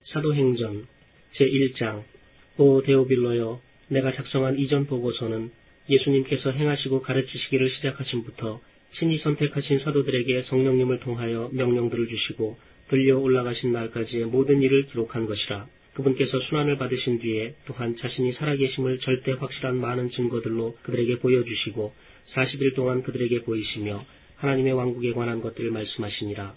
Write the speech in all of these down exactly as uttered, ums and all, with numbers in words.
사도행전 제일 장. 오 데오빌로여, 내가 작성한 이전 보고서는 예수님께서 행하시고 가르치시기를 시작하신부터 친히 선택하신 사도들에게 성령님을 통하여 명령들을 주시고 들려 올라가신 날까지의 모든 일을 기록한 것이라. 그분께서 순환을 받으신 뒤에 또한 자신이 살아계심을 절대 확실한 많은 증거들로 그들에게 보여주시고 사십 일 동안 그들에게 보이시며 하나님의 왕국에 관한 것들을 말씀하시니라.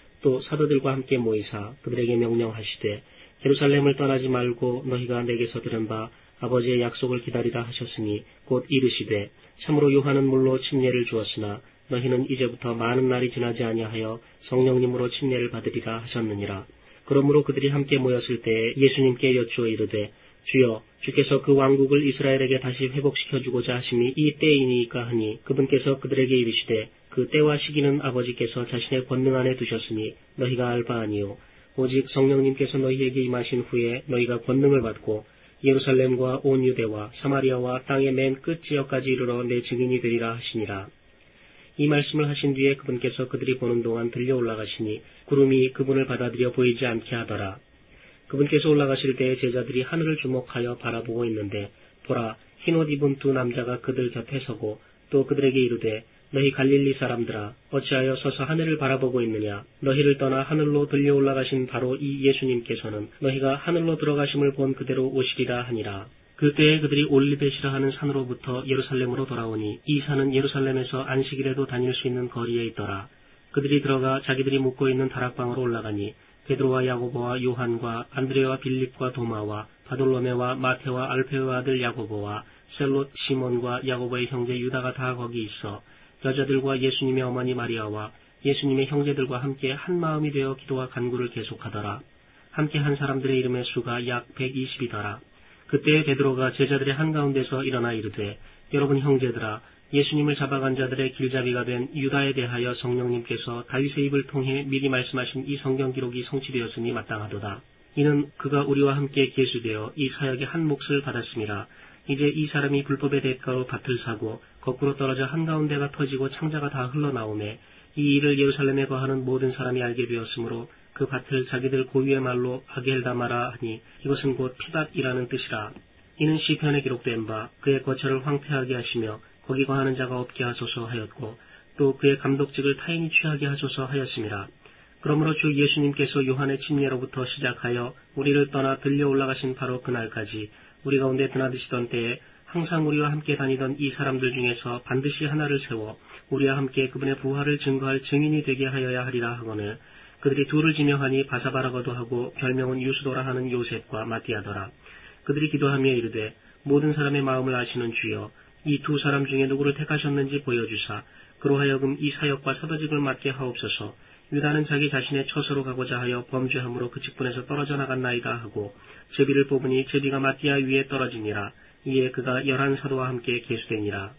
또 사도들과 함께 모이사 그들에게 명령하시되 예루살렘을 떠나지 말고 너희가 내게서 들은 바 아버지의 약속을 기다리라 하셨으니 곧 이르시되 참으로 요한은 물로 침례를 주었으나 너희는 이제부터 많은 날이 지나지 아니하여 성령님으로 침례를 받으리라 하셨느니라. 그러므로 그들이 함께 모였을 때에 예수님께 여쭈어 이르되 주여, 주께서 그 왕국을 이스라엘에게 다시 회복시켜주고자 하심이 이 때이니까 하니 그분께서 그들에게 이르시되 그 때와 시기는 아버지께서 자신의 권능 안에 두셨으니 너희가 알 바 아니요 오직 성령님께서 너희에게 임하신 후에 너희가 권능을 받고 예루살렘과 온 유대와 사마리아와 땅의 맨 끝 지역까지 이르러 내 증인이 되리라 하시니라. 이 말씀을 하신 뒤에 그분께서 그들이 보는 동안 들려 올라가시니 구름이 그분을 받아들여 보이지 않게 하더라. 그분께서 올라가실 때에 제자들이 하늘을 주목하여 바라보고 있는데 보라, 흰옷 입은 두 남자가 그들 곁에 서고 또 그들에게 이르되 너희 갈릴리 사람들아, 어찌하여 서서 하늘을 바라보고 있느냐. 너희를 떠나 하늘로 들려 올라가신 바로 이 예수님께서는 너희가 하늘로 들어가심을 본 그대로 오시리라 하니라. 그때에 그들이 올리벳이라 하는 산으로부터 예루살렘으로 돌아오니 이 산은 예루살렘에서 안식일에도 다닐 수 있는 거리에 있더라. 그들이 들어가 자기들이 묵고 있는 다락방으로 올라가니 베드로와 야고보와 요한과 안드레와 빌립과 도마와 바돌로메와 마테와 알페의 아들 야고보와 셀롯 시몬과 야고보의 형제 유다가 다 거기 있어 여자들과 예수님의 어머니 마리아와 예수님의 형제들과 함께 한 마음이 되어 기도와 간구를 계속하더라. 함께 한 사람들의 이름의 수가 약 백이십이더라. 그때 베드로가 제자들의 한가운데서 일어나 이르되 여러분 형제들아, 예수님을 잡아간 자들의 길잡이가 된 유다에 대하여 성령님께서 다윗의 입을 통해 미리 말씀하신 이 성경 기록이 성취되었으니 마땅하도다. 이는 그가 우리와 함께 계수되어 이 사역의 한 몫을 받았음이라. 이제 이 사람이 불법의 대가로 밭을 사고 거꾸로 떨어져 한가운데가 터지고 창자가 다 흘러나오매 이 일을 예루살렘에 거하는 모든 사람이 알게 되었으므로 그 밭을 자기들 고유의 말로 아겔다마라 하니 이것은 곧 피밭이라는 뜻이라. 이는 시편에 기록된 바 그의 거처를 황폐하게 하시며 거기 거하는 자가 없게 하소서 하였고 또 그의 감독직을 타인이 취하게 하소서 하였음이라. 그러므로 주 예수님께서 요한의 침례로부터 시작하여 우리를 떠나 들려 올라가신 바로 그날까지 우리 가운데 드나드시던 때에 항상 우리와 함께 다니던 이 사람들 중에서 반드시 하나를 세워 우리와 함께 그분의 부활을 증거할 증인이 되게 하여야 하리라 하거늘 그들이 둘을 지명하니 바사바라고도 하고 별명은 유스도라 하는 요셉과 마띠아더라. 그들이 기도하며 이르되 모든 사람의 마음을 아시는 주여, 이 두 사람 중에 누구를 택하셨는지 보여주사 그로 하여금 이 사역과 사도직을 맡게 하옵소서. 유다는 자기 자신의 처소로 가고자 하여 범죄함으로 그 직분에서 떨어져 나갔나이다 하고 제비를 뽑으니 제비가 마띠아 위에 떨어지니라. 이에 그가 열한 사도와 함께 계수되니라.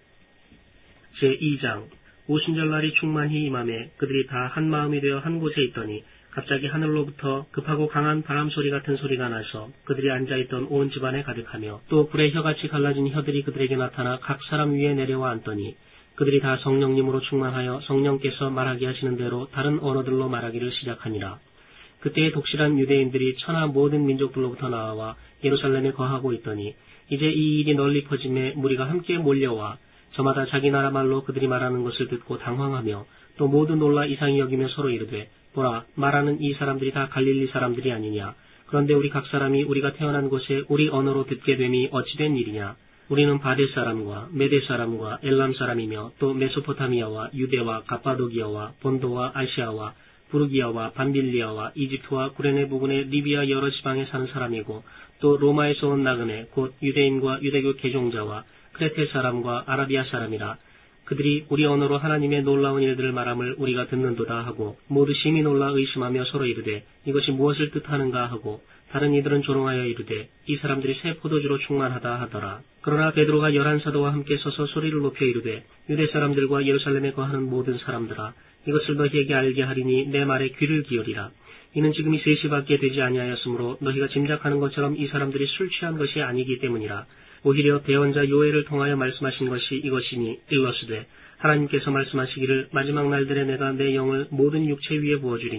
제이 장. 오순절날이 충만히 임하매 그들이 다 한 마음이 되어 한 곳에 있더니 갑자기 하늘로부터 급하고 강한 바람소리 같은 소리가 나서 그들이 앉아있던 온 집안에 가득하며 또 불의 혀같이 갈라진 혀들이 그들에게 나타나 각 사람 위에 내려와 앉더니 그들이 다 성령님으로 충만하여 성령께서 말하게 하시는 대로 다른 언어들로 말하기를 시작하니라. 그때에 독실한 유대인들이 천하 모든 민족들로부터 나와 예루살렘에 거하고 있더니 이제 이 일이 널리 퍼짐에 무리가 함께 몰려와 저마다 자기 나라 말로 그들이 말하는 것을 듣고 당황하며 또 모두 놀라 이상히 여기며 서로 이르되 보라, 말하는 이 사람들이 다 갈릴리 사람들이 아니냐. 그런데 우리 각 사람이 우리가 태어난 곳에 우리 언어로 듣게 됨이 어찌된 일이냐. 우리는 바데 사람과 메데 사람과 엘람 사람이며 또 메소포타미아와 유대와 갑바도기아와 본도와 아시아와 부르기아와 밤빌리아와 이집트와 구레네 부근의 리비아 여러 지방에 사는 사람이고 또 로마에서 온 나그네 곧 유대인과 유대교 개종자와 크레테 사람과 아라비아 사람이라. 그들이 우리 언어로 하나님의 놀라운 일들을 말함을 우리가 듣는도다 하고 모두 심히 놀라 의심하며 서로 이르되 이것이 무엇을 뜻하는가 하고 다른 이들은 조롱하여 이르되 이 사람들이 새 포도주로 충만하다 하더라. 그러나 베드로가 열한 사도와 함께 서서 소리를 높여 이르되 유대 사람들과 예루살렘에 거하는 모든 사람들아, 이것을 너희에게 알게 하리니 내 말에 귀를 기울이라. 이는 지금이 세 시밖에 되지 아니하였으므로 너희가 짐작하는 것처럼 이 사람들이 술 취한 것이 아니기 때문이라. 오히려 대언자 요엘을 통하여 말씀하신 것이 이것이니 일러스되 하나님께서 말씀하시기를 마지막 날들에 내가 내 영을 모든 육체 위에 부어주리니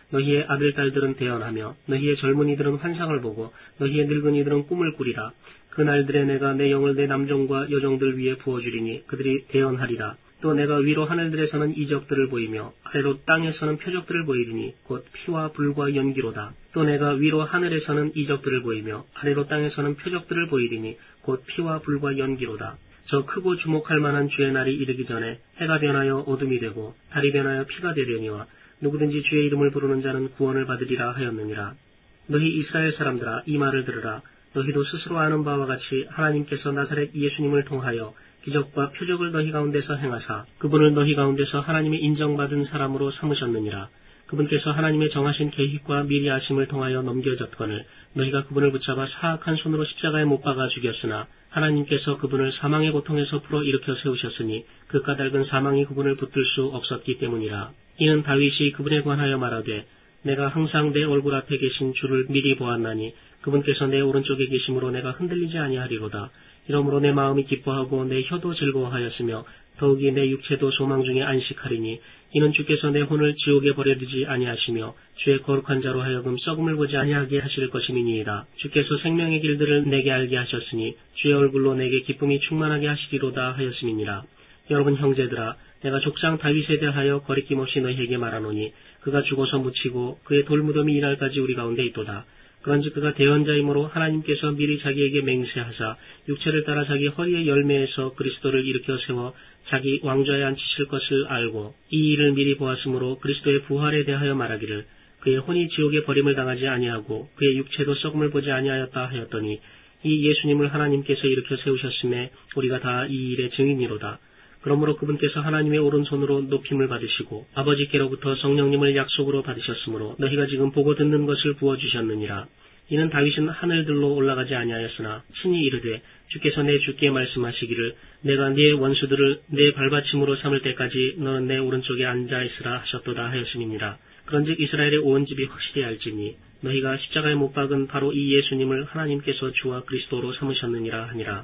너희의 아들 딸들은 대언하며 너희의 젊은이들은 환상을 보고 너희의 늙은이들은 꿈을 꾸리라. 그 날들에 내가 내 영을 내 남종과 여종들 위에 부어주리니 그들이 대언하리라. 또 내가 위로 하늘들에서는 이적들을 보이며 아래로 땅에서는 표적들을 보이리니 곧 피와 불과 연기로다. 또 내가 위로 하늘에서는 이적들을 보이며 아래로 땅에서는 표적들을 보이리니 곧 피와 불과 연기로다. 저 크고 주목할 만한 주의 날이 이르기 전에 해가 변하여 어둠이 되고 달이 변하여 피가 되려니와 누구든지 주의 이름을 부르는 자는 구원을 받으리라 하였느니라. 너희 이스라엘 사람들아, 이 말을 들으라. 너희도 스스로 아는 바와 같이 하나님께서 나사렛 예수님을 통하여 기적과 표적을 너희 가운데서 행하사 그분을 너희 가운데서 하나님의 인정받은 사람으로 삼으셨느니라. 그분께서 하나님의 정하신 계획과 미리 아심을 통하여 넘겨졌거늘 너희가 그분을 붙잡아 사악한 손으로 십자가에 못 박아 죽였으나 하나님께서 그분을 사망의 고통에서 풀어 일으켜 세우셨으니 그 까닭은 사망이 그분을 붙들 수 없었기 때문이라. 이는 다윗이 그분에 관하여 말하되 내가 항상 내 얼굴 앞에 계신 주를 미리 보았나니 그분께서 내 오른쪽에 계심으로 내가 흔들리지 아니하리로다. 이러므로 내 마음이 기뻐하고 내 혀도 즐거워하였으며 더욱이 내 육체도 소망 중에 안식하리니 이는 주께서 내 혼을 지옥에 버려두지 아니하시며 주의 거룩한 자로 하여금 썩음을 보지 아니하게 하실 것임이니이다. 주께서 생명의 길들을 내게 알게 하셨으니 주의 얼굴로 내게 기쁨이 충만하게 하시리로다 하였음이니라. 여러분 형제들아, 내가 족장 다윗에 대하여 거리낌 없이 너희에게 말하노니 그가 죽어서 묻히고 그의 돌무덤이 이날까지 우리 가운데 있도다. 그런즉 그가 대언자이므로 하나님께서 미리 자기에게 맹세하사 육체를 따라 자기 허리의 열매에서 그리스도를 일으켜 세워 자기 왕좌에 앉히실 것을 알고 이 일을 미리 보았으므로 그리스도의 부활에 대하여 말하기를 그의 혼이 지옥에 버림을 당하지 아니하고 그의 육체도 썩음을 보지 아니하였다 하였더니 이 예수님을 하나님께서 일으켜 세우셨음에 우리가 다 이 일의 증인이로다. 그러므로 그분께서 하나님의 오른손으로 높임을 받으시고 아버지께로부터 성령님을 약속으로 받으셨으므로 너희가 지금 보고 듣는 것을 부어주셨느니라. 이는 다윗은 하늘들로 올라가지 아니하였으나 친히 이르되 주께서 내 주께 말씀하시기를 내가 네 원수들을 내 발받침으로 삼을 때까지 너는 내 오른쪽에 앉아 있으라 하셨도다 하였음이니라. 그런즉 이스라엘의 온 집이 확실히 알지니 너희가 십자가에 못 박은 바로 이 예수님을 하나님께서 주와 그리스도로 삼으셨느니라 하니라.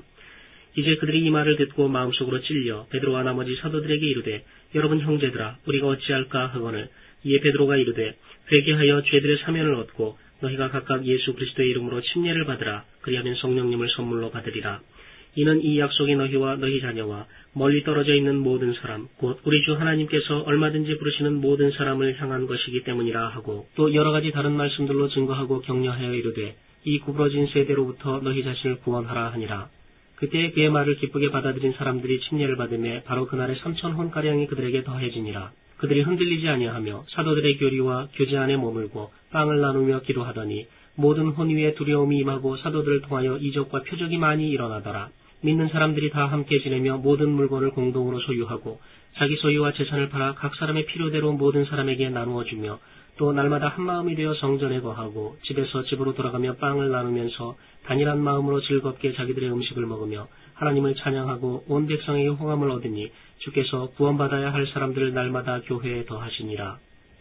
이제 그들이 이 말을 듣고 마음속으로 찔려 베드로와 나머지 사도들에게 이르되 여러분 형제들아, 우리가 어찌할까 하거늘 이에 베드로가 이르되 회개하여 죄들의 사면을 얻고 너희가 각각 예수 그리스도의 이름으로 침례를 받으라. 그리하면 성령님을 선물로 받으리라. 이는 이 약속이 너희와 너희 자녀와 멀리 떨어져 있는 모든 사람 곧 우리 주 하나님께서 얼마든지 부르시는 모든 사람을 향한 것이기 때문이라 하고 또 여러 가지 다른 말씀들로 증거하고 격려하여 이르되 이 구부러진 세대로부터 너희 자신을 구원하라 하니라. 그때 그의 말을 기쁘게 받아들인 사람들이 침례를 받음에 바로 그날에 삼천 혼가량이 그들에게 더해지니라. 그들이 흔들리지 아니하며 사도들의 교리와 교제 안에 머물고 빵을 나누며 기도하더니 모든 혼 위에 두려움이 임하고 사도들을 통하여 이적과 표적이 많이 일어나더라. 믿는 사람들이 다 함께 지내며 모든 물건을 공동으로 소유하고 자기 소유와 재산을 팔아 각 사람의 필요대로 모든 사람에게 나누어 주며 또 날마다 한마음이 되어 성전에 거하고 집에서 집으로 돌아가며 빵을 나누면서 단일한 마음으로 즐겁게 자기들의 음식을 먹으며 하나님을 찬양하고 온 백성에게 호감을 얻으니 주께서 구원받아야 할 사람들을 날마다 교회에 더하시니라.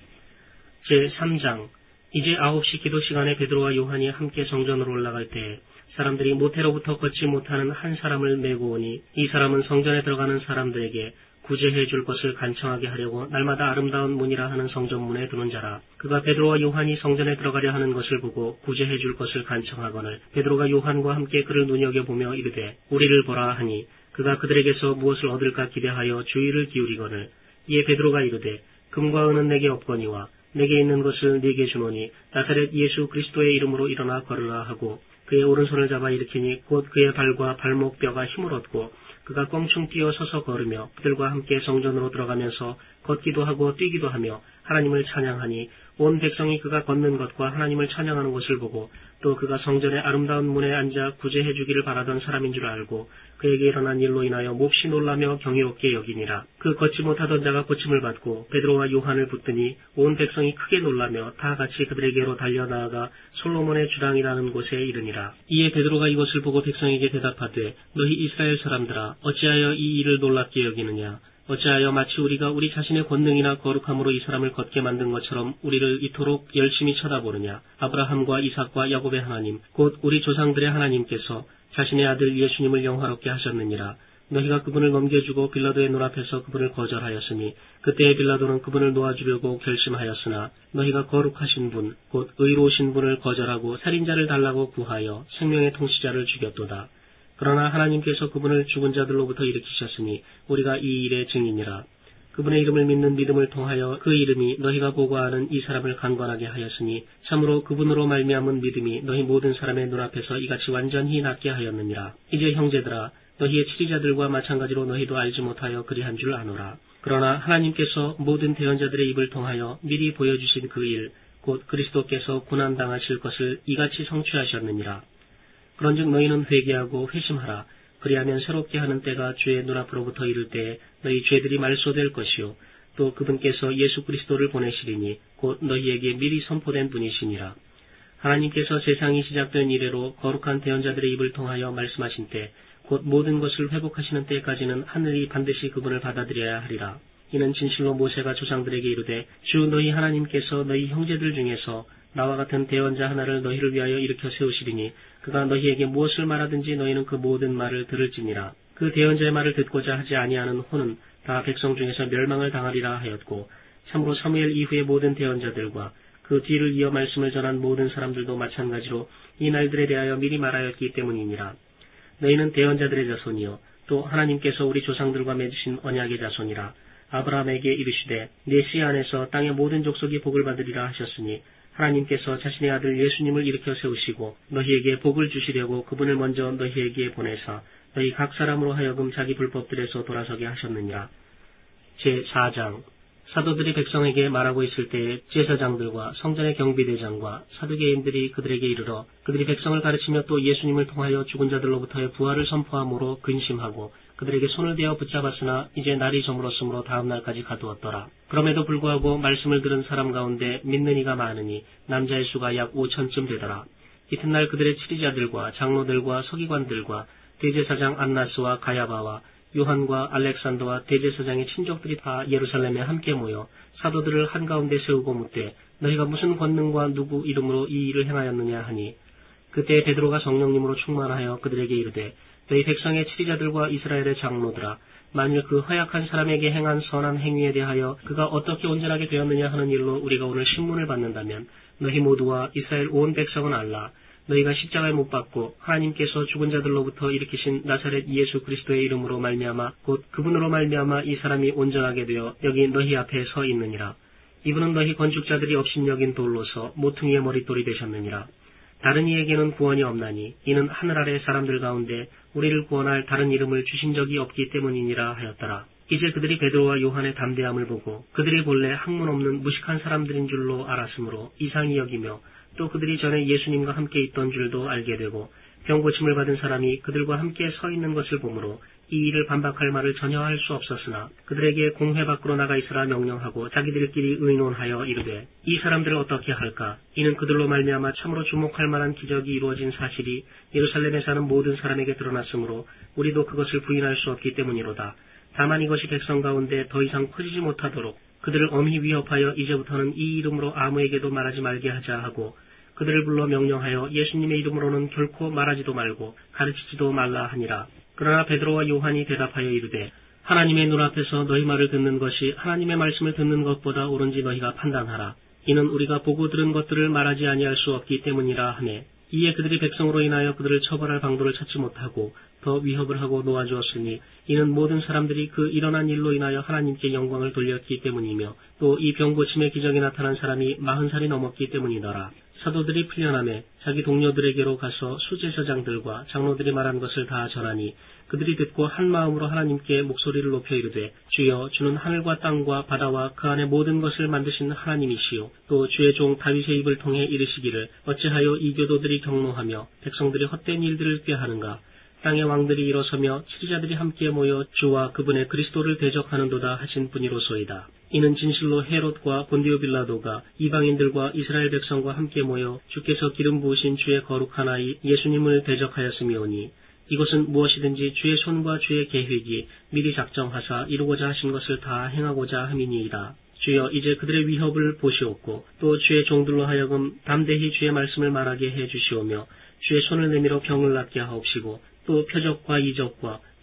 제삼 장. 이제 아홉 시 기도 시간에 베드로와 요한이 함께 성전으로 올라갈 때에 사람들이 모태로부터 걷지 못하는 한 사람을 메고 오니 이 사람은 성전에 들어가는 사람들에게 구제해 줄 것을 간청하게 하려고 날마다 아름다운 문이라 하는 성전문에 두는 자라. 그가 베드로와 요한이 성전에 들어가려 하는 것을 보고 구제해 줄 것을 간청하거늘 베드로가 요한과 함께 그를 눈여겨보며 이르되 우리를 보라 하니 그가 그들에게서 무엇을 얻을까 기대하여 주의를 기울이거늘 이에 베드로가 이르되 금과 은은 내게 없거니와 내게 있는 것을 네게 주노니 나사렛 예수 그리스도의 이름으로 일어나 걸으라 하고 그의 오른손을 잡아 일으키니 곧 그의 발과 발목 뼈가 힘을 얻고 그가 껑충 뛰어 서서 걸으며 그들과 함께 성전으로 들어가면서 걷기도 하고 뛰기도 하며 하나님을 찬양하니 온 백성이 그가 걷는 것과 하나님을 찬양하는 것을 보고 또 그가 성전의 아름다운 문에 앉아 구제해 주기를 바라던 사람인 줄 알고 그에게 일어난 일로 인하여 몹시 놀라며 경이롭게 여기니라. 그 걷지 못하던 자가 고침을 받고 베드로와 요한을 붙드니 온 백성이 크게 놀라며 다 같이 그들에게로 달려나아가 솔로몬의 주당이라는 곳에 이르니라. 이에 베드로가 이것을 보고 백성에게 대답하되 너희 이스라엘 사람들아 어찌하여 이 일을 놀랍게 여기느냐. 어찌하여 마치 우리가 우리 자신의 권능이나 거룩함으로 이 사람을 걷게 만든 것처럼 우리를 이토록 열심히 쳐다보느냐. 아브라함과 이삭과 야곱의 하나님 곧 우리 조상들의 하나님께서 자신의 아들 예수님을 영화롭게 하셨느니라. 너희가 그분을 넘겨주고 빌라도의 눈앞에서 그분을 거절하였으니 그때에 빌라도는 그분을 놓아주려고 결심하였으나 너희가 거룩하신 분, 곧 의로우신 분을 거절하고 살인자를 달라고 구하여 생명의 통치자를 죽였도다. 그러나 하나님께서 그분을 죽은 자들로부터 일으키셨으니 우리가 이 일의 증인이라. 그분의 이름을 믿는 믿음을 통하여 그 이름이 너희가 보고하는 이 사람을 강건하게 하였으니 참으로 그분으로 말미암은 믿음이 너희 모든 사람의 눈앞에서 이같이 완전히 낫게 하였느니라. 이제 형제들아, 너희의 치리자들과 마찬가지로 너희도 알지 못하여 그리한 줄 아노라. 그러나 하나님께서 모든 대언자들의 입을 통하여 미리 보여주신 그 일, 곧 그리스도께서 고난당하실 것을 이같이 성취하셨느니라. 그런즉 너희는 회개하고 회심하라. 그리하면 새롭게 하는 때가 주의 눈앞으로부터 이를 때에 너희 죄들이 말소될 것이요 또 그분께서 예수 그리스도를 보내시리니 곧 너희에게 미리 선포된 분이시니라. 하나님께서 세상이 시작된 이래로 거룩한 대언자들의 입을 통하여 말씀하신 때 곧 모든 것을 회복하시는 때까지는 하늘이 반드시 그분을 받아들여야 하리라. 이는 진실로 모세가 조상들에게 이르되 주 너희 하나님께서 너희 형제들 중에서 나와 같은 대언자 하나를 너희를 위하여 일으켜 세우시리니 그가 너희에게 무엇을 말하든지 너희는 그 모든 말을 들을지니라. 그 대언자의 말을 듣고자 하지 아니하는 혼은 다 백성 중에서 멸망을 당하리라 하였고 참으로 사무엘 이후의 모든 대언자들과 그 뒤를 이어 말씀을 전한 모든 사람들도 마찬가지로 이 날들에 대하여 미리 말하였기 때문이니라. 너희는 대언자들의 자손이요 또 하나님께서 우리 조상들과 맺으신 언약의 자손이라. 아브라함에게 이르시되 내 씨 안에서 땅의 모든 족속이 복을 받으리라 하셨으니 하나님께서 자신의 아들 예수님을 일으켜 세우시고 너희에게 복을 주시려고 그분을 먼저 너희에게 보내사 너희 각 사람으로 하여금 자기 불법들에서 돌아서게 하셨느니라. 제사 장. 사도들이 백성에게 말하고 있을 때에 제사장들과 성전의 경비대장과 사두개인들이 그들에게 이르러 그들이 백성을 가르치며 또 예수님을 통하여 죽은 자들로부터의 부활을 선포함으로 근심하고 그들에게 손을 대어 붙잡았으나 이제 날이 저물었으므로 다음 날까지 가두었더라. 그럼에도 불구하고 말씀을 들은 사람 가운데 믿는 이가 많으니 남자의 수가 약 오천쯤 되더라. 이튿날 그들의 치리자들과 장로들과 서기관들과 대제사장 안나스와 가야바와 요한과 알렉산더와 대제사장의 친족들이 다 예루살렘에 함께 모여 사도들을 한가운데 세우고 묻되 너희가 무슨 권능과 누구 이름으로 이 일을 행하였느냐 하니 그때 베드로가 성령님으로 충만하여 그들에게 이르되 너희 백성의 치리자들과 이스라엘의 장로들아 만일 그 허약한 사람에게 행한 선한 행위에 대하여 그가 어떻게 온전하게 되었느냐 하는 일로 우리가 오늘 신문을 받는다면 너희 모두와 이스라엘 온 백성은 알라. 너희가 십자가에 못 박고 하나님께서 죽은 자들로부터 일으키신 나사렛 예수 그리스도의 이름으로 말미암아 곧 그분으로 말미암아 이 사람이 온전하게 되어 여기 너희 앞에 서 있느니라. 이분은 너희 건축자들이 업신여긴 돌로서 모퉁이의 머릿돌이 되셨느니라. 다른 이에게는 구원이 없나니 이는 하늘 아래 사람들 가운데 우리를 구원할 다른 이름을 주신 적이 없기 때문이니라 하였더라. 이제 그들이 베드로와 요한의 담대함을 보고 그들이 본래 학문 없는 무식한 사람들인 줄로 알았으므로 이상히 여기며 또 그들이 전에 예수님과 함께 있던 줄도 알게 되고 병고침을 받은 사람이 그들과 함께 서 있는 것을 보므로 이 일을 반박할 말을 전혀 할 수 없었으나 그들에게 공회 밖으로 나가 있으라 명령하고 자기들끼리 의논하여 이르되 이 사람들을 어떻게 할까? 이는 그들로 말미암아 참으로 주목할 만한 기적이 이루어진 사실이 예루살렘에 사는 모든 사람에게 드러났으므로 우리도 그것을 부인할 수 없기 때문이로다. 다만 이것이 백성 가운데 더 이상 퍼지지 못하도록 그들을 엄히 위협하여 이제부터는 이 이름으로 아무에게도 말하지 말게 하자 하고 그들을 불러 명령하여 예수님의 이름으로는 결코 말하지도 말고 가르치지도 말라 하니라. 그러나 베드로와 요한이 대답하여 이르되 하나님의 눈앞에서 너희 말을 듣는 것이 하나님의 말씀을 듣는 것보다 옳은지 너희가 판단하라. 이는 우리가 보고 들은 것들을 말하지 아니할 수 없기 때문이라 하네. 이에 그들이 백성으로 인하여 그들을 처벌할 방도를 찾지 못하고 더 위협을 하고 놓아주었으니 이는 모든 사람들이 그 일어난 일로 인하여 하나님께 영광을 돌렸기 때문이며 또 이 병고침의 기적이 나타난 사람이 마흔 살이 넘었기 때문이더라. 사도들이 풀려나매 자기 동료들에게로 가서 수제사장들과 장로들이 말한 것을 다 전하니 그들이 듣고 한 마음으로 하나님께 목소리를 높여 이르되 주여 주는 하늘과 땅과 바다와 그 안에 모든 것을 만드신 하나님이시요 또 주의 종 다윗의 입을 통해 이르시기를 어찌하여 이 교도들이 경노하며 백성들이 헛된 일들을 꾀하는가. 땅의 왕들이 일어서며 치리자들이 함께 모여 주와 그분의 그리스도를 대적하는도다 하신 분이로소이다. 이는 진실로 헤롯과 본디오 빌라도가 이방인들과 이스라엘 백성과 함께 모여 주께서 기름 부으신 주의 거룩한 아이 예수님을 대적하였음이오니 이것은 무엇이든지 주의 손과 주의 계획이 미리 작정하사 이루고자 하신 것을 다 행하고자 함이니이다. 주여 이제 그들의 위협을 보시옵고 또 주의 종들로 하여금 담대히 주의 말씀을 말하게 해 주시오며 주의 손을 내밀어 병을 낫게 하옵시고 또 표적과 이적과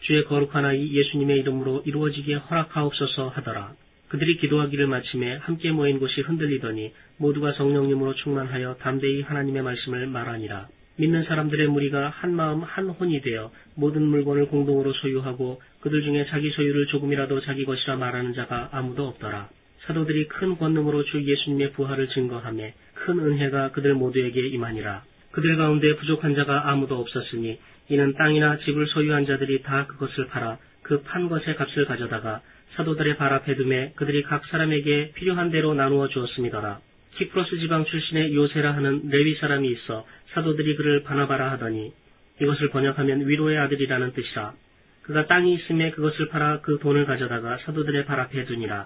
주의 거룩한 아이 예수님의 이름으로 이루어지게 허락하옵소서 하더라. 그들이 기도하기를 마침에 함께 모인 곳이 흔들리더니 모두가 성령님으로 충만하여 담대히 하나님의 말씀을 말하니라. 믿는 사람들의 무리가 한 마음 한 혼이 되어 모든 물건을 공동으로 소유하고 그들 중에 자기 소유를 조금이라도 자기 것이라 말하는 자가 아무도 없더라. 사도들이 큰 권능으로 주 예수님의 부활을 증거하며 큰 은혜가 그들 모두에게 임하니라. 그들 가운데 부족한 자가 아무도 없었으니 이는 땅이나 집을 소유한 자들이 다 그것을 팔아 그 판 것의 값을 가져다가 사도들의 발 앞에 두매 그들이 각 사람에게 필요한 대로 나누어 주었음이더라. 키프로스 지방 출신의 요세라 하는 레위 사람이 있어 사도들이 그를 바나바라 하더니 이것을 번역하면 위로의 아들이라는 뜻이라. 그가 땅이 있음에 그것을 팔아 그 돈을 가져다가 사도들의 발 앞에 두니라.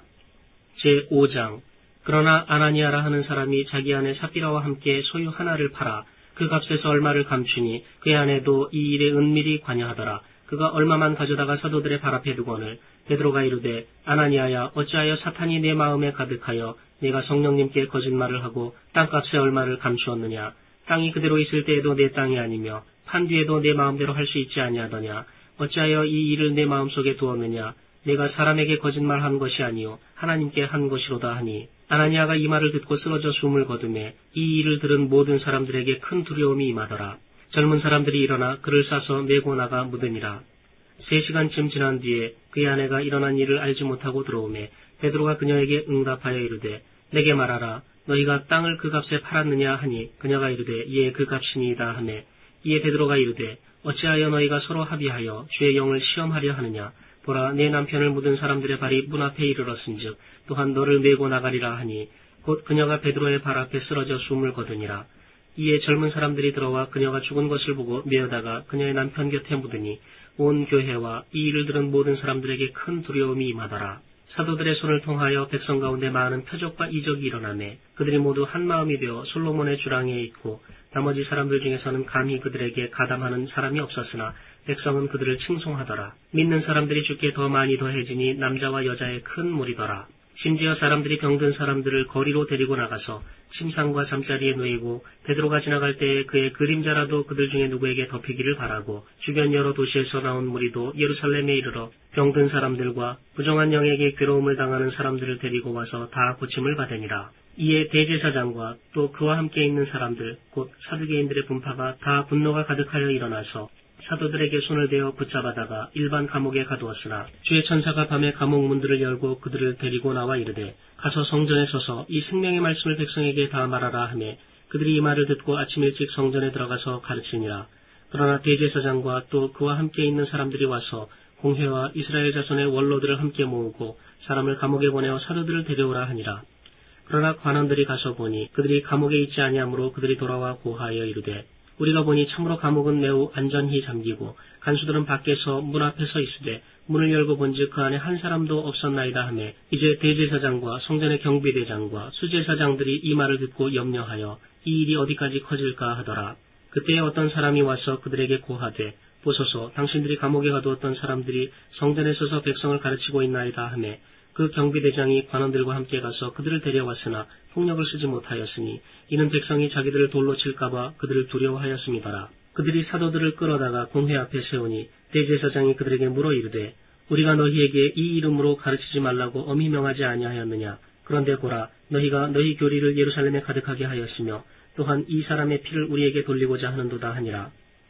제오 장. 그러나 아나니아라 하는 사람이 자기 아내 삽비라와 함께 소유 하나를 팔아 그 값에서 얼마를 감추니 그의 아내도 이 일에 은밀히 관여하더라. 그가 얼마만 가져다가 사도들의 발 앞에 두거늘 베드로가 이르되 아나니아야 어찌하여 사탄이 내 마음에 가득하여 네가 성령님께 거짓말을 하고 땅값에 얼마를 감추었느냐. 땅이 그대로 있을 때에도 내 땅이 아니며 판 뒤에도 내 마음대로 할 수 있지 아니하더냐. 어찌하여 이 일을 내 마음속에 두었느냐. 내가 사람에게 거짓말한 것이 아니요 하나님께 한 것이로다 하니 아나니아가 이 말을 듣고 쓰러져 숨을 거두매 이 일을 들은 모든 사람들에게 큰 두려움이 임하더라. 젊은 사람들이 일어나 그를 싸서 메고 나가 묻으니라. 세 시간쯤 지난 뒤에 그의 아내가 일어난 일을 알지 못하고 들어오매 베드로가 그녀에게 응답하여 이르되 내게 말하라. 너희가 땅을 그 값에 팔았느냐 하니 그녀가 이르되 예 그 값이니이다 하매 이에 베드로가 이르되 어찌하여 너희가 서로 합의하여 주의 영을 시험하려 하느냐. 보라 내 남편을 묻은 사람들의 발이 문 앞에 이르렀은즉 또한 너를 메고 나가리라 하니 곧 그녀가 베드로의 발 앞에 쓰러져 숨을 거두니라. 이에 젊은 사람들이 들어와 그녀가 죽은 것을 보고 메어다가 그녀의 남편 곁에 묻으니 온 교회와 이 일을 들은 모든 사람들에게 큰 두려움이 임하더라. 사도들의 손을 통하여 백성 가운데 많은 표적과 이적이 일어나매 그들이 모두 한 마음이 되어 솔로몬의 주랑에 있고 나머지 사람들 중에서는 감히 그들에게 가담하는 사람이 없었으나 백성은 그들을 칭송하더라. 믿는 사람들이 주께 더 많이 더해지니 남자와 여자의 큰 무리더라. 심지어 사람들이 병든 사람들을 거리로 데리고 나가서 침상과 잠자리에 누이고 베드로가 지나갈 때에 그의 그림자라도 그들 중에 누구에게 덮이기를 바라고 주변 여러 도시에서 나온 무리도 예루살렘에 이르러 병든 사람들과 부정한 영에게 괴로움을 당하는 사람들을 데리고 와서 다 고침을 받으니라. 이에 대제사장과 또 그와 함께 있는 사람들 곧 사두개인들의 분파가 다 분노가 가득하여 일어나서 사도들에게 손을 대어 붙잡아다가 일반 감옥에 가두었으나 주의 천사가 밤에 감옥 문들을 열고 그들을 데리고 나와 이르되 가서 성전에 서서 이 생명의 말씀을 백성에게 다 말하라 하매 그들이 이 말을 듣고 아침 일찍 성전에 들어가서 가르치니라. 그러나 대제사장과 또 그와 함께 있는 사람들이 와서 공회와 이스라엘 자손의 원로들을 함께 모으고 사람을 감옥에 보내어 사도들을 데려오라 하니라. 그러나 관원들이 가서 보니 그들이 감옥에 있지 아니하므로 그들이 돌아와 고하여 이르되 우리가 보니 참으로 감옥은 매우 안전히 잠기고 간수들은 밖에서 문 앞에 서 있으되 문을 열고 본즉 그 안에 한 사람도 없었나이다 하매 이제 대제사장과 성전의 경비대장과 수제사장들이 이 말을 듣고 염려하여 이 일이 어디까지 커질까 하더라. 그때 어떤 사람이 와서 그들에게 고하되 보소서 당신들이 감옥에 가두었던 사람들이 성전에 서서 백성을 가르치고 있나이다 하매 그 경비대장이 관원들과 함께 가서 그들을 데려왔으나 폭력을 쓰지 못하였으니 이는 백성이 자기들을 돌로 칠까봐 그들을 두려워하였음이더라. 그들이 사도들을 끌어다가 공회 앞에 세우니 대제사장이 그들에게 물어 이르되 우리가 너희에게 이 이름으로 가르치지 말라고 엄히 명하지 아니하였느냐. 그런데 보라 너희가 너희 교리를 예루살렘에 가득하게 하였으며 또한 이 사람의 피를 우리에게 돌리고자 하는도다 하니라.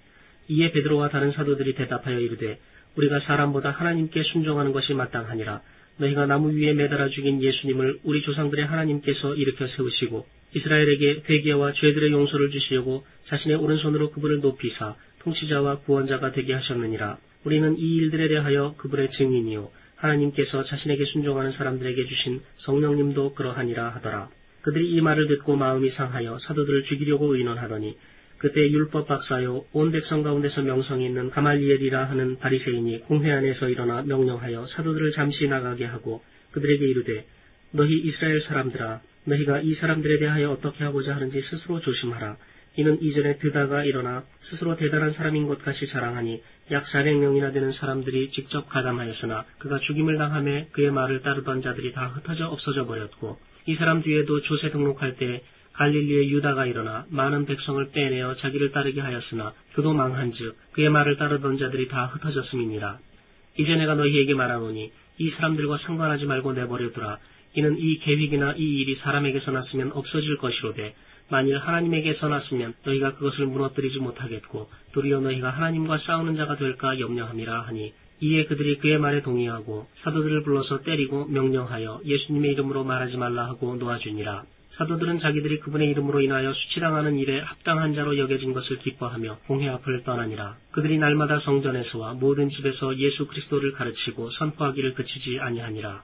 이에 베드로와 다른 사도들이 대답하여 이르되 우리가 사람보다 하나님께 순종하는 것이 마땅하니라. 너희가 나무 위에 매달아 죽인 예수님을 우리 조상들의 하나님께서 일으켜 세우시고 이스라엘에게 회개와 죄들의 용서를 주시려고 자신의 오른손으로 그분을 높이사 통치자와 구원자가 되게 하셨느니라. 우리는 이 일들에 대하여 그분의 증인이요 하나님께서 자신에게 순종하는 사람들에게 주신 성령님도 그러하니라 하더라. 그들이 이 말을 듣고 마음이 상하여 사도들을 죽이려고 의논하더니 그때 율법 박사요 온 백성 가운데서 명성이 있는 가말리엘이라 하는 바리새인이 공회 안에서 일어나 명령하여 사도들을 잠시 나가게 하고 그들에게 이르되 너희 이스라엘 사람들아 너희가 이 사람들에 대하여 어떻게 하고자 하는지 스스로 조심하라. 이는 이전에 드다가 일어나 스스로 대단한 사람인 것 같이 자랑하니 약 사백 명이나 되는 사람들이 직접 가담하였으나 그가 죽임을 당하며 그의 말을 따르던 자들이 다 흩어져 없어져 버렸고 이 사람 뒤에도 조세 등록할 때 갈릴리의 유다가 일어나 많은 백성을 빼내어 자기를 따르게 하였으나 그도 망한즉 그의 말을 따르던 자들이 다 흩어졌음이니라. 이제 내가 너희에게 말하노니 이 사람들과 상관하지 말고 내버려두라. 이는 이 계획이나 이 일이 사람에게서 났으면 없어질 것이로되 만일 하나님에게서 났으면 너희가 그것을 무너뜨리지 못하겠고 도리어 너희가 하나님과 싸우는 자가 될까 염려함이라 하니 이에 그들이 그의 말에 동의하고 사도들을 불러서 때리고 명령하여 예수님의 이름으로 말하지 말라 하고 놓아주니라. 사도들은 자기들이 그분의 이름으로 인하여 수치당하는 일에 합당한 자로 여겨진 것을 기뻐하며 공회 앞을 떠나니라. 그들이 날마다 성전에서와 모든 집에서 예수 그리스도를 가르치고 선포하기를 그치지 아니하니라.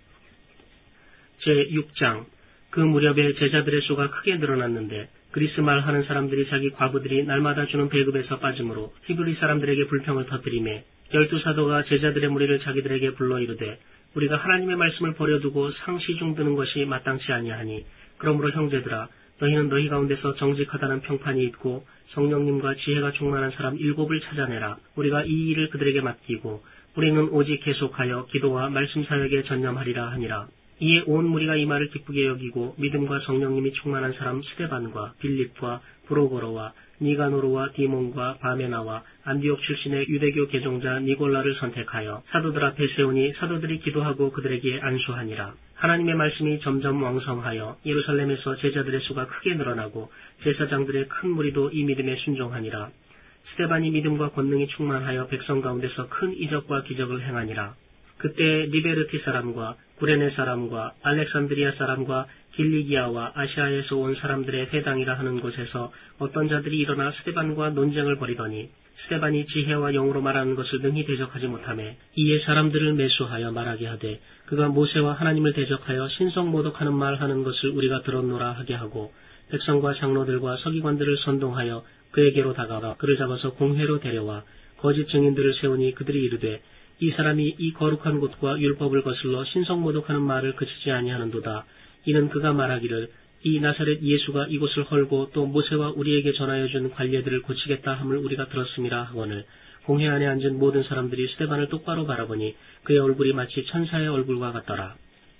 제육 장. 그 무렵에 제자들의 수가 크게 늘어났는데 그리스 말 하는 사람들이 자기 과부들이 날마다 주는 배급에서 빠짐으로 히브리 사람들에게 불평을 터뜨리매 열두 사도가 제자들의 무리를 자기들에게 불러 이르되 우리가 하나님의 말씀을 버려두고 상시중 드는 것이 마땅치 아니하니 그러므로 형제들아 너희는 너희 가운데서 정직하다는 평판이 있고 성령님과 지혜가 충만한 사람 일곱을 찾아내라. 우리가 이 일을 그들에게 맡기고 우리는 오직 계속하여 기도와 말씀 사역에 전념하리라 하니라. 이에 온 무리가 이 말을 기쁘게 여기고 믿음과 성령님이 충만한 사람 스데반과 빌립과 브로거로와 니가노르와 디몬과 바메나와 안디옥 출신의 유대교 개종자 니골라를 선택하여 사도들 앞에 세우니 사도들이 기도하고 그들에게 안수하니라. 하나님의 말씀이 점점 왕성하여 예루살렘에서 제자들의 수가 크게 늘어나고 제사장들의 큰 무리도 이 믿음에 순종하니라. 스데반이 믿음과 권능이 충만하여 백성 가운데서 큰 이적과 기적을 행하니라. 그때 리베르티 사람과 구레네 사람과 알렉산드리아 사람과 길리기아와 아시아에서 온 사람들의 회당이라 하는 곳에서 어떤 자들이 일어나 스데반과 논쟁을 벌이더니 스데반이 지혜와 영으로 말하는 것을 능히 대적하지 못하매 이에 사람들을 매수하여 말하게 하되 그가 모세와 하나님을 대적하여 신성모독하는 말하는 것을 우리가 들었노라 하게 하고 백성과 장로들과 서기관들을 선동하여 그에게로 다가가 그를 잡아서 공회로 데려와 거짓 증인들을 세우니 그들이 이르되 이 사람이 이 거룩한 곳과 율법을 거슬러 신성모독하는 말을 그치지 아니하는도다. 이는 그가 말하기를 이 나사렛 예수가 이곳을 헐고 또 모세와 우리에게 전하여 준 관례들을 고치겠다 함을 우리가 들었음이라 하거늘 공회 안에 앉은 모든 사람들이 스데반을 똑바로 바라보니 그의 얼굴이 마치 천사의 얼굴과 같더라.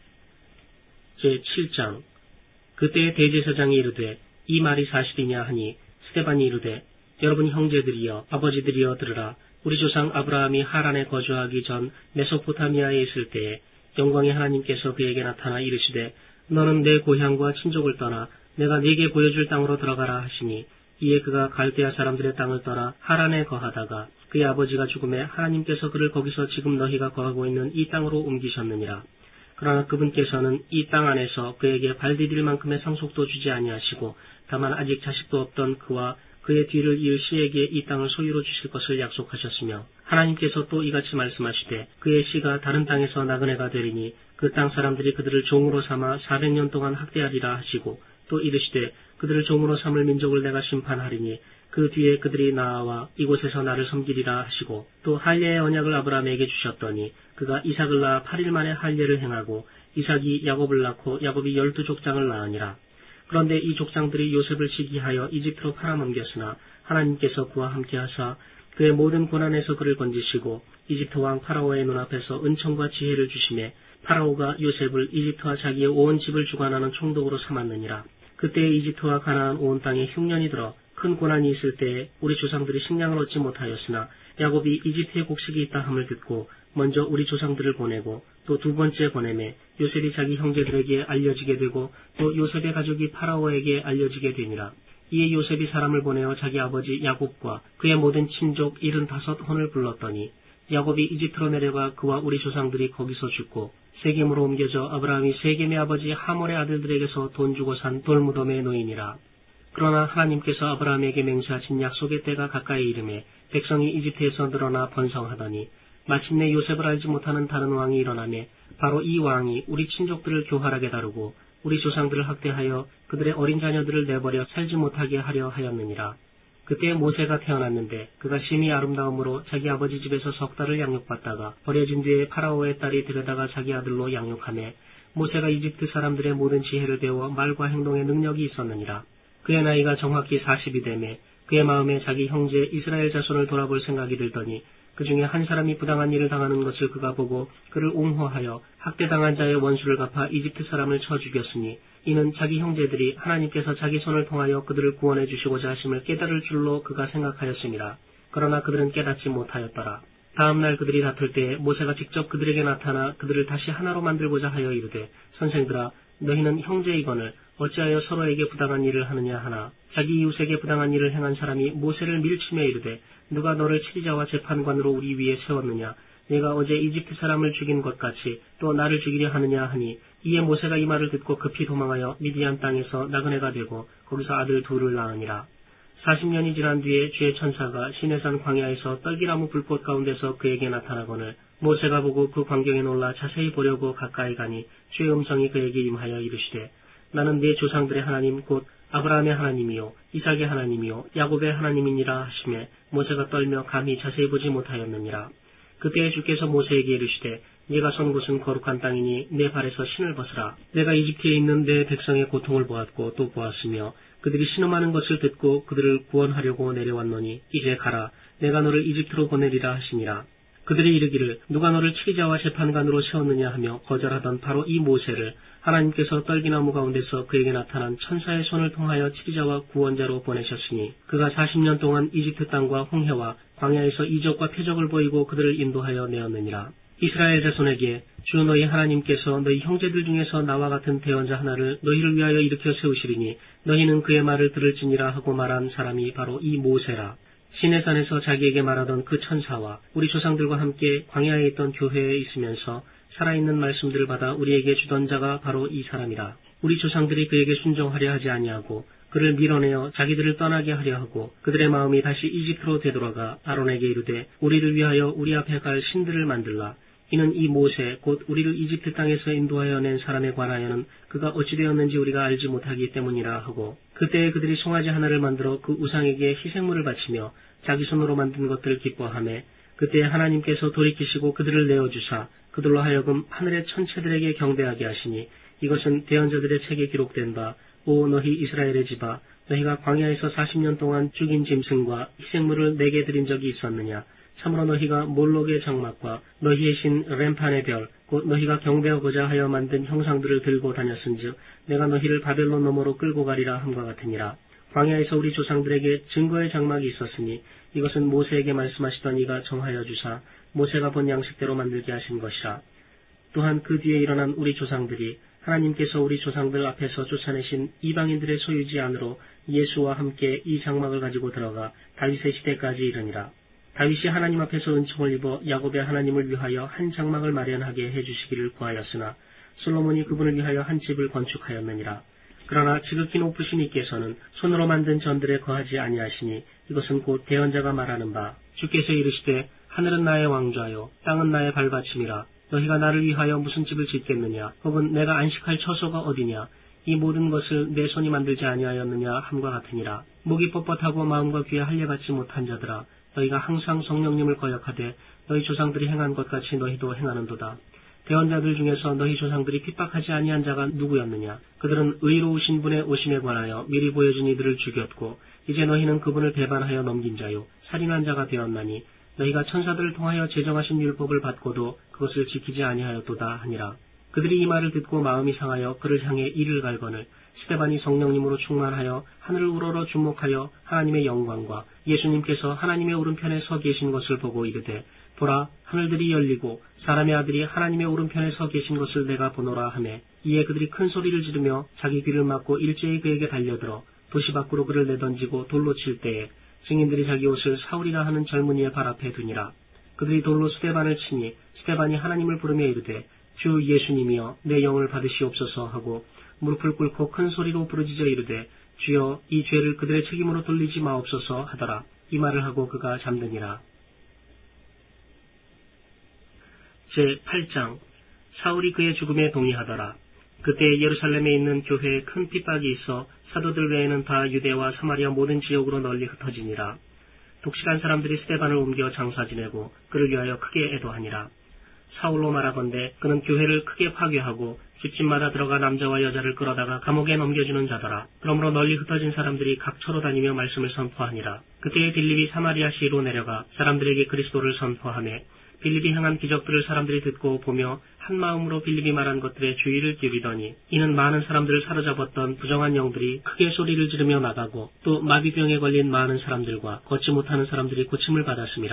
제칠 장. 그때 대제사장이 이르되 이 말이 사실이냐 하니 스데반이 이르되 여러분 형제들이여 아버지들이여 들으라. 우리 조상 아브라함이 하란에 거주하기 전 메소포타미아에 있을 때에 영광의 하나님께서 그에게 나타나 이르시되 너는 내 고향과 친족을 떠나 내가 네게 보여줄 땅으로 들어가라 하시니 이에 그가 갈대아 사람들의 땅을 떠나 하란에 거하다가 그의 아버지가 죽음에 하나님께서 그를 거기서 지금 너희가 거하고 있는 이 땅으로 옮기셨느니라. 그러나 그분께서는 이 땅 안에서 그에게 발 디딜 만큼의 상속도 주지 아니하시고 다만 아직 자식도 없던 그와 그의 뒤를 이을 씨에게 이 땅을 소유로 주실 것을 약속하셨으며 하나님께서 또 이같이 말씀하시되 그의 씨가 다른 땅에서 나그네가 되리니 그 땅 사람들이 그들을 종으로 삼아 사백 년 동안 학대하리라 하시고 또 이르시되 그들을 종으로 삼을 민족을 내가 심판하리니 그 뒤에 그들이 나아와 이곳에서 나를 섬기리라 하시고 또 할례의 언약을 아브라함에게 주셨더니 그가 이삭을 낳아 팔 일 만에 할례를 행하고 이삭이 야곱을 낳고 야곱이 열두 족장을 낳으니라. 그런데 이 족장들이 요셉을 시기하여 이집트로 팔아넘겼으나 하나님께서 그와 함께하사 그의 모든 고난에서 그를 건지시고 이집트 왕 파라오의 눈앞에서 은총과 지혜를 주시매 파라오가 요셉을 이집트와 자기의 온 집을 주관하는 총독으로 삼았느니라. 그때 이집트와 가나안 온 땅에 흉년이 들어 큰 고난이 있을 때에 우리 조상들이 식량을 얻지 못하였으나 야곱이 이집트에 곡식이 있다 함을 듣고 먼저 우리 조상들을 보내고 또 두 번째 보내매 요셉이 자기 형제들에게 알려지게 되고 또 요셉의 가족이 파라오에게 알려지게 되니라. 이에 요셉이 사람을 보내어 자기 아버지 야곱과 그의 모든 친족 일흔다섯 혼을 불렀더니 야곱이 이집트로 내려가 그와 우리 조상들이 거기서 죽고 세겜으로 옮겨져 아브라함이 세겜의 아버지 하몰의 아들들에게서 돈 주고 산 돌무덤의 노인이라. 그러나 하나님께서 아브라함에게 맹세하신 약속의 때가 가까이 이르매 백성이 이집트에서 늘어나 번성하더니 마침내 요셉을 알지 못하는 다른 왕이 일어나매 바로 이 왕이 우리 친족들을 교활하게 다루고 우리 조상들을 학대하여 그들의 어린 자녀들을 내버려 살지 못하게 하려 하였느니라. 그때 모세가 태어났는데 그가 심히 아름다움으로 자기 아버지 집에서 석 달을 양육받다가 버려진 뒤에 파라오의 딸이 데려다가 자기 아들로 양육하매 모세가 이집트 사람들의 모든 지혜를 배워 말과 행동에 능력이 있었느니라. 그의 나이가 정확히 사십이 되매 그의 마음에 자기 형제 이스라엘 자손을 돌아볼 생각이 들더니 그 중에 한 사람이 부당한 일을 당하는 것을 그가 보고 그를 옹호하여 학대당한 자의 원수를 갚아 이집트 사람을 쳐 죽였으니 이는 자기 형제들이 하나님께서 자기 손을 통하여 그들을 구원해 주시고자 하심을 깨달을 줄로 그가 생각하였습니다. 그러나 그들은 깨닫지 못하였더라. 다음날 그들이 다툴 때에 모세가 직접 그들에게 나타나 그들을 다시 하나로 만들고자 하여 이르되 선생들아 너희는 형제이거늘 어찌하여 서로에게 부당한 일을 하느냐 하나 자기 이웃에게 부당한 일을 행한 사람이 모세를 밀치며 이르되 누가 너를 치리자와 재판관으로 우리 위에 세웠느냐 내가 어제 이집트 사람을 죽인 것 같이 또 나를 죽이려 하느냐 하니 이에 모세가 이 말을 듣고 급히 도망하여 미디안 땅에서 나그네가 되고 거기서 아들 둘을 낳으니라. 사십 년이 지난 뒤에 주의 천사가 시내산 광야에서 떨기나무 불꽃 가운데서 그에게 나타나거늘 모세가 보고 그 광경에 놀라 자세히 보려고 가까이 가니 주의 음성이 그에게 임하여 이르시되 나는 네 조상들의 하나님 곧 아브라함의 하나님이요 이삭의 하나님이요 야곱의 하나님이니라 하시매 모세가 떨며 감히 자세히 보지 못하였느니라. 그때에 주께서 모세에게 이르시되 네가 선 곳은 거룩한 땅이니 내 발에서 신을 벗으라. 내가 이집트에 있는 내 백성의 고통을 보았고 또 보았으며 그들이 신음하는 것을 듣고 그들을 구원하려고 내려왔노니 이제 가라. 내가 너를 이집트로 보내리라 하시니라. 그들이 이르기를 누가 너를 치리자와 재판관으로 세웠느냐 하며 거절하던 바로 이 모세를 하나님께서 떨기나무 가운데서 그에게 나타난 천사의 손을 통하여 치리자와 구원자로 보내셨으니 그가 사십 년 동안 이집트 땅과 홍해와 광야에서 이적과 표적을 보이고 그들을 인도하여 내었느니라. 이스라엘 자손에게 주 너희 하나님께서 너희 형제들 중에서 나와 같은 대언자 하나를 너희를 위하여 일으켜 세우시리니 너희는 그의 말을 들을지니라 하고 말한 사람이 바로 이 모세라. 시내산에서 자기에게 말하던 그 천사와 우리 조상들과 함께 광야에 있던 교회에 있으면서 살아있는 말씀들을 받아 우리에게 주던 자가 바로 이 사람이라. 우리 조상들이 그에게 순종하려 하지 아니하고 그를 밀어내어 자기들을 떠나게 하려 하고 그들의 마음이 다시 이집트로 되돌아가 아론에게 이르되 우리를 위하여 우리 앞에 갈 신들을 만들라. 이는 이 모세 곧 우리를 이집트 땅에서 인도하여 낸 사람에 관하여는 그가 어찌 되었는지 우리가 알지 못하기 때문이라 하고 그때에 그들이 송아지 하나를 만들어 그 우상에게 희생물을 바치며 자기 손으로 만든 것들을 기뻐하며 그때에 하나님께서 돌이키시고 그들을 내어주사 그들로 하여금 하늘의 천체들에게 경배하게 하시니 이것은 대언자들의 책에 기록된 바 오 너희 이스라엘의 집아 너희가 광야에서 사십 년 동안 죽인 짐승과 희생물을 내게 드린 적이 있었느냐. 참으로 너희가 몰록의 장막과 너희의 신 렘판의 별 곧 너희가 경배하고자 하여 만든 형상들을 들고 다녔은즉 내가 너희를 바벨론 너머로 끌고 가리라 함과 같으니라. 광야에서 우리 조상들에게 증거의 장막이 있었으니 이것은 모세에게 말씀하시던 이가 정하여 주사 모세가 본 양식대로 만들게 하신 것이라. 또한 그 뒤에 일어난 우리 조상들이 하나님께서 우리 조상들 앞에서 쫓아내신 이방인들의 소유지 안으로 예수와 함께 이 장막을 가지고 들어가 다윗의 시대까지 이르니라. 다윗이 하나님 앞에서 은총을 입어 야곱의 하나님을 위하여 한 장막을 마련하게 해주시기를 구하였으나 솔로몬이 그분을 위하여 한 집을 건축하였느니라. 그러나 지극히 높으신 이께서는 손으로 만든 전들에 거하지 아니하시니 이것은 곧 대언자가 말하는 바 주께서 이르시되 하늘은 나의 왕좌요 땅은 나의 발받침이라. 너희가 나를 위하여 무슨 집을 짓겠느냐 혹은 내가 안식할 처소가 어디냐 이 모든 것을 내 손이 만들지 아니하였느냐 함과 같으니라. 목이 뻣뻣하고 마음과 귀에 할례받지 못한 자들아 너희가 항상 성령님을 거역하되 너희 조상들이 행한 것 같이 너희도 행하는도다. 대언자들 중에서 너희 조상들이 핍박하지 아니한 자가 누구였느냐. 그들은 의로우신 분의 오심에 관하여 미리 보여준 이들을 죽였고 이제 너희는 그분을 배반하여 넘긴 자요 살인한 자가 되었나니 너희가 천사들을 통하여 제정하신 율법을 받고도 그것을 지키지 아니하였도다 하니라. 그들이 이 말을 듣고 마음이 상하여 그를 향해 이를 갈거늘 스데반이 성령님으로 충만하여 하늘을 우러러 주목하여 하나님의 영광과 예수님께서 하나님의 오른편에 서 계신 것을 보고 이르되 보라 하늘들이 열리고 사람의 아들이 하나님의 오른편에 서 계신 것을 내가 보노라 하매 이에 그들이 큰 소리를 지르며 자기 귀를 막고 일제히 그에게 달려들어 도시 밖으로 그를 내던지고 돌로 칠 때에 증인들이 자기 옷을 사울이라 하는 젊은이의 발 앞에 두니라. 그들이 돌로 스데반을 치니 스데반이 하나님을 부르며 이르되 주 예수님이여 내 영을 받으시옵소서 하고 무릎을 꿇고 큰 소리로 부르짖어 이르되 주여 이 죄를 그들의 책임으로 돌리지 마옵소서 하더라. 이 말을 하고 그가 잠드니라. 제팔 장 사울이 그의 죽음에 동의하더라. 그때 예루살렘에 있는 교회에 큰 핍박이 있어 사도들 외에는 다 유대와 사마리아 모든 지역으로 널리 흩어지니라. 독실한 사람들이 스데반을 옮겨 장사 지내고 그를 위하여 크게 애도하니라. 사울로 말하건대 그는 교회를 크게 파괴하고 집집마다 들어가 남자와 여자를 끌어다가 감옥에 넘겨주는 자더라. 그러므로 널리 흩어진 사람들이 각처로 다니며 말씀을 선포하니라. 그때에 빌립이 사마리아 시로 내려가 사람들에게 그리스도를 선포하며 빌립이 행한 기적들을 사람들이 듣고 보며 한 마음으로 빌립이 말한 것들에 주의를 기울이더니 이는 많은 사람들을 사로잡았던 부정한 영들이 크게 소리를 지르며 나가고 또 마비병에 걸린 많은 사람들과 걷지 못하는 사람들이 고침을 받았음이라.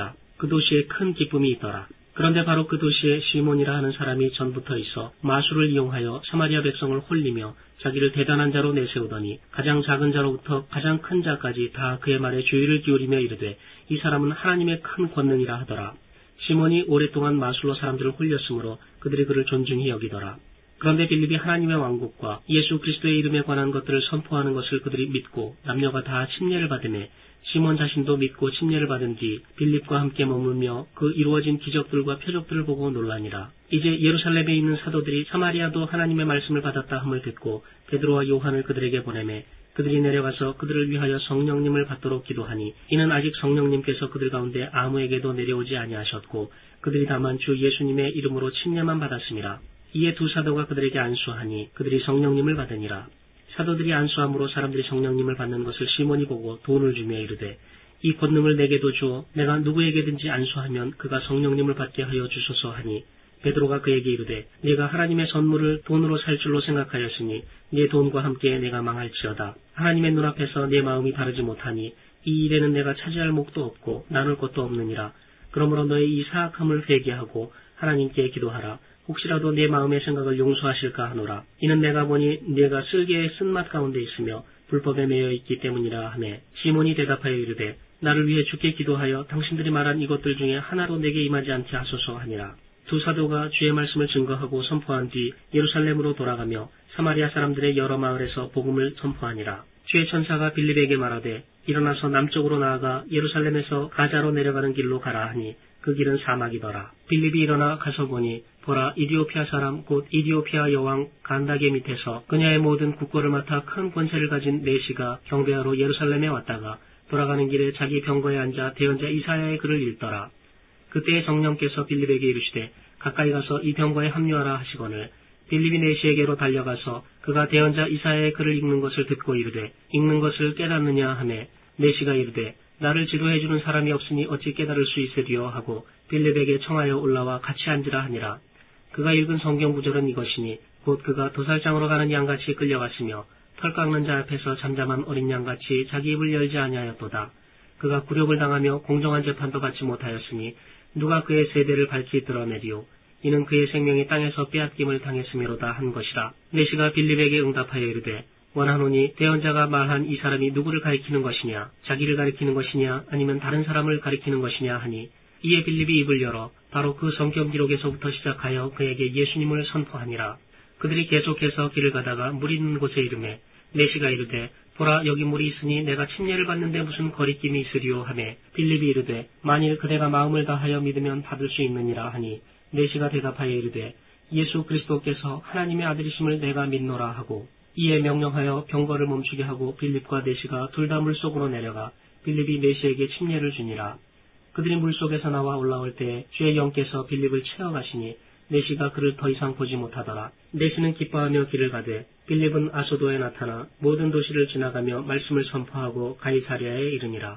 그 도시에 큰 기쁨이 있더라. 그런데 바로 그 도시에 시몬이라 하는 사람이 전부터 있어 마술을 이용하여 사마리아 백성을 홀리며 자기를 대단한 자로 내세우더니 가장 작은 자로부터 가장 큰 자까지 다 그의 말에 주의를 기울이며 이르되 이 사람은 하나님의 큰 권능이라 하더라. 시몬이 오랫동안 마술로 사람들을 홀렸으므로 그들이 그를 존중히 여기더라. 그런데 빌립이 하나님의 왕국과 예수 그리스도의 이름에 관한 것들을 선포하는 것을 그들이 믿고 남녀가 다 침례를 받으매 시몬 자신도 믿고 침례를 받은 뒤 빌립과 함께 머물며 그 이루어진 기적들과 표적들을 보고 놀라니라. 이제 예루살렘에 있는 사도들이 사마리아도 하나님의 말씀을 받았다 함을 듣고 베드로와 요한을 그들에게 보내매 그들이 내려가서 그들을 위하여 성령님을 받도록 기도하니 이는 아직 성령님께서 그들 가운데 아무에게도 내려오지 아니하셨고 그들이 다만 주 예수님의 이름으로 침례만 받았음이라. 이에 두 사도가 그들에게 안수하니 그들이 성령님을 받으니라. 사도들이 안수함으로 사람들이 성령님을 받는 것을 시몬이 보고 돈을 주며 이르되 이 권능을 내게도 주어 내가 누구에게든지 안수하면 그가 성령님을 받게 하여 주소서 하니 베드로가 그에게 이르되 네가 하나님의 선물을 돈으로 살 줄로 생각하였으니 네 돈과 함께 내가 망할지어다. 하나님의 눈앞에서 내 마음이 다르지 못하니 이 일에는 내가 차지할 목도 없고 나눌 것도 없느니라. 그러므로 너의 이 사악함을 회개하고 하나님께 기도하라. 혹시라도 내 마음의 생각을 용서하실까 하노라. 이는 내가 보니 네가 쓸개의 쓴맛 가운데 있으며 불법에 매여 있기 때문이라 하매 시몬이 대답하여 이르되 나를 위해 주께 기도하여 당신들이 말한 이것들 중에 하나도 내게 임하지 않게 하소서 하니라. 두 사도가 주의 말씀을 증거하고 선포한 뒤 예루살렘으로 돌아가며 사마리아 사람들의 여러 마을에서 복음을 선포하니라. 주의 천사가 빌립에게 말하되 일어나서 남쪽으로 나아가 예루살렘에서 가자로 내려가는 길로 가라 하니 그 길은 사막이더라. 빌립이 일어나 가서 보니 보라 이디오피아 사람 곧 이디오피아 여왕 간다게 밑에서 그녀의 모든 국고를 맡아 큰 권세를 가진 내시가 경배하러 예루살렘에 왔다가 돌아가는 길에 자기 병거에 앉아 대언자 이사야의 글을 읽더라. 그때에 성령께서 빌립에게 이르시되 가까이 가서 이 병거에 합류하라 하시거늘 빌립이 내시에게로 달려가서 그가 대언자 이사야의 글을 읽는 것을 듣고 이르되 읽는 것을 깨닫느냐 하매 내시가 이르되 나를 지도해주는 사람이 없으니 어찌 깨달을 수 있으리요 하고 빌립에게 청하여 올라와 같이 앉으라 하니라. 그가 읽은 성경 구절은 이것이니 곧 그가 도살장으로 가는 양같이 끌려갔으며 털 깎는 자 앞에서 잠잠한 어린 양같이 자기 입을 열지 아니하였도다. 그가 굴욕을 당하며 공정한 재판도 받지 못하였으니 누가 그의 세대를 밝히 드러내리요. 이는 그의 생명이 땅에서 빼앗김을 당했음이로다 한 것이라. 내시가 빌립에게 응답하여 이르되 원하노니 대언자가 말한 이 사람이 누구를 가리키는 것이냐, 자기를 가리키는 것이냐, 아니면 다른 사람을 가리키는 것이냐 하니 이에 빌립이 입을 열어 바로 그 성경 기록에서부터 시작하여 그에게 예수님을 선포하니라. 그들이 계속해서 길을 가다가 물 있는 곳에 이르매 내시가 이르되 보라 여기 물이 있으니 내가 침례를 받는데 무슨 거리낌이 있으리요 하매 빌립이 이르되 만일 그대가 마음을 다하여 믿으면 받을 수 있느니라 하니 내시가 대답하여 이르되 예수 그리스도께서 하나님의 아들이심을 내가 믿노라 하고 이에 명령하여 병거를 멈추게 하고 빌립과 내시가 둘 다 물속으로 내려가 빌립이 내시에게 침례를 주니라. 그들이 물속에서 나와 올라올 때 주의 영께서 빌립을 채워가시니 내시가 그를 더 이상 보지 못하더라. 내시는 기뻐하며 길을 가되 빌립은 아소도에 나타나 모든 도시를 지나가며 말씀을 선포하고 가이사랴에 이르니라.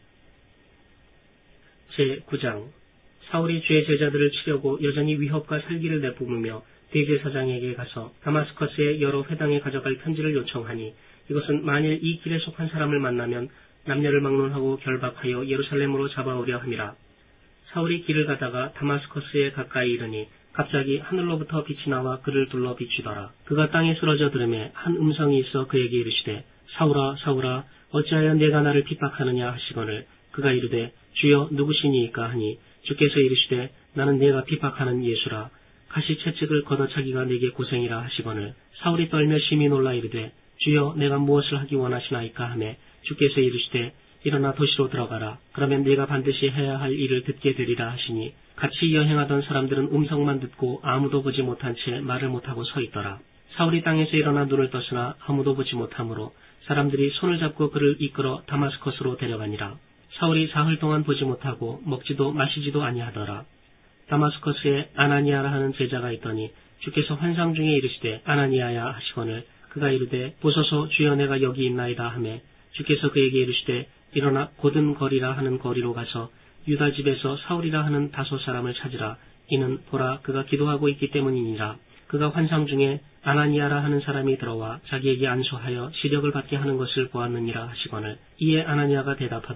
제구 장 사울이 주의 제자들을 치려고 여전히 위협과 살기를 내뿜으며 대제사장에게 가서 다마스커스의 여러 회당에 가져갈 편지를 요청하니 이것은 만일 이 길에 속한 사람을 만나면 남녀를 막론하고 결박하여 예루살렘으로 잡아오려 함이라. 사울이 길을 가다가 다마스커스에 가까이 이르니 갑자기 하늘로부터 빛이 나와 그를 둘러 비추더라. 그가 땅에 쓰러져 들음에 한 음성이 있어 그에게 이르시되 사울아 사울아 어찌하여 내가 나를 핍박하느냐 하시거늘 그가 이르되 주여 누구시니이까 하니 주께서 이르시되 나는 내가 핍박하는 예수라. 가시채찍을 걷어차기가 내게 고생이라 하시거늘 사울이 떨며 심히 놀라 이르되 주여 내가 무엇을 하기 원하시나이까 하매 주께서 이르시되 일어나 도시로 들어가라. 그러면 네가 반드시 해야 할 일을 듣게 되리라 하시니 같이 여행하던 사람들은 음성만 듣고 아무도 보지 못한 채 말을 못하고 서 있더라. 사울이 땅에서 일어나 눈을 떴으나 아무도 보지 못하므로 사람들이 손을 잡고 그를 이끌어 다마스커스로 데려가니라. 사울이 사흘 동안 보지 못하고 먹지도 마시지도 아니하더라. 다마스커스에 아나니아라 하는 제자가 있더니 주께서 환상 중에 이르시되 아나니아야 하시거늘 그가 이르되 보소서 주여 내가 여기 있나이다 하매 주께서 그에게 이르시되 일어나 곧은 거리라 하는 거리로 가서 유다 집에서 사울이라 하는 다섯 사람을 찾으라. 이는 보라 그가 기도하고 있기 때문이니라. 그가 환상 중에 아나니아라 하는 사람이 들어와 자기에게 안수하여 시력을 받게 하는 것을 보았느니라 하시거늘 이에 아나니아가 대답하되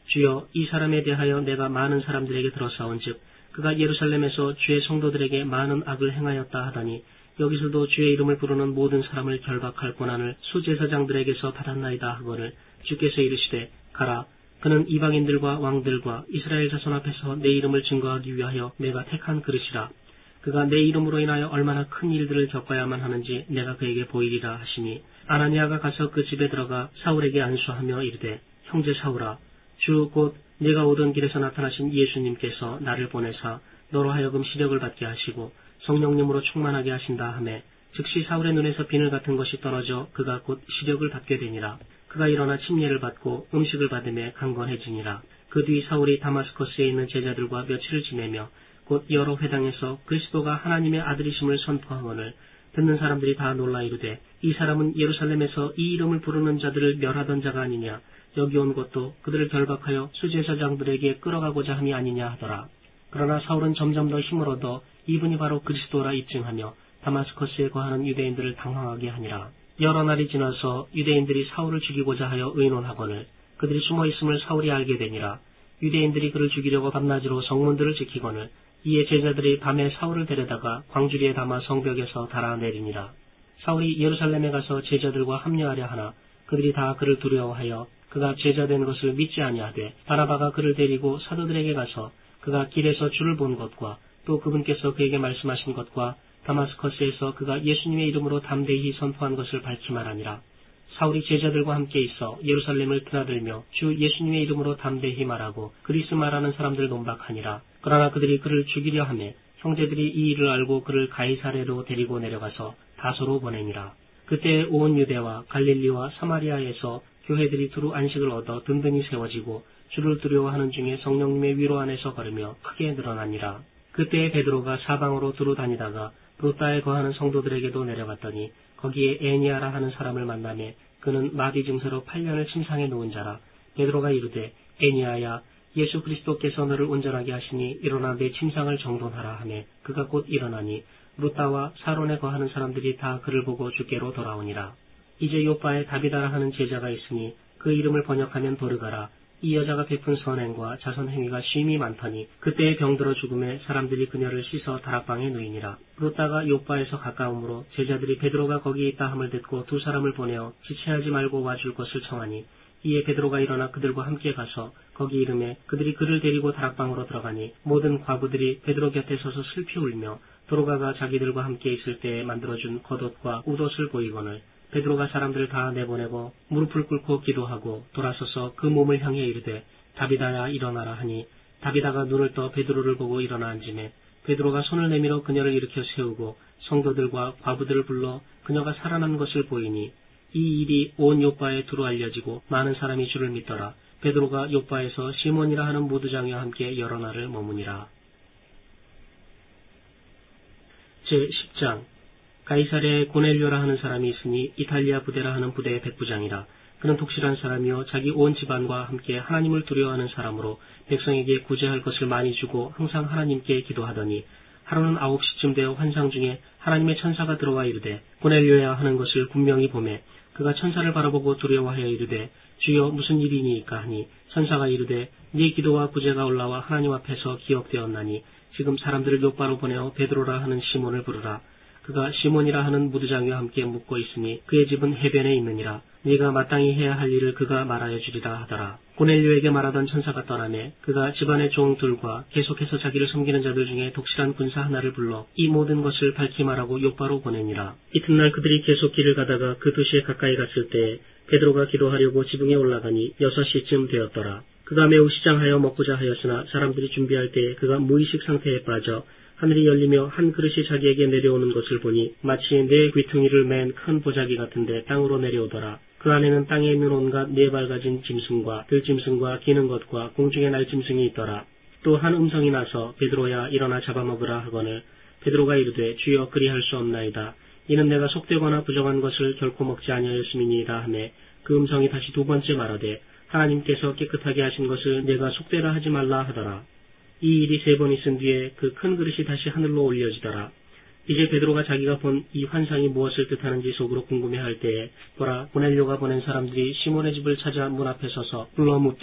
주여 이 사람에 대하여 내가 많은 사람들에게 들었사온즉 그가 예루살렘에서 주의 성도들에게 많은 악을 행하였다 하더니 여기서도 주의 이름을 부르는 모든 사람을 결박할 권한을 수제사장들에게서 받았나이다 하거늘 주께서 이르시되 가라 그는 이방인들과 왕들과 이스라엘 자손 앞에서 내 이름을 증거하기 위하여 내가 택한 그릇이라. 그가 내 이름으로 인하여 얼마나 큰 일들을 겪어야만 하는지 내가 그에게 보이리라 하시니 아나니아가 가서 그 집에 들어가 사울에게 안수하며 이르되 형제 사울아 주 곧 네가 오던 길에서 나타나신 예수님께서 나를 보내사 너로 하여금 시력을 받게 하시고 성령님으로 충만하게 하신다 하매 즉시 사울의 눈에서 비늘 같은 것이 떨어져 그가 곧 시력을 받게 되니라. 그가 일어나 침례를 받고 음식을 받으며 강건해지니라. 그 뒤 사울이 다마스커스에 있는 제자들과 며칠을 지내며 곧 여러 회당에서 그리스도가 하나님의 아들이심을 선포하거늘 듣는 사람들이 다 놀라 이르되 이 사람은 예루살렘에서 이 이름을 부르는 자들을 멸하던 자가 아니냐. 여기 온 것도 그들을 결박하여 수제사장들에게 끌어가고자 함이 아니냐 하더라. 그러나 사울은 점점 더 힘을 얻어 이분이 바로 그리스도라 입증하며 다마스커스에 거하는 유대인들을 당황하게 하니라. 여러 날이 지나서 유대인들이 사울을 죽이고자 하여 의논하거늘 그들이 숨어있음을 사울이 알게 되니라. 유대인들이 그를 죽이려고 밤낮으로 성문들을 지키거늘 이에 제자들이 밤에 사울을 데려다가 광주리에 담아 성벽에서 달아내리니라. 사울이 예루살렘에 가서 제자들과 합류하려 하나 그들이 다 그를 두려워하여 그가 제자된 것을 믿지 아니하되 바나바가 그를 데리고 사도들에게 가서 그가 길에서 주를 본 것과 또 그분께서 그에게 말씀하신 것과 다마스커스에서 그가 예수님의 이름으로 담대히 선포한 것을 밝히 말하니라. 사울이 제자들과 함께 있어 예루살렘을 드나들며 주 예수님의 이름으로 담대히 말하고 그리스 말하는 사람들 논박하니라. 그러나 그들이 그를 죽이려 하매 형제들이 이 일을 알고 그를 가이사랴로 데리고 내려가서 다소로 보내니라. 그때 온 유대와 갈릴리와 사마리아에서 교회들이 두루 안식을 얻어 든든히 세워지고 주를 두려워하는 중에 성령님의 위로 안에서 걸으며 크게 늘어나니라. 그때 베드로가 사방으로 두루 다니다가 루다에 거하는 성도들에게도 내려갔더니 거기에 애니아라 하는 사람을 만나매 그는 마비 증세로 팔 년을 침상에 놓은 자라. 베드로가 이르되 애니아야 예수 그리스도께서 너를 온전하게 하시니 일어나 내 침상을 정돈하라 하매 그가 곧 일어나니 루다와 사론에 거하는 사람들이 다 그를 보고 주께로 돌아오니라. 이제 요빠에 다비다라 하는 제자가 있으니 그 이름을 번역하면 도르가라. 이 여자가 베푼 선행과 자선 행위가 쉼이 많더니 그때에 병들어 죽음에 사람들이 그녀를 씻어 다락방에 누이니라. 루다가 요빠에서 가까우므로 제자들이 베드로가 거기 있다 함을 듣고 두 사람을 보내어 지체하지 말고 와줄 것을 청하니 이에 베드로가 일어나 그들과 함께 가서 거기 이름에 그들이 그를 데리고 다락방으로 들어가니 모든 과부들이 베드로 곁에 서서 슬피 울며 도르가가 자기들과 함께 있을 때에 만들어준 겉옷과 웃옷을 보이거늘 베드로가 사람들을 다 내보내고 무릎을 꿇고 기도하고 돌아서서 그 몸을 향해 이르되 다비다야 일어나라 하니 다비다가 눈을 떠 베드로를 보고 일어나 앉으매 베드로가 손을 내밀어 그녀를 일으켜 세우고 성도들과 과부들을 불러 그녀가 살아난 것을 보이니 이 일이 온 요빠에 두루 알려지고 많은 사람이 주를 믿더라. 베드로가 요빠에서 시몬이라 하는 무두장이와 함께 여러 날을 머무니라. 제십 장 가이사랴에 고넬료라 하는 사람이 있으니 이탈리아 부대라 하는 부대의 백부장이라. 그는 독실한 사람이요 자기 온 집안과 함께 하나님을 두려워하는 사람으로 백성에게 구제할 것을 많이 주고 항상 하나님께 기도하더니 하루는 아홉 시쯤 되어 환상 중에 하나님의 천사가 들어와 이르되 고넬료야 하는 것을 분명히 보매 그가 천사를 바라보고 두려워하여 이르되 주여 무슨 일이니이까 하니 천사가 이르되 네 기도와 구제가 올라와 하나님 앞에서 기억되었나니 지금 사람들을 요빠로 보내어 베드로라 하는 시몬을 부르라. 그가 시몬이라 하는 무두장이와 함께 묵고 있으니 그의 집은 해변에 있느니라. 네가 마땅히 해야 할 일을 그가 말하여 주리라 하더라. 고넬료에게 말하던 천사가 떠나매 그가 집안의 종들과 계속해서 자기를 섬기는 자들 중에 독실한 군사 하나를 불러 이 모든 것을 밝히 말하고 요빠로 보내니라. 이튿날 그들이 계속 길을 가다가 그 도시에 가까이 갔을 때에 베드로가 기도하려고 지붕에 올라가니 여섯 시쯤 되었더라. 그가 매우 시장하여 먹고자 하였으나 사람들이 준비할 때에 그가 무의식 상태에 빠져 하늘이 열리며 한 그릇이 자기에게 내려오는 것을 보니 마치 네 귀퉁이를 맨 큰 보자기 같은데 땅으로 내려오더라. 그 안에는 땅에 있는 온갖 네 발 가진 짐승과 들짐승과 기는 것과 공중의 날짐승이 있더라. 또 한 음성이 나서 베드로야 일어나 잡아먹으라 하거늘 베드로가 이르되 주여 그리할 수 없나이다. 이는 내가 속되거나 부정한 것을 결코 먹지 아니하였음이니이다 하매 그 음성이 다시 두 번째 말하되 하나님께서 깨끗하게 하신 것을 내가 속되라 하지 말라 하더라. 이 일이 세 번 있은 뒤에 그 큰 그릇이 다시 하늘로 올려지더라. 이제 베드로가 자기가 본 이 환상이 무엇을 뜻하는지 속으로 궁금해할 때에 보라 고넬료가 보낸 사람들이 시몬의 집을 찾아 문 앞에 서서 불러 묻되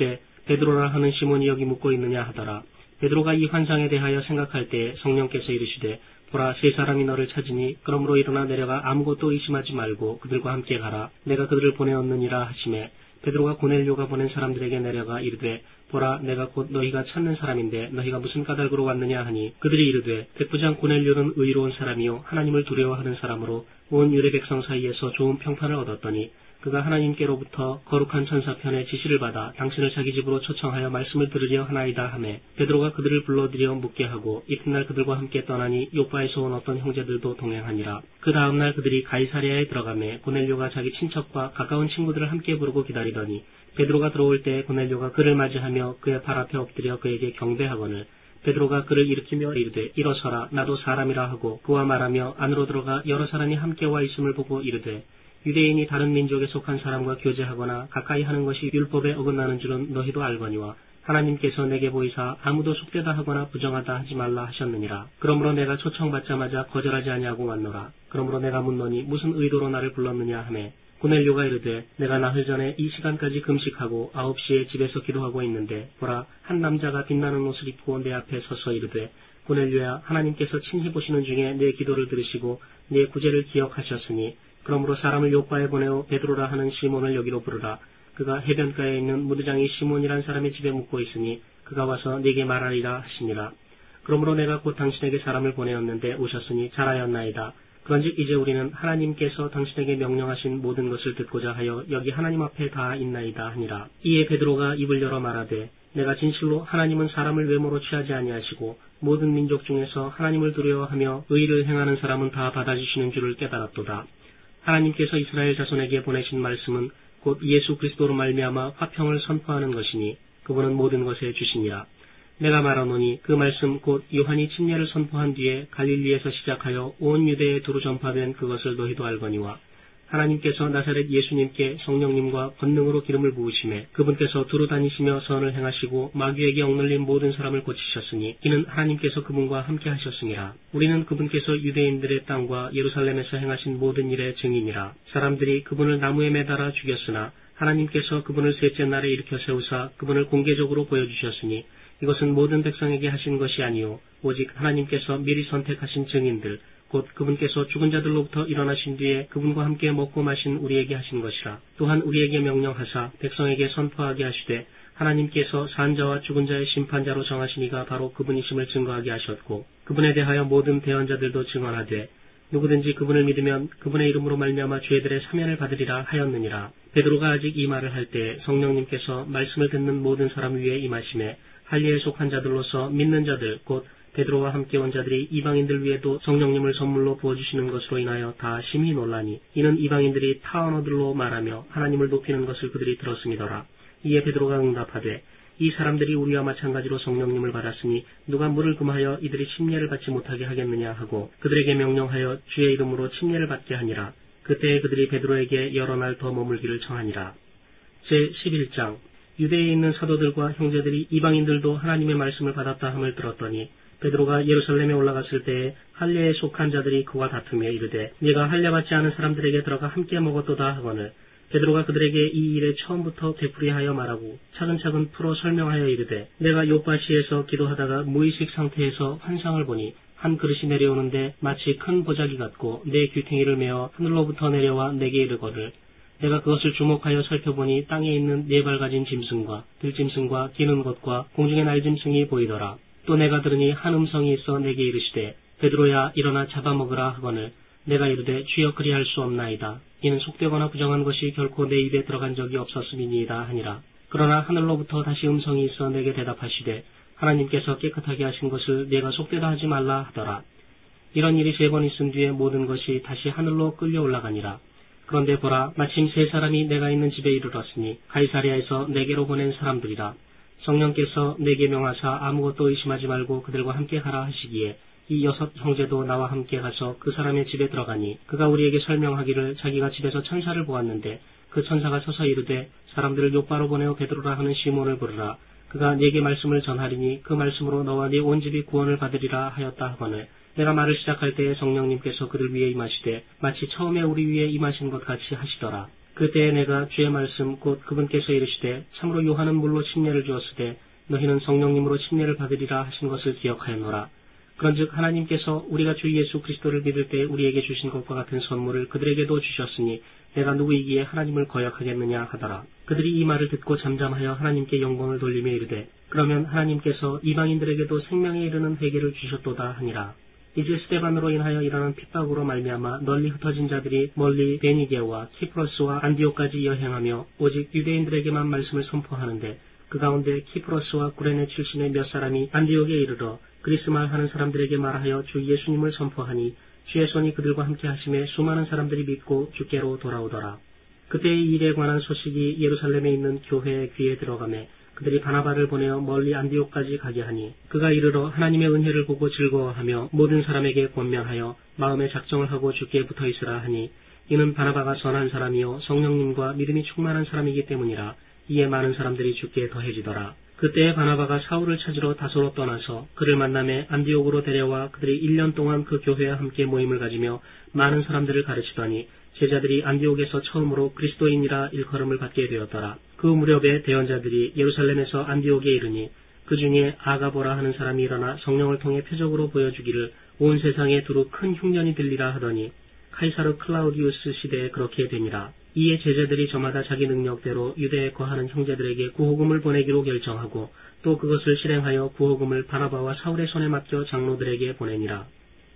베드로라 하는 시몬이 여기 묵고 있느냐 하더라. 베드로가 이 환상에 대하여 생각할 때 성령께서 이르시되 보라 세 사람이 너를 찾으니 그러므로 일어나 내려가 아무것도 의심하지 말고 그들과 함께 가라. 내가 그들을 보내었느니라 하시매 베드로가 고넬료가 보낸 사람들에게 내려가 이르되 보라 내가 곧 너희가 찾는 사람인데 너희가 무슨 까닭으로 왔느냐 하니 그들이 이르되 백부장 고넬료는 의로운 사람이요 하나님을 두려워하는 사람으로 온 유대 백성 사이에서 좋은 평판을 얻었더니 그가 하나님께로부터 거룩한 천사 편에 지시를 받아 당신을 자기 집으로 초청하여 말씀을 들으려 하나이다 하매 베드로가 그들을 불러들여 묻게 하고 이튿날 그들과 함께 떠나니 요파에서 온 어떤 형제들도 동행하니라. 그 다음날 그들이 가이사랴에 들어가매 고넬료가 자기 친척과 가까운 친구들을 함께 부르고 기다리더니 베드로가 들어올 때 고넬료가 그를 맞이하며 그의 발 앞에 엎드려 그에게 경배하거늘 베드로가 그를 일으키며 이르되 일어서라 나도 사람이라 하고 그와 말하며 안으로 들어가 여러 사람이 함께 와 있음을 보고 이르되 유대인이 다른 민족에 속한 사람과 교제하거나 가까이 하는 것이 율법에 어긋나는 줄은 너희도 알거니와 하나님께서 내게 보이사 아무도 속되다 하거나 부정하다 하지 말라 하셨느니라. 그러므로 내가 초청받자마자 거절하지 아니하고 왔노라. 그러므로 내가 묻노니 무슨 의도로 나를 불렀느냐 하매 고넬료가 이르되 내가 나흘 전에 이 시간까지 금식하고 아홉 시에 집에서 기도하고 있는데 보라 한 남자가 빛나는 옷을 입고 내 앞에 서서 이르되 고넬료야 하나님께서 친히 보시는 중에 내 기도를 들으시고 내 구제를 기억하셨으니 그러므로 사람을 요파에 보내어 베드로라 하는 시몬을 여기로 부르라. 그가 해변가에 있는 무드장이 시몬이란 사람의 집에 묵고 있으니 그가 와서 네게 말하리라 하시니라. 그러므로 내가 곧 당신에게 사람을 보내었는데 오셨으니 잘하였나이다. 그런즉 이제 우리는 하나님께서 당신에게 명령하신 모든 것을 듣고자 하여 여기 하나님 앞에 다 있나이다 하니라. 이에 베드로가 입을 열어 말하되 내가 진실로 하나님은 사람을 외모로 취하지 아니하시고 모든 민족 중에서 하나님을 두려워하며 의를 행하는 사람은 다 받아주시는 줄을 깨달았도다. 하나님께서 이스라엘 자손에게 보내신 말씀은 곧 예수 그리스도로 말미암아 화평을 선포하는 것이니 그분은 모든 것에 주시니라. 내가 말하노니 그 말씀 곧 요한이 침례를 선포한 뒤에 갈릴리에서 시작하여 온 유대에 두루 전파된 그것을 너희도 알거니와 하나님께서 나사렛 예수님께 성령님과 권능으로 기름을 부으시매 그분께서 두루 다니시며 선을 행하시고 마귀에게 억눌린 모든 사람을 고치셨으니 이는 하나님께서 그분과 함께 하셨음이라. 우리는 그분께서 유대인들의 땅과 예루살렘에서 행하신 모든 일의 증인이라. 사람들이 그분을 나무에 매달아 죽였으나 하나님께서 그분을 셋째 날에 일으켜 세우사 그분을 공개적으로 보여주셨으니 이것은 모든 백성에게 하신 것이 아니요 오직 하나님께서 미리 선택하신 증인들 곧 그분께서 죽은 자들로부터 일어나신 뒤에 그분과 함께 먹고 마신 우리에게 하신 것이라. 또한 우리에게 명령하사 백성에게 선포하게 하시되 하나님께서 산 자와 죽은 자의 심판자로 정하신 이가 바로 그분이심을 증거하게 하셨고 그분에 대하여 모든 대언자들도 증언하되 누구든지 그분을 믿으면 그분의 이름으로 말미암아 죄들의 사면을 받으리라 하였느니라. 베드로가 아직 이 말을 할 때 성령님께서 말씀을 듣는 모든 사람 위에 임하심에 할례에 속한 자들로서 믿는 자들 곧 베드로와 함께 온 자들이 이방인들 위에도 성령님을 선물로 부어주시는 것으로 인하여 다 심히 놀라니 이는 이방인들이 타 언어들로 말하며 하나님을 높이는 것을 그들이 들었음이더라. 이에 베드로가 응답하되 이 사람들이 우리와 마찬가지로 성령님을 받았으니 누가 물을 금하여 이들이 침례를 받지 못하게 하겠느냐 하고 그들에게 명령하여 주의 이름으로 침례를 받게 하니라. 그때에 그들이 베드로에게 여러 날 더 머물기를 청하니라. 제십일 장 유대에 있는 사도들과 형제들이 이방인들도 하나님의 말씀을 받았다 함을 들었더니 베드로가 예루살렘에 올라갔을 때에 할례에 속한 자들이 그와 다투며 이르되 네가 할례 받지 않은 사람들에게 들어가 함께 먹었도다 하거늘 베드로가 그들에게 이 일에 처음부터 되풀이하여 말하고 차근차근 풀어 설명하여 이르되 내가 요파시에서 기도하다가 무의식 상태에서 환상을 보니 한 그릇이 내려오는데 마치 큰 보자기 같고 내 귀퉁이를 메어 하늘로부터 내려와 내게 이르거늘 내가 그것을 주목하여 살펴보니 땅에 있는 네 발 가진 짐승과 들짐승과 기는 것과 공중의 날짐승이 보이더라. 또 내가 들으니 한 음성이 있어 내게 이르시되 베드로야 일어나 잡아먹으라 하거늘 내가 이르되 주여 그리할 수 없나이다. 이는 속되거나 부정한 것이 결코 내 입에 들어간 적이 없었음이니이다 하니라. 그러나 하늘로부터 다시 음성이 있어 내게 대답하시되 하나님께서 깨끗하게 하신 것을 내가 속되다 하지 말라 하더라. 이런 일이 세 번 있은 뒤에 모든 것이 다시 하늘로 끌려 올라가니라. 그런데 보라 마침 세 사람이 내가 있는 집에 이르렀으니 가이사랴에서 내게로 보낸 사람들이라. 성령께서 내게 명하사 아무것도 의심하지 말고 그들과 함께 가라 하시기에 이 여섯 형제도 나와 함께 가서 그 사람의 집에 들어가니 그가 우리에게 설명하기를 자기가 집에서 천사를 보았는데 그 천사가 서서 이르되 사람들을 요파로 보내어 베드로라 하는 시몬을 부르라. 그가 네게 말씀을 전하리니 그 말씀으로 너와 네 온 집이 구원을 받으리라 하였다 하거늘 내가 말을 시작할 때에 성령님께서 그들 위에 임하시되 마치 처음에 우리 위에 임하신 것 같이 하시더라. 그때에 내가 주의 말씀 곧 그분께서 이르시되 참으로 요한은 물로 침례를 주었으되 너희는 성령님으로 침례를 받으리라 하신 것을 기억하였노라. 그런즉 하나님께서 우리가 주 예수 그리스도를 믿을 때 우리에게 주신 것과 같은 선물을 그들에게도 주셨으니 내가 누구이기에 하나님을 거역하겠느냐 하더라. 그들이 이 말을 듣고 잠잠하여 하나님께 영광을 돌리며 이르되 그러면 하나님께서 이방인들에게도 생명에 이르는 회개를 주셨도다 하니라. 이제 스데반으로 인하여 일어난 핍박으로 말미암아 널리 흩어진 자들이 멀리 베니게와 키프로스와 안디옥까지 여행하며 오직 유대인들에게만 말씀을 선포하는데 그 가운데 키프로스와 구레네 출신의 몇 사람이 안디옥에 이르러 그리스 말 하는 사람들에게 말하여 주 예수님을 선포하니 주의 손이 그들과 함께 하심에 수많은 사람들이 믿고 주께로 돌아오더라. 그때 이 일에 관한 소식이 예루살렘에 있는 교회의 귀에 들어가매 그들이 바나바를 보내어 멀리 안디옥까지 가게 하니 그가 이르러 하나님의 은혜를 보고 즐거워하며 모든 사람에게 권면하여 마음에 작정을 하고 주께 붙어 있으라 하니 이는 바나바가 선한 사람이요 성령님과 믿음이 충만한 사람이기 때문이라. 이에 많은 사람들이 주께 더해지더라. 그때 바나바가 사울을 찾으러 다소로 떠나서 그를 만남에 안디옥으로 데려와 그들이 일 년 동안 그 교회와 함께 모임을 가지며 많은 사람들을 가르치더니 제자들이 안디옥에서 처음으로 그리스도인이라 일컬음을 받게 되었더라. 그 무렵에 대언자들이 예루살렘에서 안디옥에 이르니 그 중에 아가보라 하는 사람이 일어나 성령을 통해 표적으로 보여주기를 온 세상에 두루 큰 흉년이 들리라 하더니 카이사르 클라우디우스 시대에 그렇게 되니라. 이에 제자들이 저마다 자기 능력대로 유대에 거하는 형제들에게 구호금을 보내기로 결정하고 또 그것을 실행하여 구호금을 바나바와 사울의 손에 맡겨 장로들에게 보내니라.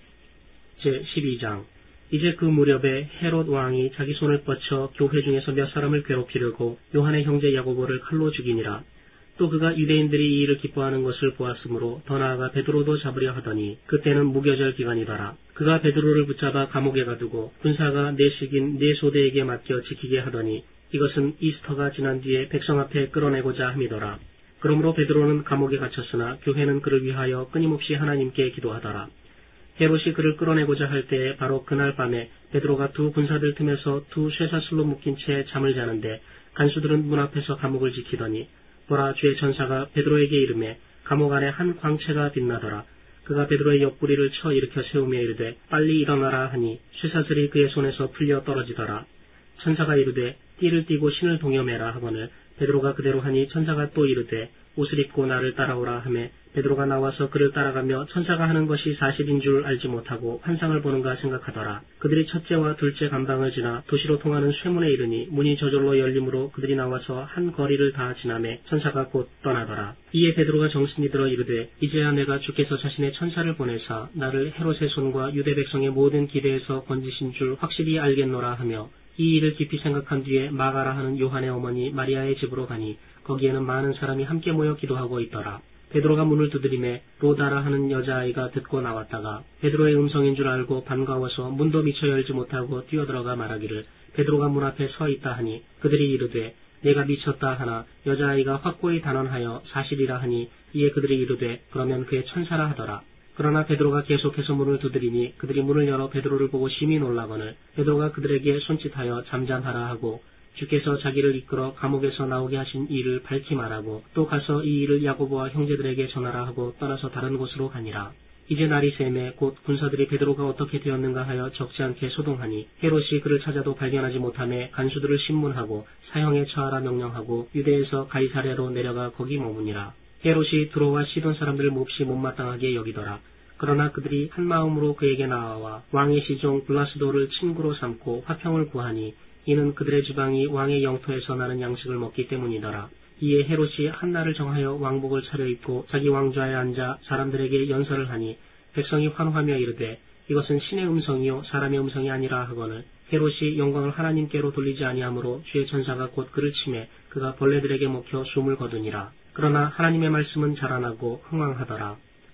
제십이 장. 이제 그 무렵에 헤롯 왕이 자기 손을 뻗쳐 교회 중에서 몇 사람을 괴롭히려고 요한의 형제 야고보를 칼로 죽이니라. 또 그가 유대인들이 이 일을 기뻐하는 것을 보았으므로 더 나아가 베드로도 잡으려 하더니 그때는 무교절 기간이더라. 그가 베드로를 붙잡아 감옥에 가두고 군사가 내식인 네 소대에게 맡겨 지키게 하더니 이것은 이스터가 지난 뒤에 백성 앞에 끌어내고자 함이더라. 그러므로 베드로는 감옥에 갇혔으나 교회는 그를 위하여 끊임없이 하나님께 기도하더라. 헤롯이 그를 끌어내고자 할 때에 바로 그날 밤에 베드로가 두 군사들 틈에서 두 쇠사슬로 묶인 채 잠을 자는데 간수들은 문 앞에서 감옥을 지키더니 보라 주의 천사가 베드로에게 이르매 감옥 안에 한 광채가 빛나더라. 그가 베드로의 옆구리를 쳐 일으켜 세우며 이르되 빨리 일어나라 하니 쇠사슬이 그의 손에서 풀려 떨어지더라. 천사가 이르되 띠를 띠고 신을 동여매라 하거늘 베드로가 그대로 하니 천사가 또 이르되 옷을 입고 나를 따라오라 하매 베드로가 나와서 그를 따라가며 천사가 하는 것이 사실인 줄 알지 못하고 환상을 보는가 생각하더라. 그들이 첫째와 둘째 감방을 지나 도시로 통하는 쇠문에 이르니 문이 저절로 열림으로 그들이 나와서 한 거리를 다 지나매 천사가 곧 떠나더라. 이에 베드로가 정신이 들어 이르되 이제야 내가 주께서 자신의 천사를 보내사 나를 헤롯의 손과 유대 백성의 모든 기대에서 건지신 줄 확실히 알겠노라 하며 이 일을 깊이 생각한 뒤에 마가라 하는 요한의 어머니 마리아의 집으로 가니 거기에는 많은 사람이 함께 모여 기도하고 있더라. 베드로가 문을 두드리매 로다라 하는 여자아이가 듣고 나왔다가 베드로의 음성인 줄 알고 반가워서 문도 미처 열지 못하고 뛰어들어가 말하기를 베드로가 문 앞에 서 있다 하니 그들이 이르되 내가 미쳤다 하나 여자아이가 확고히 단언하여 사실이라 하니 이에 그들이 이르되 그러면 그의 천사라 하더라. 그러나 베드로가 계속해서 문을 두드리니 그들이 문을 열어 베드로를 보고 심히 놀라거늘 베드로가 그들에게 손짓하여 잠잠하라 하고 주께서 자기를 이끌어 감옥에서 나오게 하신 일을 밝히 말하고 또 가서 이 일을 야고보와 형제들에게 전하라 하고 떠나서 다른 곳으로 가니라. 이제 날이 새매 곧 군사들이 베드로가 어떻게 되었는가 하여 적지 않게 소동하니 헤롯이 그를 찾아도 발견하지 못하매 간수들을 신문하고 사형에 처하라 명령하고 유대에서 가이사랴로 내려가 거기 머무니라. 헤롯이 두로와 시돈 사람들을 몹시 못마땅하게 여기더라. 그러나 그들이 한 마음으로 그에게 나아와 왕의 시종 블라스도를 친구로 삼고 화평을 구하니 이는 그들의 지방이 왕의 영토에서 나는 양식을 먹기 때문이더라. 이에 헤롯이 한날을 정하여 왕복을 차려입고 자기 왕좌에 앉아 사람들에게 연설을 하니 백성이 환호하며 이르되 이것은 신의 음성이요 사람의 음성이 아니라 하거늘 헤롯이 영광을 하나님께로 돌리지 아니하므로 주의 천사가 곧 그를 치매 그가 벌레들에게 먹혀 숨을 거두니라. 그러나 하나님의 말씀은 자라나고 흥왕하더라.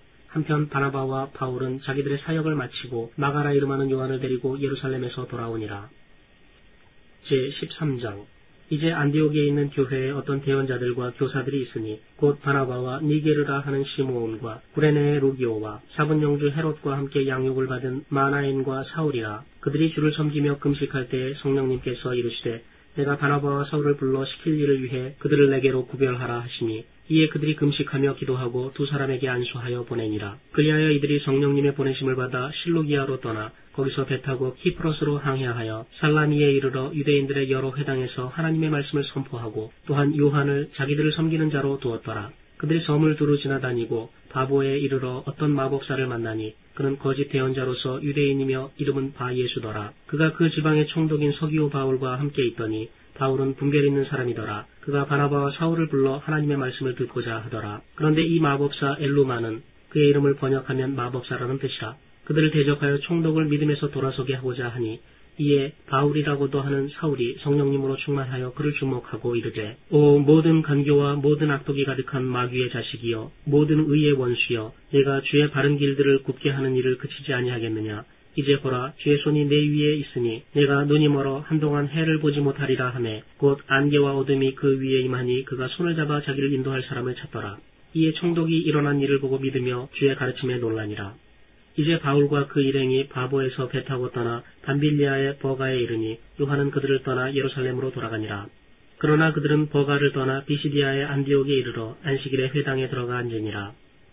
한편 바나바와 바울은 자기들의 사역을 마치고 마가라 이름하는 요한을 데리고 예루살렘에서 돌아오니라. 제십삼 장. 이제 안디옥에 있는 교회에 어떤 대언자들과 교사들이 있으니 곧 바나바와 니게르라 하는 시므온과 구레네의 루기오와 사분영주 헤롯과 함께 양육을 받은 마나엔과 사울이라. 그들이 주를 섬기며 금식할 때에 성령님께서 이르시되 내가 바나바와 사울을 불러 시킬 일을 위해 그들을 내게로 구별하라 하시니 이에 그들이 금식하며 기도하고 두 사람에게 안수하여 보내니라. 그리하여 이들이 성령님의 보내심을 받아 실루기아로 떠나 거기서 배 타고 키프로스로 항해하여 살라미에 이르러 유대인들의 여러 회당에서 하나님의 말씀을 선포하고 또한 요한을 자기들을 섬기는 자로 두었더라. 그들이 섬을 두루 지나다니고 바보에 이르러 어떤 마법사를 만나니 그는 거짓 대언자로서 유대인이며 이름은 바예수더라. 그가 그 지방의 총독인 서기오 바울과 함께 있더니 바울은 분별 있는 사람이더라. 그가 바나바와 사울을 불러 하나님의 말씀을 듣고자 하더라. 그런데 이 마법사 엘루마는 그의 이름을 번역하면 마법사라는 뜻이라. 그들을 대적하여 총독을 믿음에서 돌아서게 하고자 하니 이에 바울이라고도 하는 사울이 성령님으로 충만하여 그를 주목하고 이르되 오 모든 간교와 모든 악독이 가득한 마귀의 자식이여 모든 의의 원수여 내가 주의 바른 길들을 굽게 하는 일을 그치지 아니하겠느냐. 이제 보라 주의 손이 내 위에 있으니 내가 눈이 멀어 한동안 해를 보지 못하리라 하매 곧 안개와 어둠이 그 위에 임하니 그가 손을 잡아 자기를 인도할 사람을 찾더라. 이에 총독이 일어난 일을 보고 믿으며 주의 가르침에 놀라니라. 이제 바울과 그 일행이 바보에서 배 타고 떠나 밤빌리아의 버가에 이르니 요한은 그들을 떠나 예루살렘으로 돌아가니라. 그러나 그들은 버가를 떠나 비시디아의 안디옥에 이르러 안식일에 회당에 들어가 앉으니라.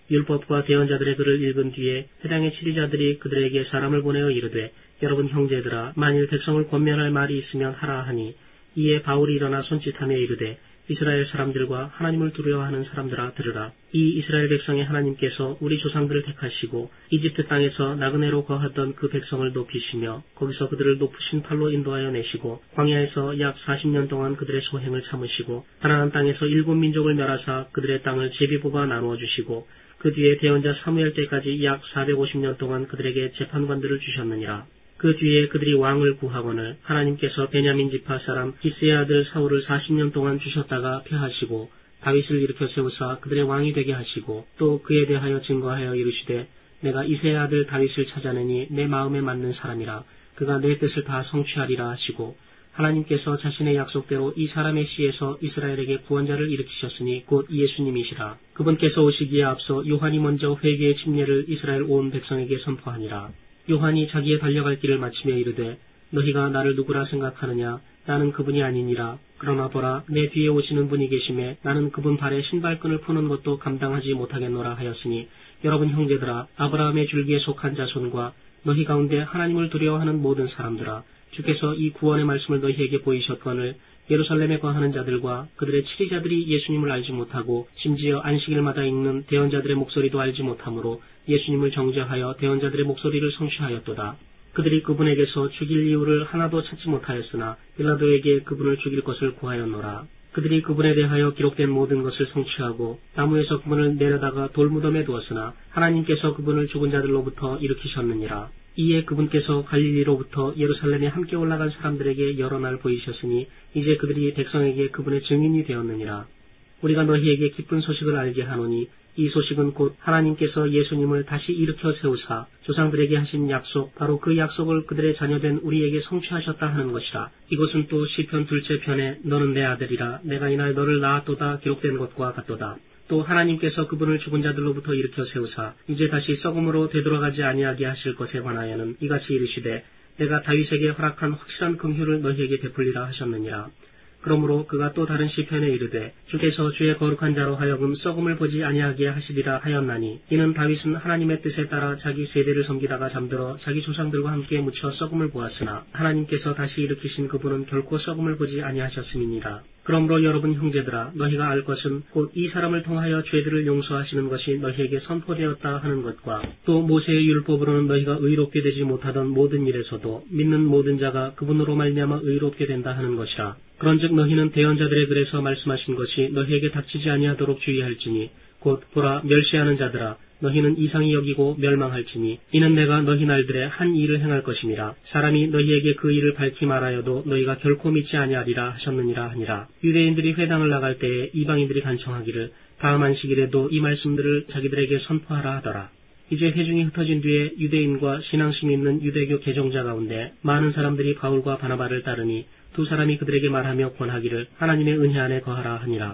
율법과 대언자들의 글을 읽은 뒤에 회당의 치리자들이 그들에게 사람을 보내어 이르되 여러분 형제들아 만일 백성을 권면할 말이 있으면 하라 하니 이에 바울이 일어나 손짓하며 이르되 이스라엘 사람들과 하나님을 두려워하는 사람들아 들으라. 이 이스라엘 백성의 하나님께서 우리 조상들을 택하시고 이집트 땅에서 나그네로 거하던 그 백성을 높이시며 거기서 그들을 높으신 팔로 인도하여 내시고 광야에서 약 사십 년 동안 그들의 소행을 참으시고 가나안 땅에서 일곱 민족을 멸하사 그들의 땅을 제비 뽑아 나누어 주시고 그 뒤에 대언자 사무엘 때까지 약 사백오십 년 동안 그들에게 재판관들을 주셨느니라. 그 뒤에 그들이 왕을 구하거늘 하나님께서 베냐민 지파 사람 기스의 아들 사울을 사십 년 동안 주셨다가 폐하시고 다윗을 일으켜 세우사 그들의 왕이 되게 하시고 또 그에 대하여 증거하여 이르시되 내가 이새의 아들 다윗을 찾아내니 내 마음에 맞는 사람이라 그가 내 뜻을 다 성취하리라 하시고 하나님께서 자신의 약속대로 이 사람의 씨에서 이스라엘에게 구원자를 일으키셨으니 곧 예수님이시라. 그분께서 오시기에 앞서 요한이 먼저 회개의 침례를 이스라엘 온 백성에게 선포하니라. 요한이 자기의 달려갈 길을 마치며 이르되 너희가 나를 누구라 생각하느냐 나는 그분이 아니니라. 그러나 보라 내 뒤에 오시는 분이 계심에 나는 그분 발에 신발끈을 푸는 것도 감당하지 못하겠노라 하였으니 여러분 형제들아 아브라함의 줄기에 속한 자손과 너희 가운데 하나님을 두려워하는 모든 사람들아 주께서 이 구원의 말씀을 너희에게 보이셨거늘 예루살렘에 거하는 자들과 그들의 치리자들이 예수님을 알지 못하고 심지어 안식일마다 읽는 대언자들의 목소리도 알지 못하므로 예수님을 정죄하여 대언자들의 목소리를 성취하였도다. 그들이 그분에게서 죽일 이유를 하나도 찾지 못하였으나 빌라도에게 그분을 죽일 것을 구하였노라. 그들이 그분에 대하여 기록된 모든 것을 성취하고 나무에서 그분을 내려다가 돌무덤에 두었으나 하나님께서 그분을 죽은 자들로부터 일으키셨느니라. 이에 그분께서 갈릴리로부터 예루살렘에 함께 올라간 사람들에게 여러 날 보이셨으니 이제 그들이 백성에게 그분의 증인이 되었느니라. 우리가 너희에게 기쁜 소식을 알게 하노니 이 소식은 곧 하나님께서 예수님을 다시 일으켜 세우사 조상들에게 하신 약속 바로 그 약속을 그들의 자녀된 우리에게 성취하셨다 하는 것이라. 이것은 또 시편 둘째 편에 너는 내 아들이라 내가 이날 너를 낳았도다 기록된 것과 같도다. 또 하나님께서 그분을 죽은 자들로부터 일으켜 세우사 이제 다시 썩음으로 되돌아가지 아니하게 하실 것에 관하여는 이같이 이르시되 내가 다윗에게 허락한 확실한 긍휼을 너희에게 베풀리라 하셨느니라. 그러므로 그가 또 다른 시편에 이르되 주께서 주의 거룩한 자로 하여금 썩음을 보지 아니하게 하시리라 하였나니 이는 다윗은 하나님의 뜻에 따라 자기 세대를 섬기다가 잠들어 자기 조상들과 함께 묻혀 썩음을 보았으나 하나님께서 다시 일으키신 그분은 결코 썩음을 보지 아니하셨음이니라. 그러므로 여러분 형제들아 너희가 알 것은 곧 이 사람을 통하여 죄들을 용서하시는 것이 너희에게 선포되었다 하는 것과 또 모세의 율법으로는 너희가 의롭게 되지 못하던 모든 일에서도 믿는 모든 자가 그분으로 말미암아 의롭게 된다 하는 것이라. 그런즉 너희는 대언자들의 글에서 말씀하신 것이 너희에게 닥치지 아니하도록 주의할지니 곧 보라 멸시하는 자들아 너희는 이상히 여기고 멸망할지니 이는 내가 너희 날들에 한 일을 행할 것임이라. 사람이 너희에게 그 일을 밝히 말하여도 너희가 결코 믿지 아니하리라 하셨느니라 하니라. 유대인들이 회당을 나갈 때에 이방인들이 간청하기를 다음 안식일에도 이 말씀들을 자기들에게 선포하라 하더라. 이제 회중이 흩어진 뒤에 유대인과 신앙심이 있는 유대교 개종자 가운데 많은 사람들이 바울과 바나바를 따르니 두 사람이 그들에게 말하며 권하기를 하나님의 은혜 안에 거하라 하니라.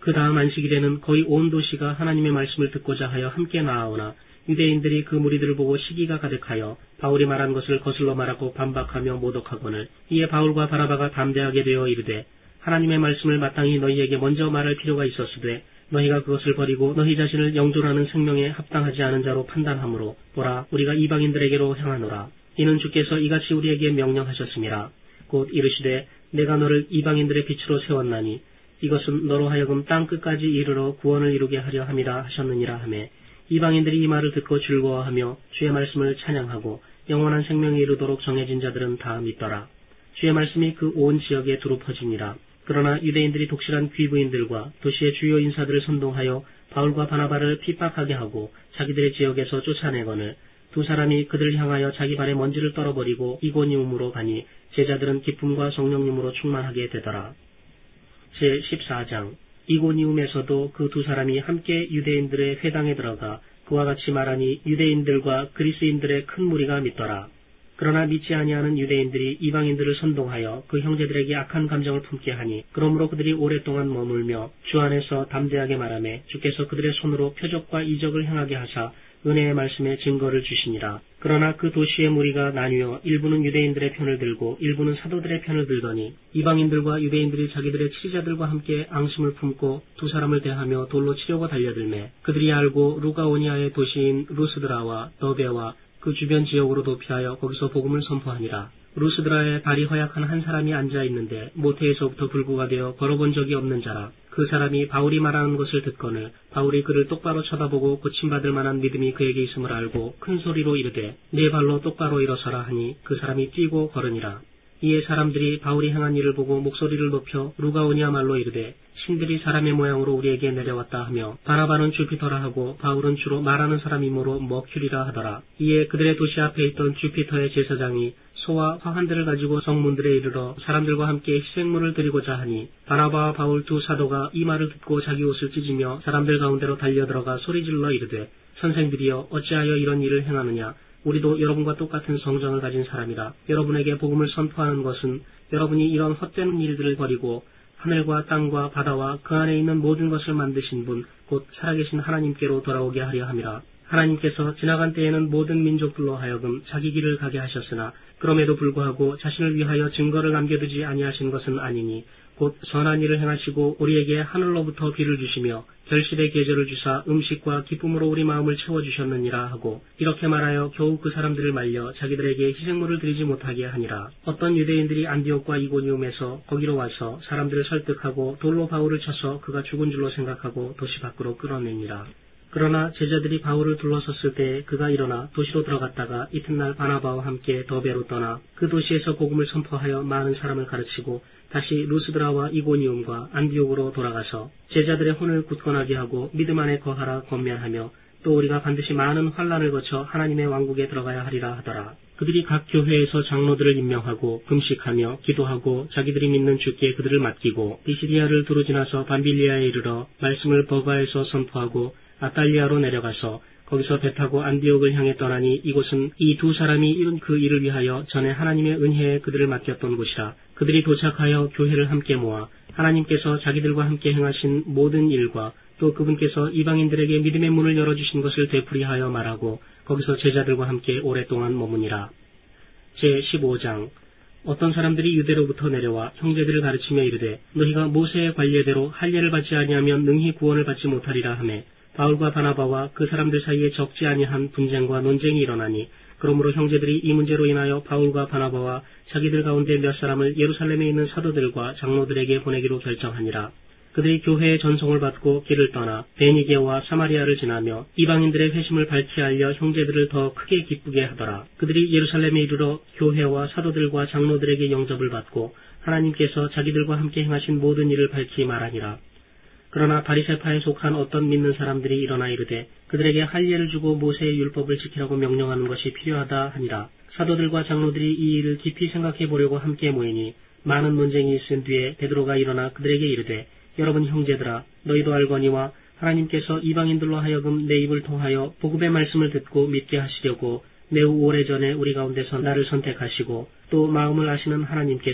그 다음 안식일에는 거의 온 도시가 하나님의 말씀을 듣고자 하여 함께 나아오나 유대인들이 그 무리들을 보고 시기가 가득하여 바울이 말한 것을 거슬러 말하고 반박하며 모독하거늘 이에 바울과 바나바가 담대하게 되어 이르되 하나님의 말씀을 마땅히 너희에게 먼저 말할 필요가 있었으되 너희가 그것을 버리고 너희 자신을 영존하는 생명에 합당하지 않은 자로 판단하므로 보라 우리가 이방인들에게로 향하노라. 이는 주께서 이같이 우리에게 명령하셨음이라. 곧 이르시되 내가 너를 이방인들의 빛으로 세웠나니 이것은 너로 하여금 땅 끝까지 이르러 구원을 이루게 하려 함이라 하셨느니라 하매 이방인들이 이 말을 듣고 즐거워하며 주의 말씀을 찬양하고 영원한 생명에 이르도록 정해진 자들은 다 믿더라. 주의 말씀이 그 온 지역에 두루 퍼지니라. 그러나 유대인들이 독실한 귀부인들과 도시의 주요 인사들을 선동하여 바울과 바나바를 핍박하게 하고 자기들의 지역에서 쫓아내거늘 두 사람이 그들을 향하여 자기 발에 먼지를 떨어버리고 이고니움으로 가니 제자들은 기쁨과 성령님으로 충만하게 되더라. 제십사 장 이고니움에서도 그 두 사람이 함께 유대인들의 회당에 들어가 그와 같이 말하니 유대인들과 그리스인들의 큰 무리가 믿더라. 그러나 믿지 아니하는 유대인들이 이방인들을 선동하여 그 형제들에게 악한 감정을 품게 하니 그러므로 그들이 오랫동안 머물며 주 안에서 담대하게 말하며 주께서 그들의 손으로 표적과 이적을 행하게 하사 은혜의 말씀에 증거를 주시니라. 그러나 그 도시의 무리가 나뉘어 일부는 유대인들의 편을 들고 일부는 사도들의 편을 들더니 이방인들과 유대인들이 자기들의 치자들과 함께 앙심을 품고 두 사람을 대하며 돌로 치려고 달려들매 그들이 알고 루가오니아의 도시인 루스드라와 더베와 그 주변 지역으로도 피하여 거기서 복음을 선포하니라. 루스드라에 발이 허약한 한 사람이 앉아있는데 모태에서부터 불구가 되어 걸어본 적이 없는 자라. 그 사람이 바울이 말하는 것을 듣거늘 바울이 그를 똑바로 쳐다보고 고침받을 만한 믿음이 그에게 있음을 알고 큰 소리로 이르되 네 발로 똑바로 일어서라 하니 그 사람이 뛰고 걸으니라. 이에 사람들이 바울이 행한 일을 보고 목소리를 높여 루가오니아 말로 이르되 신들이 사람의 모양으로 우리에게 내려왔다 하며 바나바는 주피터라 하고 바울은 주로 말하는 사람이므로 머큐리라 하더라. 이에 그들의 도시 앞에 있던 주피터의 제사장이 소와 화환들을 가지고 성문들에 이르러 사람들과 함께 희생물을 드리고자 하니 바나바와 바울 두 사도가 이 말을 듣고 자기 옷을 찢으며 사람들 가운데로 달려들어가 소리질러 이르되 선생들이여 어찌하여 이런 일을 행하느냐. 우리도 여러분과 똑같은 성정을 가진 사람이라. 여러분에게 복음을 선포하는 것은 여러분이 이런 헛된 일들을 버리고 하늘과 땅과 바다와 그 안에 있는 모든 것을 만드신 분 곧 살아계신 하나님께로 돌아오게 하려 함이라. 하나님께서 지나간 때에는 모든 민족들로 하여금 자기 길을 가게 하셨으나 그럼에도 불구하고 자신을 위하여 증거를 남겨두지 아니하신 것은 아니니 곧 선한 일을 행하시고 우리에게 하늘로부터 비를 주시며 결실의 계절을 주사 음식과 기쁨으로 우리 마음을 채워주셨느니라 하고 이렇게 말하여 겨우 그 사람들을 말려 자기들에게 희생물을 드리지 못하게 하니라. 어떤 유대인들이 안디옥과 이고니움에서 거기로 와서 사람들을 설득하고 돌로 바울을 쳐서 그가 죽은 줄로 생각하고 도시 밖으로 끌어내니라. 그러나 제자들이 바울을 둘러섰을 때 그가 일어나 도시로 들어갔다가 이튿날 바나바와 함께 더베로 떠나 그 도시에서 복음을 선포하여 많은 사람을 가르치고 다시 루스드라와 이고니움과 안디옥으로 돌아가서 제자들의 혼을 굳건하게 하고 믿음 안에 거하라 권면하며 또 우리가 반드시 많은 환난을 거쳐 하나님의 왕국에 들어가야 하리라 하더라. 그들이 각 교회에서 장로들을 임명하고 금식하며 기도하고 자기들이 믿는 주께 그들을 맡기고 비시디아를 두루 지나서 밤빌리아에 이르러 말씀을 버가에서 선포하고 아탈리아로 내려가서 거기서 배 타고 안디옥을 향해 떠나니 이곳은 이 두 사람이 이룬 그 일을 위하여 전에 하나님의 은혜에 그들을 맡겼던 곳이라. 그들이 도착하여 교회를 함께 모아 하나님께서 자기들과 함께 행하신 모든 일과 또 그분께서 이방인들에게 믿음의 문을 열어주신 것을 되풀이하여 말하고 거기서 제자들과 함께 오랫동안 머무니라. 제십오 장 어떤 사람들이 유대로부터 내려와 형제들을 가르치며 이르되 너희가 모세의 관례대로 할례를 받지 아니하면 능히 구원을 받지 못하리라 하매 바울과 바나바와 그 사람들 사이에 적지 아니한 분쟁과 논쟁이 일어나니 그러므로 형제들이 이 문제로 인하여 바울과 바나바와 자기들 가운데 몇 사람을 예루살렘에 있는 사도들과 장로들에게 보내기로 결정하니라. 그들이 교회의 전송을 받고 길을 떠나 베니게와 사마리아를 지나며 이방인들의 회심을 밝히 알려 형제들을 더 크게 기쁘게 하더라. 그들이 예루살렘에 이르러 교회와 사도들과 장로들에게 영접을 받고 하나님께서 자기들과 함께 행하신 모든 일을 밝히 말하니라. 그러나 바리새파에 속한 어떤 믿는 사람들이 일어나 이르되 그들에게 할례를 주고 모세의 율법을 지키라고 명령하는 것이 필요하다 하니라. 사도들과 장로들이 이 일을 깊이 생각해 보려고 함께 모이니 많은 논쟁이 있은 뒤에 베드로가 일어나 그들에게 이르되 여러분 형제들아 너희도 알거니와 하나님께서 이방인들로 하여금 내 입을 통하여 복음의 말씀을 듣고 믿게 하시려고 매우 오래전에 우리 가운데서 나를 선택하시고 또 마음을 아시는 하나님께서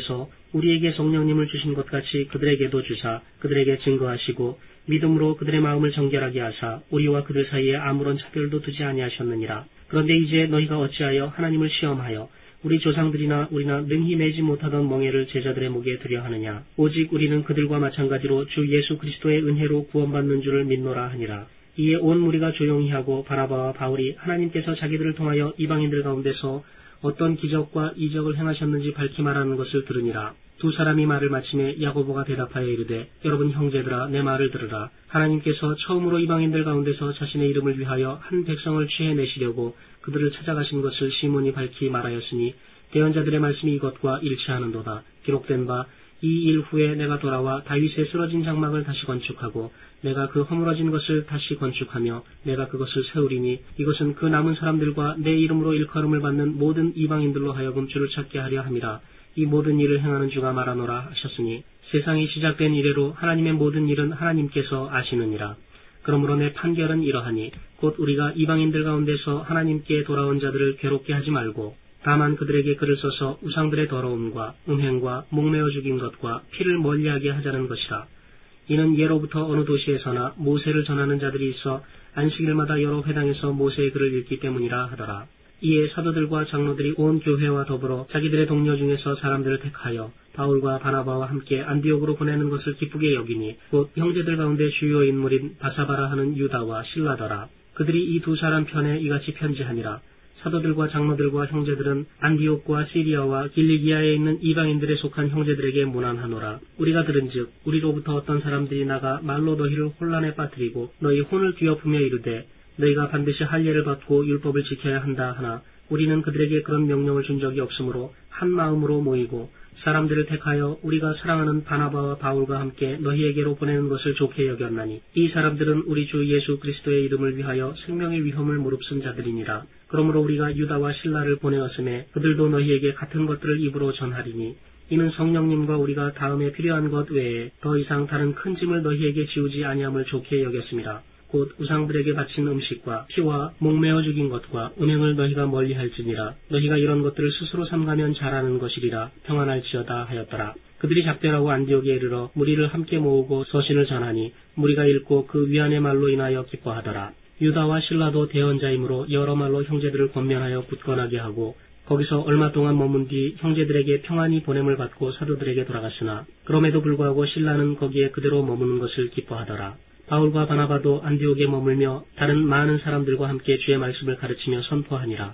우리에게 성령님을 주신 것 같이 그들에게도 주사 그들에게 증거하시고 믿음으로 그들의 마음을 정결하게 하사 우리와 그들 사이에 아무런 차별도 두지 아니하셨느니라. 그런데 이제 너희가 어찌하여 하나님을 시험하여 우리 조상들이나 우리나 능히 매지 못하던 멍에를 제자들의 목에 두려 하느냐. 오직 우리는 그들과 마찬가지로 주 예수 그리스도의 은혜로 구원받는 줄을 믿노라 하니라. 이에 온 무리가 조용히 하고 바나바와 바울이 하나님께서 자기들을 통하여 이방인들 가운데서 어떤 기적과 이적을 행하셨는지 밝히 말하는 것을 들으니라. 두 사람이 말을 마치매 야고보가 대답하여 이르되 여러분 형제들아 내 말을 들으라. 하나님께서 처음으로 이방인들 가운데서 자신의 이름을 위하여 한 백성을 취해내시려고 그들을 찾아가신 것을 시몬이 밝히 말하였으니 대언자들의 말씀이 이것과 일치하는도다. 기록된 바 이 일 후에 내가 돌아와 다윗의 쓰러진 장막을 다시 건축하고 내가 그 허물어진 것을 다시 건축하며 내가 그것을 세우리니 이것은 그 남은 사람들과 내 이름으로 일컬음을 받는 모든 이방인들로 하여금 주를 찾게 하려 함이라. 이 모든 일을 행하는 주가 말하노라 하셨으니 세상이 시작된 이래로 하나님의 모든 일은 하나님께서 아시느니라. 그러므로 내 판결은 이러하니 곧 우리가 이방인들 가운데서 하나님께 돌아온 자들을 괴롭게 하지 말고 다만 그들에게 글을 써서 우상들의 더러움과 음행과 목매어 죽인 것과 피를 멀리하게 하자는 것이라. 이는 예로부터 어느 도시에서나 모세를 전하는 자들이 있어 안식일마다 여러 회당에서 모세의 글을 읽기 때문이라 하더라. 이에 사도들과 장로들이 온 교회와 더불어 자기들의 동료 중에서 사람들을 택하여 바울과 바나바와 함께 안디옥으로 보내는 것을 기쁘게 여기니 곧 형제들 가운데 주요 인물인 바사바라 하는 유다와 실라더라. 그들이 이 두 사람 편에 이같이 편지하니라. 사도들과 장로들과 형제들은 안디옥과 시리아와 길리기아에 있는 이방인들에 속한 형제들에게 문안하노라. 우리가 들은즉 우리로부터 어떤 사람들이 나가 말로 너희를 혼란에 빠뜨리고 너희 혼을 뒤엎으며 이르되 너희가 반드시 할례를 받고 율법을 지켜야 한다 하나 우리는 그들에게 그런 명령을 준 적이 없으므로 한 마음으로 모이고 사람들을 택하여 우리가 사랑하는 바나바와 바울과 함께 너희에게로 보내는 것을 좋게 여겼나니 이 사람들은 우리 주 예수 그리스도의 이름을 위하여 생명의 위험을 무릅쓴 자들이니라. 그러므로 우리가 유다와 실라를 보내었음에 그들도 너희에게 같은 것들을 입으로 전하리니 이는 성령님과 우리가 다음에 필요한 것 외에 더 이상 다른 큰 짐을 너희에게 지우지 아니함을 좋게 여겼습니다. 곧 우상들에게 바친 음식과 피와 목매어 죽인 것과 음행을 너희가 멀리할지니라. 너희가 이런 것들을 스스로 삼가면 잘하는 것이리라. 평안할지어다 하였더라. 그들이 작별하고 안디옥에 이르러 무리를 함께 모으고 서신을 전하니 무리가 읽고 그 위안의 말로 인하여 기뻐하더라. 유다와 실라도 대언자이므로 여러 말로 형제들을 권면하여 굳건하게 하고 거기서 얼마 동안 머문 뒤 형제들에게 평안히 보냄을 받고 사도들에게 돌아갔으나 그럼에도 불구하고 실라는 거기에 그대로 머무는 것을 기뻐하더라. 바울과 바나바도 안디옥에 머물며 다른 많은 사람들과 함께 주의 말씀을 가르치며 선포하니라.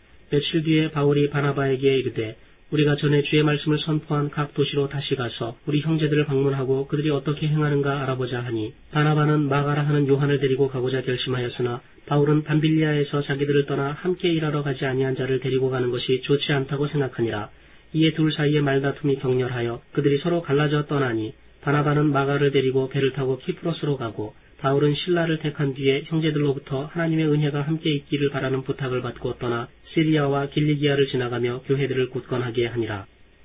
며칠 뒤에 바울이 바나바에게 이르되 우리가 전에 주의 말씀을 선포한 각 도시로 다시 가서 우리 형제들을 방문하고 그들이 어떻게 행하는가 알아보자 하니 바나바는 마가라 하는 요한을 데리고 가고자 결심하였으나 바울은 밤빌리아에서 자기들을 떠나 함께 일하러 가지 아니한 자를 데리고 가는 것이 좋지 않다고 생각하니라. 이에 둘 사이에 말다툼이 격렬하여 그들이 서로 갈라져 떠나니 바나바는 마가를 데리고 배를 타고 키프로스로 가고 바울은 실라를 택한 뒤에 형제들로부터 하나님의 은혜가 함께 있기를 바라는 부탁을 받고 떠나 시리아와 길리기아를 지나가며 교회들을 굳건하게 하니라.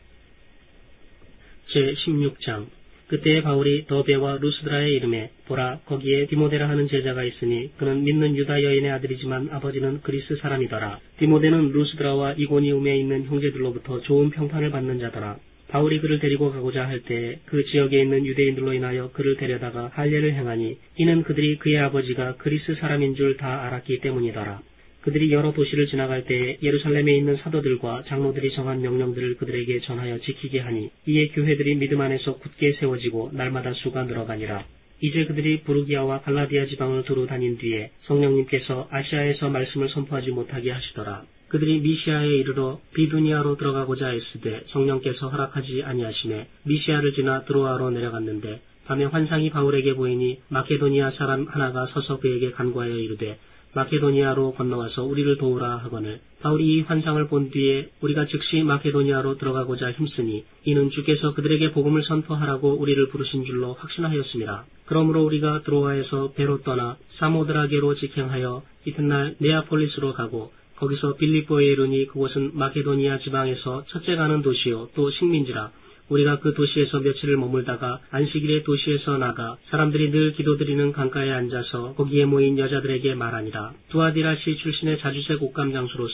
제십육 장 그때 바울이 더베와 루스드라에 이르매 보라 거기에 디모데라 하는 제자가 있으니 그는 믿는 유다 여인의 아들이지만 아버지는 그리스 사람이더라. 디모데는 루스드라와 이고니움에 있는 형제들로부터 좋은 평판을 받는 자더라. 바울이 그를 데리고 가고자 할 때 그 지역에 있는 유대인들로 인하여 그를 데려다가 할례를 행하니 이는 그들이 그의 아버지가 그리스 사람인 줄 다 알았기 때문이더라. 그들이 여러 도시를 지나갈 때 예루살렘에 있는 사도들과 장로들이 정한 명령들을 그들에게 전하여 지키게 하니 이에 교회들이 믿음 안에서 굳게 세워지고 날마다 수가 늘어가니라. 이제 그들이 부르기아와 갈라디아 지방을 두루 다닌 뒤에 성령님께서 아시아에서 말씀을 선포하지 못하게 하시더라. 그들이 미시아에 이르러 비두니아로 들어가고자 했으되 성령께서 허락하지 아니하시매 미시아를 지나 드로아로 내려갔는데 밤에 환상이 바울에게 보이니 마케도니아 사람 하나가 서서 그에게 간구하여 이르되 마케도니아로 건너와서 우리를 도우라 하거늘 바울이 이 환상을 본 뒤에 우리가 즉시 마케도니아로 들어가고자 힘쓰니 이는 주께서 그들에게 복음을 선포하라고 우리를 부르신 줄로 확신하였습니다. 그러므로 우리가 드로아에서 배로 떠나 사모드라게로 직행하여 이튿날 네아폴리스로 가고 거기서 빌립보에 이르니 그곳은 마케도니아 지방에서 첫째 가는 도시요 또 식민지라. 우리가 그 도시에서 며칠을 머물다가 안식일에 도시에서 나가 사람들이 늘 기도드리는 강가에 앉아서 거기에 모인 여자들에게 말하니라. 두아디라시 출신의 자주색 옷감 장수로서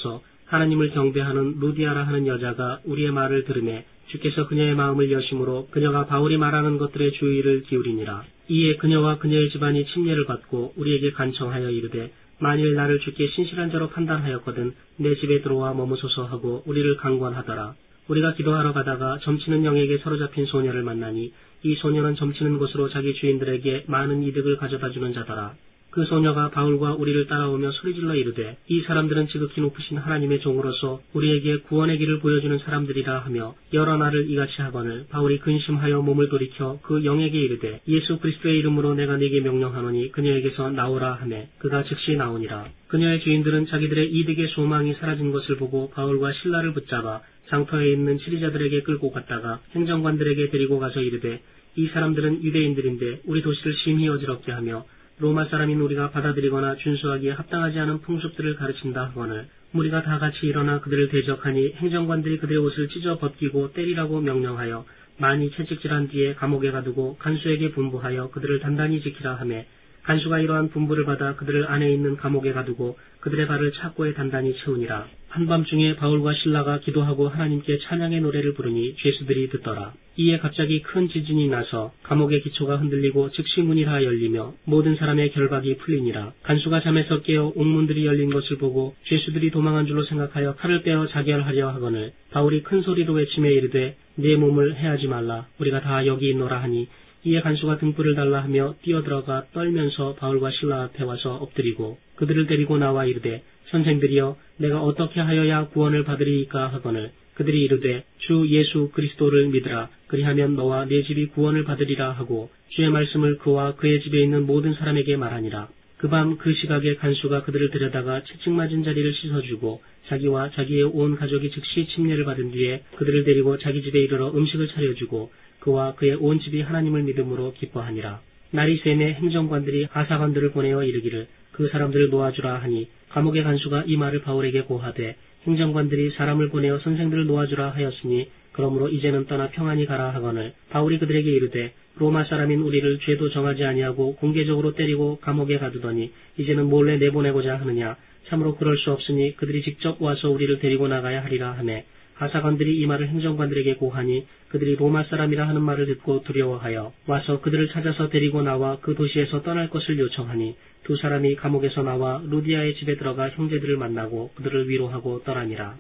하나님을 경배하는 루디아라 하는 여자가 우리의 말을 들으매 주께서 그녀의 마음을 여심으로 그녀가 바울이 말하는 것들의 주의를 기울이니라. 이에 그녀와 그녀의 집안이 침례를 받고 우리에게 간청하여 이르되 만일 나를 주께 신실한 자로 판단하였거든 내 집에 들어와 머무소서 하고 우리를 강권하더라. 우리가 기도하러 가다가 점치는 영에게 사로잡힌 소녀를 만나니 이 소녀는 점치는 곳으로 자기 주인들에게 많은 이득을 가져다주는 자더라. 그 소녀가 바울과 우리를 따라오며 소리질러 이르되 이 사람들은 지극히 높으신 하나님의 종으로서 우리에게 구원의 길을 보여주는 사람들이라 하며 여러 날을 이같이 하거늘 바울이 근심하여 몸을 돌이켜 그 영에게 이르되 예수 그리스도의 이름으로 내가 네게 명령하노니 그녀에게서 나오라 하매 그가 즉시 나오니라. 그녀의 주인들은 자기들의 이득의 소망이 사라진 것을 보고 바울과 실라를 붙잡아 장터에 있는 치리자들에게 끌고 갔다가 행정관들에게 데리고 가서 이르되 이 사람들은 유대인들인데 우리 도시를 심히 어지럽게 하며 로마 사람인 우리가 받아들이거나 준수하기에 합당하지 않은 풍습들을 가르친다 하거늘 무리가 다 같이 일어나 그들을 대적하니 행정관들이 그들의 옷을 찢어 벗기고 때리라고 명령하여 많이 채찍질한 뒤에 감옥에 가두고 간수에게 분부하여 그들을 단단히 지키라 하매 간수가 이러한 분부를 받아 그들을 안에 있는 감옥에 가두고 그들의 발을 착고에 단단히 채우니라. 한밤중에 바울과 실라가 기도하고 하나님께 찬양의 노래를 부르니 죄수들이 듣더라. 이에 갑자기 큰 지진이 나서 감옥의 기초가 흔들리고 즉시 문이 다 열리며 모든 사람의 결박이 풀리니라. 간수가 잠에서 깨어 옥문들이 열린 것을 보고 죄수들이 도망한 줄로 생각하여 칼을 빼어 자결하려 하거늘 바울이 큰 소리로 외치며 이르되 내 몸을 해하지 말라. 우리가 다 여기 있노라 하니 이에 간수가 등불을 달라 하며 뛰어들어가 떨면서 바울과 실라 앞에 와서 엎드리고 그들을 데리고 나와 이르되 선생들이여 내가 어떻게 하여야 구원을 받으리이까 하거늘 그들이 이르되 주 예수 그리스도를 믿으라. 그리하면 너와 네 집이 구원을 받으리라 하고 주의 말씀을 그와 그의 집에 있는 모든 사람에게 말하니라. 그 밤 그 시각에 간수가 그들을 데려다가 채찍 맞은 자리를 씻어주고 자기와 자기의 온 가족이 즉시 침례를 받은 뒤에 그들을 데리고 자기 집에 이르러 음식을 차려주고 그와 그의 온 집이 하나님을 믿음으로 기뻐하니라. 날이 새매 행정관들이 하사관들을 보내어 이르기를 그 사람들을 놓아주라 하니 감옥의 간수가 이 말을 바울에게 고하되 행정관들이 사람을 보내어 선생들을 놓아주라 하였으니 그러므로 이제는 떠나 평안히 가라 하거늘 바울이 그들에게 이르되 로마 사람인 우리를 죄도 정하지 아니하고 공개적으로 때리고 감옥에 가두더니 이제는 몰래 내보내고자 하느냐. 참으로 그럴 수 없으니 그들이 직접 와서 우리를 데리고 나가야 하리라 하매 하사관들이 이 말을 행정관들에게 고하니 그들이 로마 사람이라 하는 말을 듣고 두려워하여 와서 그들을 찾아서 데리고 나와 그 도시에서 떠날 것을 요청하니 두 사람이 감옥에서 나와 루디아의 집에 들어가 형제들을 만나고 그들을 위로하고 떠나니라.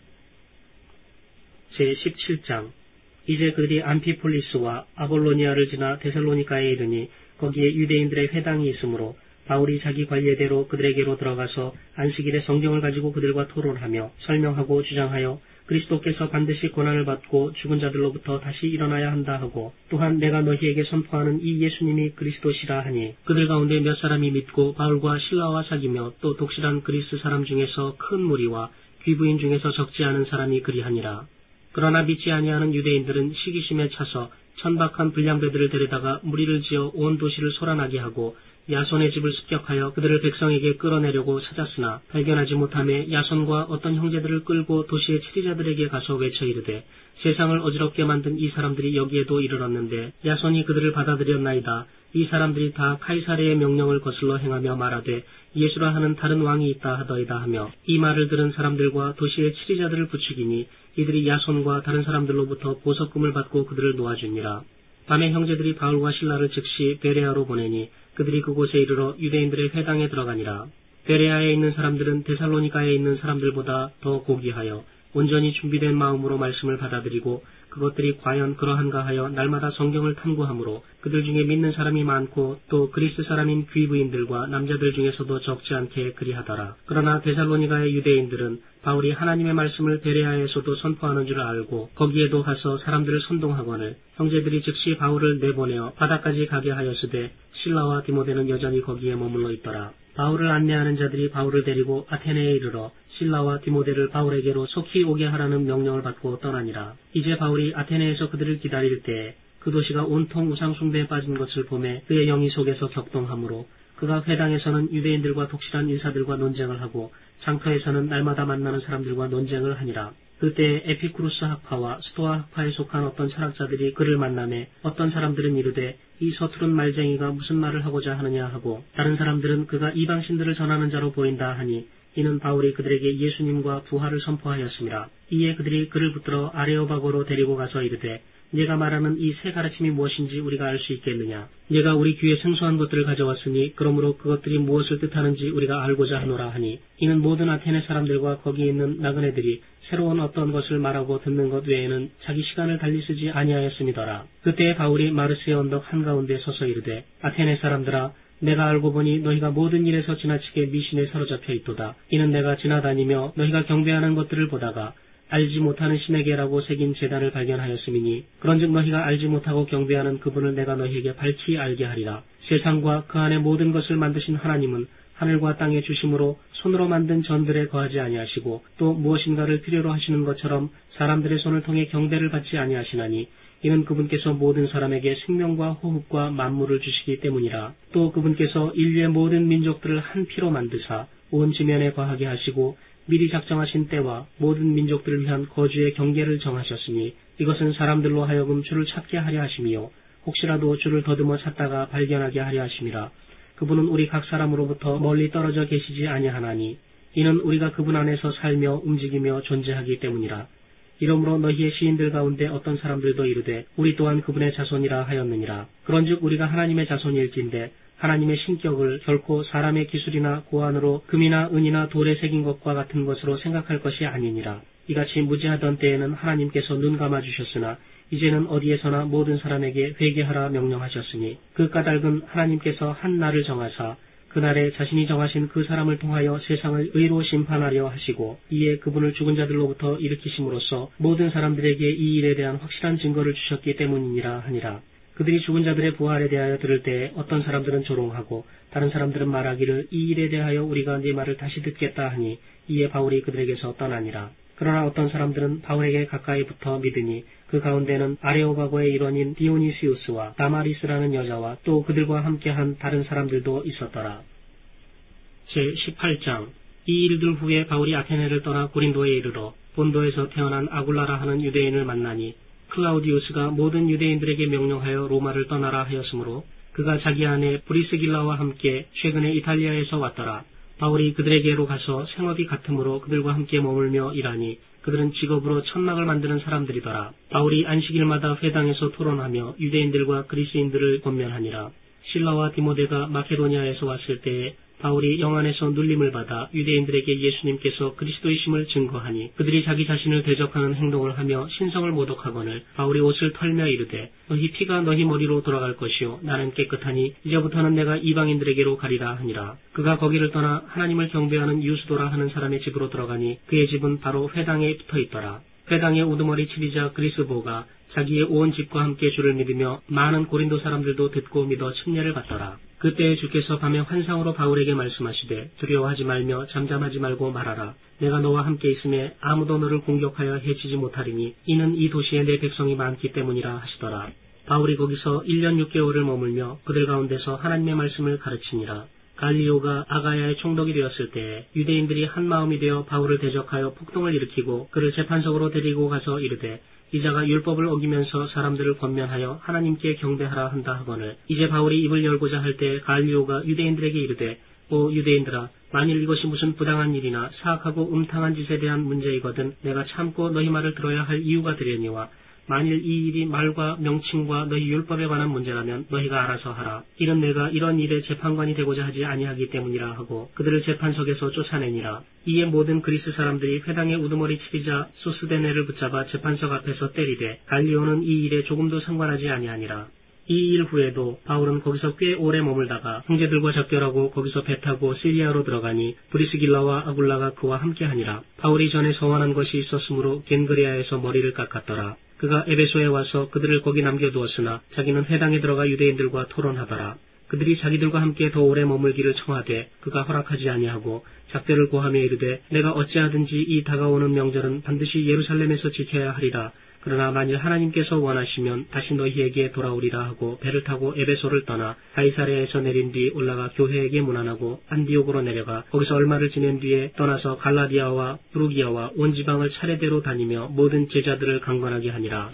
제십칠 장. 이제 그들이 암피폴리스와 아볼로니아를 지나 데살로니가에 이르니 거기에 유대인들의 회당이 있으므로 바울이 자기 관례대로 그들에게로 들어가서 안식일에 성경을 가지고 그들과 토론하며 설명하고 주장하여 그리스도께서 반드시 고난을 받고 죽은 자들로부터 다시 일어나야 한다 하고 또한 내가 너희에게 선포하는 이 예수님이 그리스도시라 하니 그들 가운데 몇 사람이 믿고 바울과 실라와 사귀며 또 독실한 그리스 사람 중에서 큰 무리와 귀부인 중에서 적지 않은 사람이 그리하니라. 그러나 믿지 아니하는 유대인들은 시기심에 차서 천박한 불량배들을 데려다가 무리를 지어 온 도시를 소란하게 하고 야손의 집을 습격하여 그들을 백성에게 끌어내려고 찾았으나 발견하지 못하며 야손과 어떤 형제들을 끌고 도시의 치리자들에게 가서 외쳐 이르되 세상을 어지럽게 만든 이 사람들이 여기에도 이르렀는데 야손이 그들을 받아들였나이다. 이 사람들이 다 카이사르의 명령을 거슬러 행하며 말하되 예수라 하는 다른 왕이 있다 하더이다 하며 이 말을 들은 사람들과 도시의 치리자들을 부추기니 이들이 야손과 다른 사람들로부터 보석금을 받고 그들을 놓아주니라. 밤에 형제들이 바울과 실라를 즉시 베레아로 보내니 그들이 그곳에 이르러 유대인들의 회당에 들어가니라. 베레아에 있는 사람들은 데살로니가에 있는 사람들보다 더 고귀하여 온전히 준비된 마음으로 말씀을 받아들이고 그것들이 과연 그러한가 하여 날마다 성경을 탐구하므로 그들 중에 믿는 사람이 많고 또 그리스 사람인 귀부인들과 남자들 중에서도 적지 않게 그리하더라. 그러나 데살로니가의 유대인들은 바울이 하나님의 말씀을 베레아에서도 선포하는 줄 알고 거기에도 가서 사람들을 선동하거늘 형제들이 즉시 바울을 내보내어 바다까지 가게 하였으되 실라와 디모데는 여전히 거기에 머물러 있더라. 바울을 안내하는 자들이 바울을 데리고 아테네에 이르러 실라와 디모데를 바울에게로 속히 오게 하라는 명령을 받고 떠나니라. 이제 바울이 아테네에서 그들을 기다릴 때에 그 도시가 온통 우상숭배에 빠진 것을 보매 그의 영이 속에서 격동하므로 그가 회당에서는 유대인들과 독실한 인사들과 논쟁을 하고 장터에서는 날마다 만나는 사람들과 논쟁을 하니라. 그때 에피쿠루스 학파와 스토아 학파에 속한 어떤 철학자들이 그를 만나매 어떤 사람들은 이르되 이 서투른 말쟁이가 무슨 말을 하고자 하느냐 하고 다른 사람들은 그가 이방신들을 전하는 자로 보인다 하니 이는 바울이 그들에게 예수님과 부활을 선포하였습니다. 이에 그들이 그를 붙들어 아레오바고로 데리고 가서 이르되 네가 말하는 이 새 가르침이 무엇인지 우리가 알 수 있겠느냐. 네가 우리 귀에 생소한 것들을 가져왔으니 그러므로 그것들이 무엇을 뜻하는지 우리가 알고자 하노라 하니 이는 모든 아테네 사람들과 거기에 있는 나그네들이 새로운 어떤 것을 말하고 듣는 것 외에는 자기 시간을 달리 쓰지 아니하였음이더라. 그때 바울이 마르스의 언덕 한가운데 서서 이르되 아테네 사람들아 내가 알고 보니 너희가 모든 일에서 지나치게 미신에 사로잡혀 있도다. 이는 내가 지나다니며 너희가 경배하는 것들을 보다가 알지 못하는 신에게라고 새긴 제단을 발견하였음이니 그런즉 너희가 알지 못하고 경배하는 그분을 내가 너희에게 밝히 알게 하리라. 세상과 그 안에 모든 것을 만드신 하나님은 하늘과 땅의 주심으로 손으로 만든 전들에 거하지 아니하시고 또 무엇인가를 필요로 하시는 것처럼 사람들의 손을 통해 경배를 받지 아니하시나니 이는 그분께서 모든 사람에게 생명과 호흡과 만물을 주시기 때문이라. 또 그분께서 인류의 모든 민족들을 한 피로 만드사 온 지면에 거하게 하시고 미리 작정하신 때와 모든 민족들을 위한 거주의 경계를 정하셨으니 이것은 사람들로 하여금 주를 찾게 하려 하심이요 혹시라도 주를 더듬어 찾다가 발견하게 하려 하심이라. 그분은 우리 각 사람으로부터 멀리 떨어져 계시지 아니하나니 이는 우리가 그분 안에서 살며 움직이며 존재하기 때문이라. 이러므로 너희의 시인들 가운데 어떤 사람들도 이르되 우리 또한 그분의 자손이라 하였느니라. 그런즉 우리가 하나님의 자손일진데 하나님의 신격을 결코 사람의 기술이나 고안으로 금이나 은이나 돌에 새긴 것과 같은 것으로 생각할 것이 아니니라. 이같이 무지하던 때에는 하나님께서 눈 감아주셨으나 이제는 어디에서나 모든 사람에게 회개하라 명령하셨으니 그 까닭은 하나님께서 한 날을 정하사 그날에 자신이 정하신 그 사람을 통하여 세상을 의로 심판하려 하시고 이에 그분을 죽은 자들로부터 일으키심으로써 모든 사람들에게 이 일에 대한 확실한 증거를 주셨기 때문이니라 하니라. 그들이 죽은 자들의 부활에 대하여 들을 때에 어떤 사람들은 조롱하고 다른 사람들은 말하기를 이 일에 대하여 우리가 네 말을 다시 듣겠다 하니 이에 바울이 그들에게서 떠나니라. 그러나 어떤 사람들은 바울에게 가까이 붙어 믿으니 그 가운데는 아레오바고의 일원인 디오니시우스와 다마리스라는 여자와 또 그들과 함께한 다른 사람들도 있었더라. 제십팔 장. 이 일들 후에 바울이 아테네를 떠나 고린도에 이르러 본도에서 태어난 아굴라라 하는 유대인을 만나니 클라우디우스가 모든 유대인들에게 명령하여 로마를 떠나라 하였으므로 그가 자기 아내 브리스길라와 함께 최근에 이탈리아에서 왔더라. 바울이 그들에게로 가서 생업이 같으므로 그들과 함께 머물며 일하니 그들은 직업으로 천막을 만드는 사람들이더라. 바울이 안식일마다 회당에서 토론하며 유대인들과 그리스인들을 권면하니라. 실라와 디모데가 마케도니아에서 왔을 때에 바울이 영안에서 눌림을 받아 유대인들에게 예수님께서 그리스도이심을 증거하니 그들이 자기 자신을 대적하는 행동을 하며 신성을 모독하거늘 바울이 옷을 털며 이르되 너희 피가 너희 머리로 돌아갈 것이요 나는 깨끗하니 이제부터는 내가 이방인들에게로 가리라 하니라. 그가 거기를 떠나 하나님을 경배하는 유스도라 하는 사람의 집으로 들어가니 그의 집은 바로 회당에 붙어있더라. 회당의 우두머리 치리자 그리스보가 자기의 온 집과 함께 주를 믿으며 많은 고린도 사람들도 듣고 믿어 침례를 받더라. 그때에 주께서 밤에 환상으로 바울에게 말씀하시되 두려워하지 말며 잠잠하지 말고 말하라. 내가 너와 함께 있음에 아무도 너를 공격하여 해치지 못하리니 이는 이 도시에 내 백성이 많기 때문이라 하시더라. 바울이 거기서 일 년 육 개월을 머물며 그들 가운데서 하나님의 말씀을 가르치니라. 갈리오가 아가야의 총독이 되었을 때에 유대인들이 한 마음이 되어 바울을 대적하여 폭동을 일으키고 그를 재판석으로 데리고 가서 이르되 이자가 율법을 어기면서 사람들을 권면하여 하나님께 경배하라 한다 하거늘 이제 바울이 입을 열고자 할 때 갈리오가 유대인들에게 이르되 오 유대인들아 만일 이것이 무슨 부당한 일이나 사악하고 음탕한 짓에 대한 문제이거든 내가 참고 너희 말을 들어야 할 이유가 되려니와 만일 이 일이 말과 명칭과 너희 율법에 관한 문제라면 너희가 알아서 하라. 이는 내가 이런 일에 재판관이 되고자 하지 아니하기 때문이라 하고 그들을 재판석에서 쫓아내니라. 이에 모든 그리스 사람들이 회당의 우두머리 치리자 소스데네를 붙잡아 재판석 앞에서 때리되 갈리오는 이 일에 조금도 상관하지 아니하니라. 이 일 후에도 바울은 거기서 꽤 오래 머물다가 형제들과 작별하고 거기서 배 타고 시리아로 들어가니 브리스길라와 아굴라가 그와 함께하니라. 바울이 전에 서원한 것이 있었으므로 겐그레아에서 머리를 깎았더라. 그가 에베소에 와서 그들을 거기 남겨두었으나 자기는 회당에 들어가 유대인들과 토론하더라. 그들이 자기들과 함께 더 오래 머물기를 청하되 그가 허락하지 아니하고 작별을 고하며 이르되 내가 어찌하든지 이 다가오는 명절은 반드시 예루살렘에서 지켜야 하리라. 그러나 만일 하나님께서 원하시면 다시 너희에게 돌아오리라 하고 배를 타고 에베소를 떠나 가이사랴에서 내린 뒤 올라가 교회에게 문안하고 안디옥으로 내려가 거기서 얼마를 지낸 뒤에 떠나서 갈라디아와 브루기아와 온 지방을 차례대로 다니며 모든 제자들을 강권하게 하니라.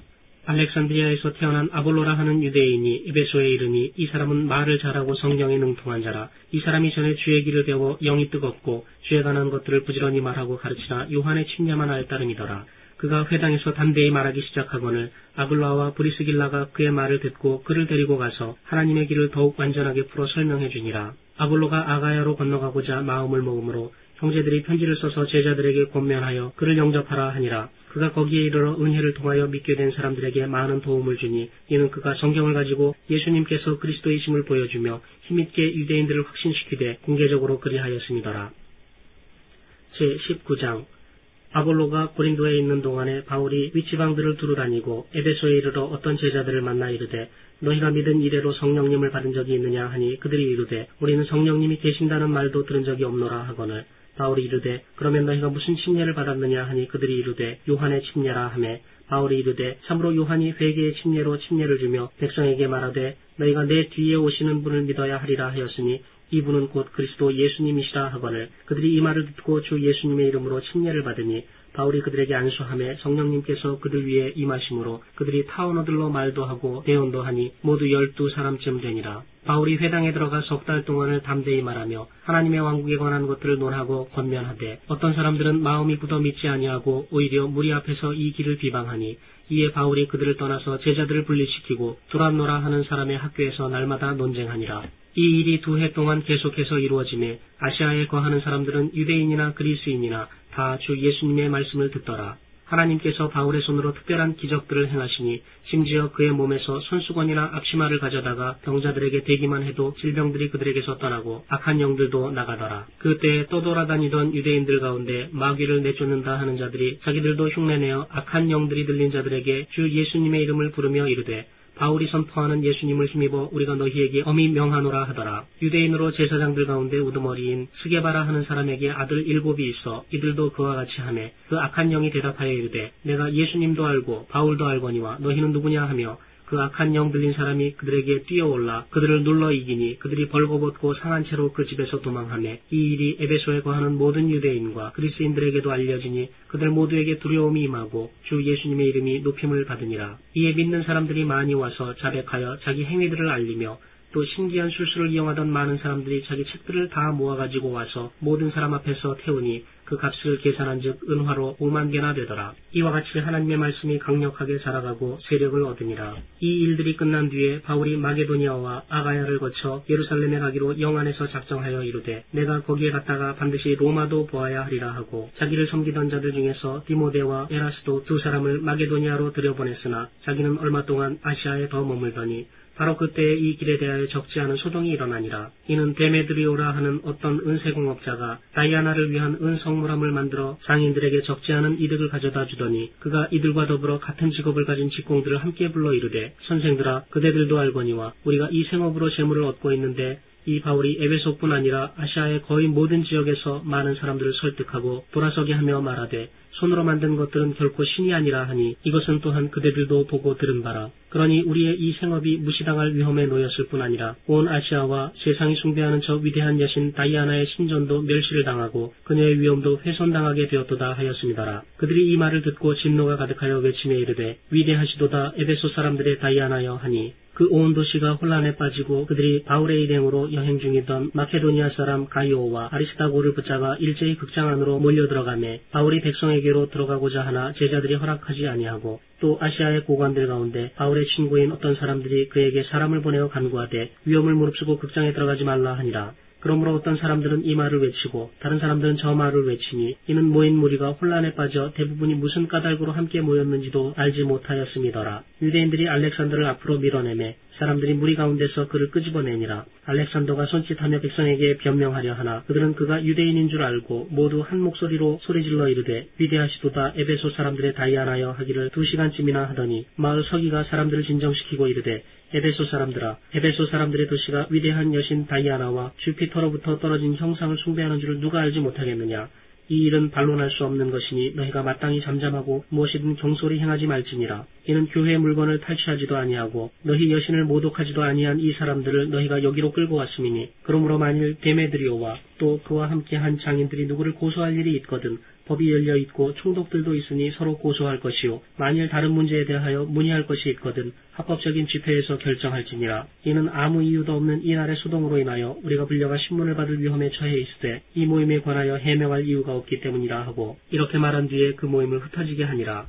알렉산드리아에서 태어난 아볼로라 하는 유대인이 에베소에 이르니 이 사람은 말을 잘하고 성경에 능통한 자라. 이 사람이 전에 주의 길을 배워 영이 뜨겁고 주에 관한 것들을 부지런히 말하고 가르치나 요한의 침례만 알 따름이더라. 그가 회당에서 담대히 말하기 시작하거늘 아굴라와 브리스길라가 그의 말을 듣고 그를 데리고 가서 하나님의 길을 더욱 완전하게 풀어 설명해 주니라. 아볼로가 아가야로 건너가고자 마음을 먹으므로 형제들이 편지를 써서 제자들에게 권면하여 그를 영접하라 하니라. 그가 거기에 이르러 은혜를 통하여 믿게 된 사람들에게 많은 도움을 주니 이는 그가 성경을 가지고 예수님께서 그리스도이심을 보여주며 힘있게 유대인들을 확신시키되 공개적으로 그리하였음이더라. 제십구 장 아볼로가 고린도에 있는 동안에 바울이 윗지방들을 두루 다니고 에베소에 이르러 어떤 제자들을 만나 이르되 너희가 믿은 이래로 성령님을 받은 적이 있느냐 하니 그들이 이르되 우리는 성령님이 계신다는 말도 들은 적이 없노라 하거늘 바울이 이르되 그러면 너희가 무슨 침례를 받았느냐 하니 그들이 이르되 요한의 침례라 하매 바울이 이르되 참으로 요한이 회개의 침례로 침례를 주며 백성에게 말하되 너희가 내 뒤에 오시는 분을 믿어야 하리라 하였으니 이분은 곧 그리스도 예수님이시라 하거늘 그들이 이 말을 듣고 주 예수님의 이름으로 침례를 받으니 바울이 그들에게 안수하며 성령님께서 그들 위에 임하심으로 그들이 타언어들로 말도 하고 대언도 하니 모두 열두 사람쯤 되니라. 바울이 회당에 들어가 석 달 동안을 담대히 말하며 하나님의 왕국에 관한 것들을 논하고 권면하되 어떤 사람들은 마음이 굳어 믿지 아니하고 오히려 무리 앞에서 이 길을 비방하니 이에 바울이 그들을 떠나서 제자들을 분리시키고 두란노라 하는 사람의 학교에서 날마다 논쟁하니라. 이 일이 두 해 동안 계속해서 이루어지매 아시아에 거하는 사람들은 유대인이나 그리스인이나 다 주 예수님의 말씀을 듣더라. 하나님께서 바울의 손으로 특별한 기적들을 행하시니 심지어 그의 몸에서 손수건이나 앞치마를 가져다가 병자들에게 대기만 해도 질병들이 그들에게서 떠나고 악한 영들도 나가더라. 그때 떠돌아다니던 유대인들 가운데 마귀를 내쫓는다 하는 자들이 자기들도 흉내내어 악한 영들이 들린 자들에게 주 예수님의 이름을 부르며 이르되 바울이 선포하는 예수님을 힘입어 우리가 너희에게 엄히 명하노라 하더라. 유대인으로 제사장들 가운데 우두머리인 스게바라 하는 사람에게 아들 일곱이 있어 이들도 그와 같이 하매 그 악한 영이 대답하여 이르되 내가 예수님도 알고 바울도 알거니와 너희는 누구냐 하며 그 악한 영 들린 사람이 그들에게 뛰어올라 그들을 눌러 이기니 그들이 벌거벗고 상한 채로 그 집에서 도망하매 이 일이 에베소에 거하는 모든 유대인과 그리스인들에게도 알려지니 그들 모두에게 두려움이 임하고 주 예수님의 이름이 높임을 받으니라. 이에 믿는 사람들이 많이 와서 자백하여 자기 행위들을 알리며 또 신기한 술수를 이용하던 많은 사람들이 자기 책들을 다 모아가지고 와서 모든 사람 앞에서 태우니 그 값을 계산한즉 은화로 오만 개나 되더라. 이와 같이 하나님의 말씀이 강력하게 자라가고 세력을 얻으니라. 이 일들이 끝난 뒤에 바울이 마게도니아와 아가야를 거쳐 예루살렘에 가기로 영 안에서 작정하여 이르되 내가 거기에 갔다가 반드시 로마도 보아야 하리라 하고 자기를 섬기던 자들 중에서 디모데와 에라스도 두 사람을 마게도니아로 들여보냈으나 자기는 얼마 동안 아시아에 더 머물더니 바로 그때에 이 길에 대하여 적지 않은 소동이 일어나니라. 이는 데메드리오라 하는 어떤 은세공업자가 다이아나를 위한 은성물함을 만들어 상인들에게 적지 않은 이득을 가져다 주더니 그가 이들과 더불어 같은 직업을 가진 직공들을 함께 불러 이르되 선생들아 그대들도 알거니와 우리가 이 생업으로 재물을 얻고 있는데 이 바울이 에베소뿐 아니라 아시아의 거의 모든 지역에서 많은 사람들을 설득하고 돌아서게 하며 말하되 손으로 만든 것들은 결코 신이 아니라 하니 이것은 또한 그대들도 보고 들은 바라. 그러니 우리의 이 생업이 무시당할 위험에 놓였을 뿐 아니라 온 아시아와 세상이 숭배하는 저 위대한 여신 다이아나의 신전도 멸시를 당하고 그녀의 위엄도 훼손당하게 되었도다 하였습니다라. 그들이 이 말을 듣고 진노가 가득하여 외치며 이르되 위대하시도다 에베소 사람들의 다이아나여 하니 그 온 도시가 혼란에 빠지고 그들이 바울의 일행으로 여행 중이던 마케도니아 사람 가이오와 아리스다고를 붙잡아 일제히 극장 안으로 몰려들어가매 바울이 백성에게로 들어가고자 하나 제자들이 허락하지 아니하고 또 아시아의 고관들 가운데 바울의 친구인 어떤 사람들이 그에게 사람을 보내어 간구하되 위험을 무릅쓰고 극장에 들어가지 말라 하니라. 그러므로 어떤 사람들은 이 말을 외치고 다른 사람들은 저 말을 외치니 이는 모인 무리가 혼란에 빠져 대부분이 무슨 까닭으로 함께 모였는지도 알지 못하였음이더라. 유대인들이 알렉산더를 앞으로 밀어내매 사람들이 무리 가운데서 그를 끄집어내니라. 알렉산더가 손짓하며 백성에게 변명하려 하나 그들은 그가 유대인인 줄 알고 모두 한 목소리로 소리질러 이르되 위대하시도다 에베소 사람들의 다이아나여 하기를 두 시간쯤이나 하더니 마을 서기가 사람들을 진정시키고 이르되 에베소 사람들아 에베소 사람들의 도시가 위대한 여신 다이아나와 주피터로부터 떨어진 형상을 숭배하는 줄을 누가 알지 못하겠느냐. 이 일은 반론할 수 없는 것이니 너희가 마땅히 잠잠하고 무엇이든 경솔히 행하지 말지니라. 이는 교회의 물건을 탈취하지도 아니하고 너희 여신을 모독하지도 아니한 이 사람들을 너희가 여기로 끌고 왔음이니 그러므로 만일 데메드리오와 또 그와 함께한 장인들이 누구를 고소할 일이 있거든 법이 열려 있고 총독들도 있으니 서로 고소할 것이요 만일 다른 문제에 대하여 문의할 것이 있거든 합법적인 집회에서 결정할지니라. 이는 아무 이유도 없는 이날의 소동으로 인하여 우리가 불려가 신문을 받을 위험에 처해 있으되 이 모임에 관하여 해명할 이유가 없기 때문이라 하고 이렇게 말한 뒤에 그 모임을 흩어지게 하니라.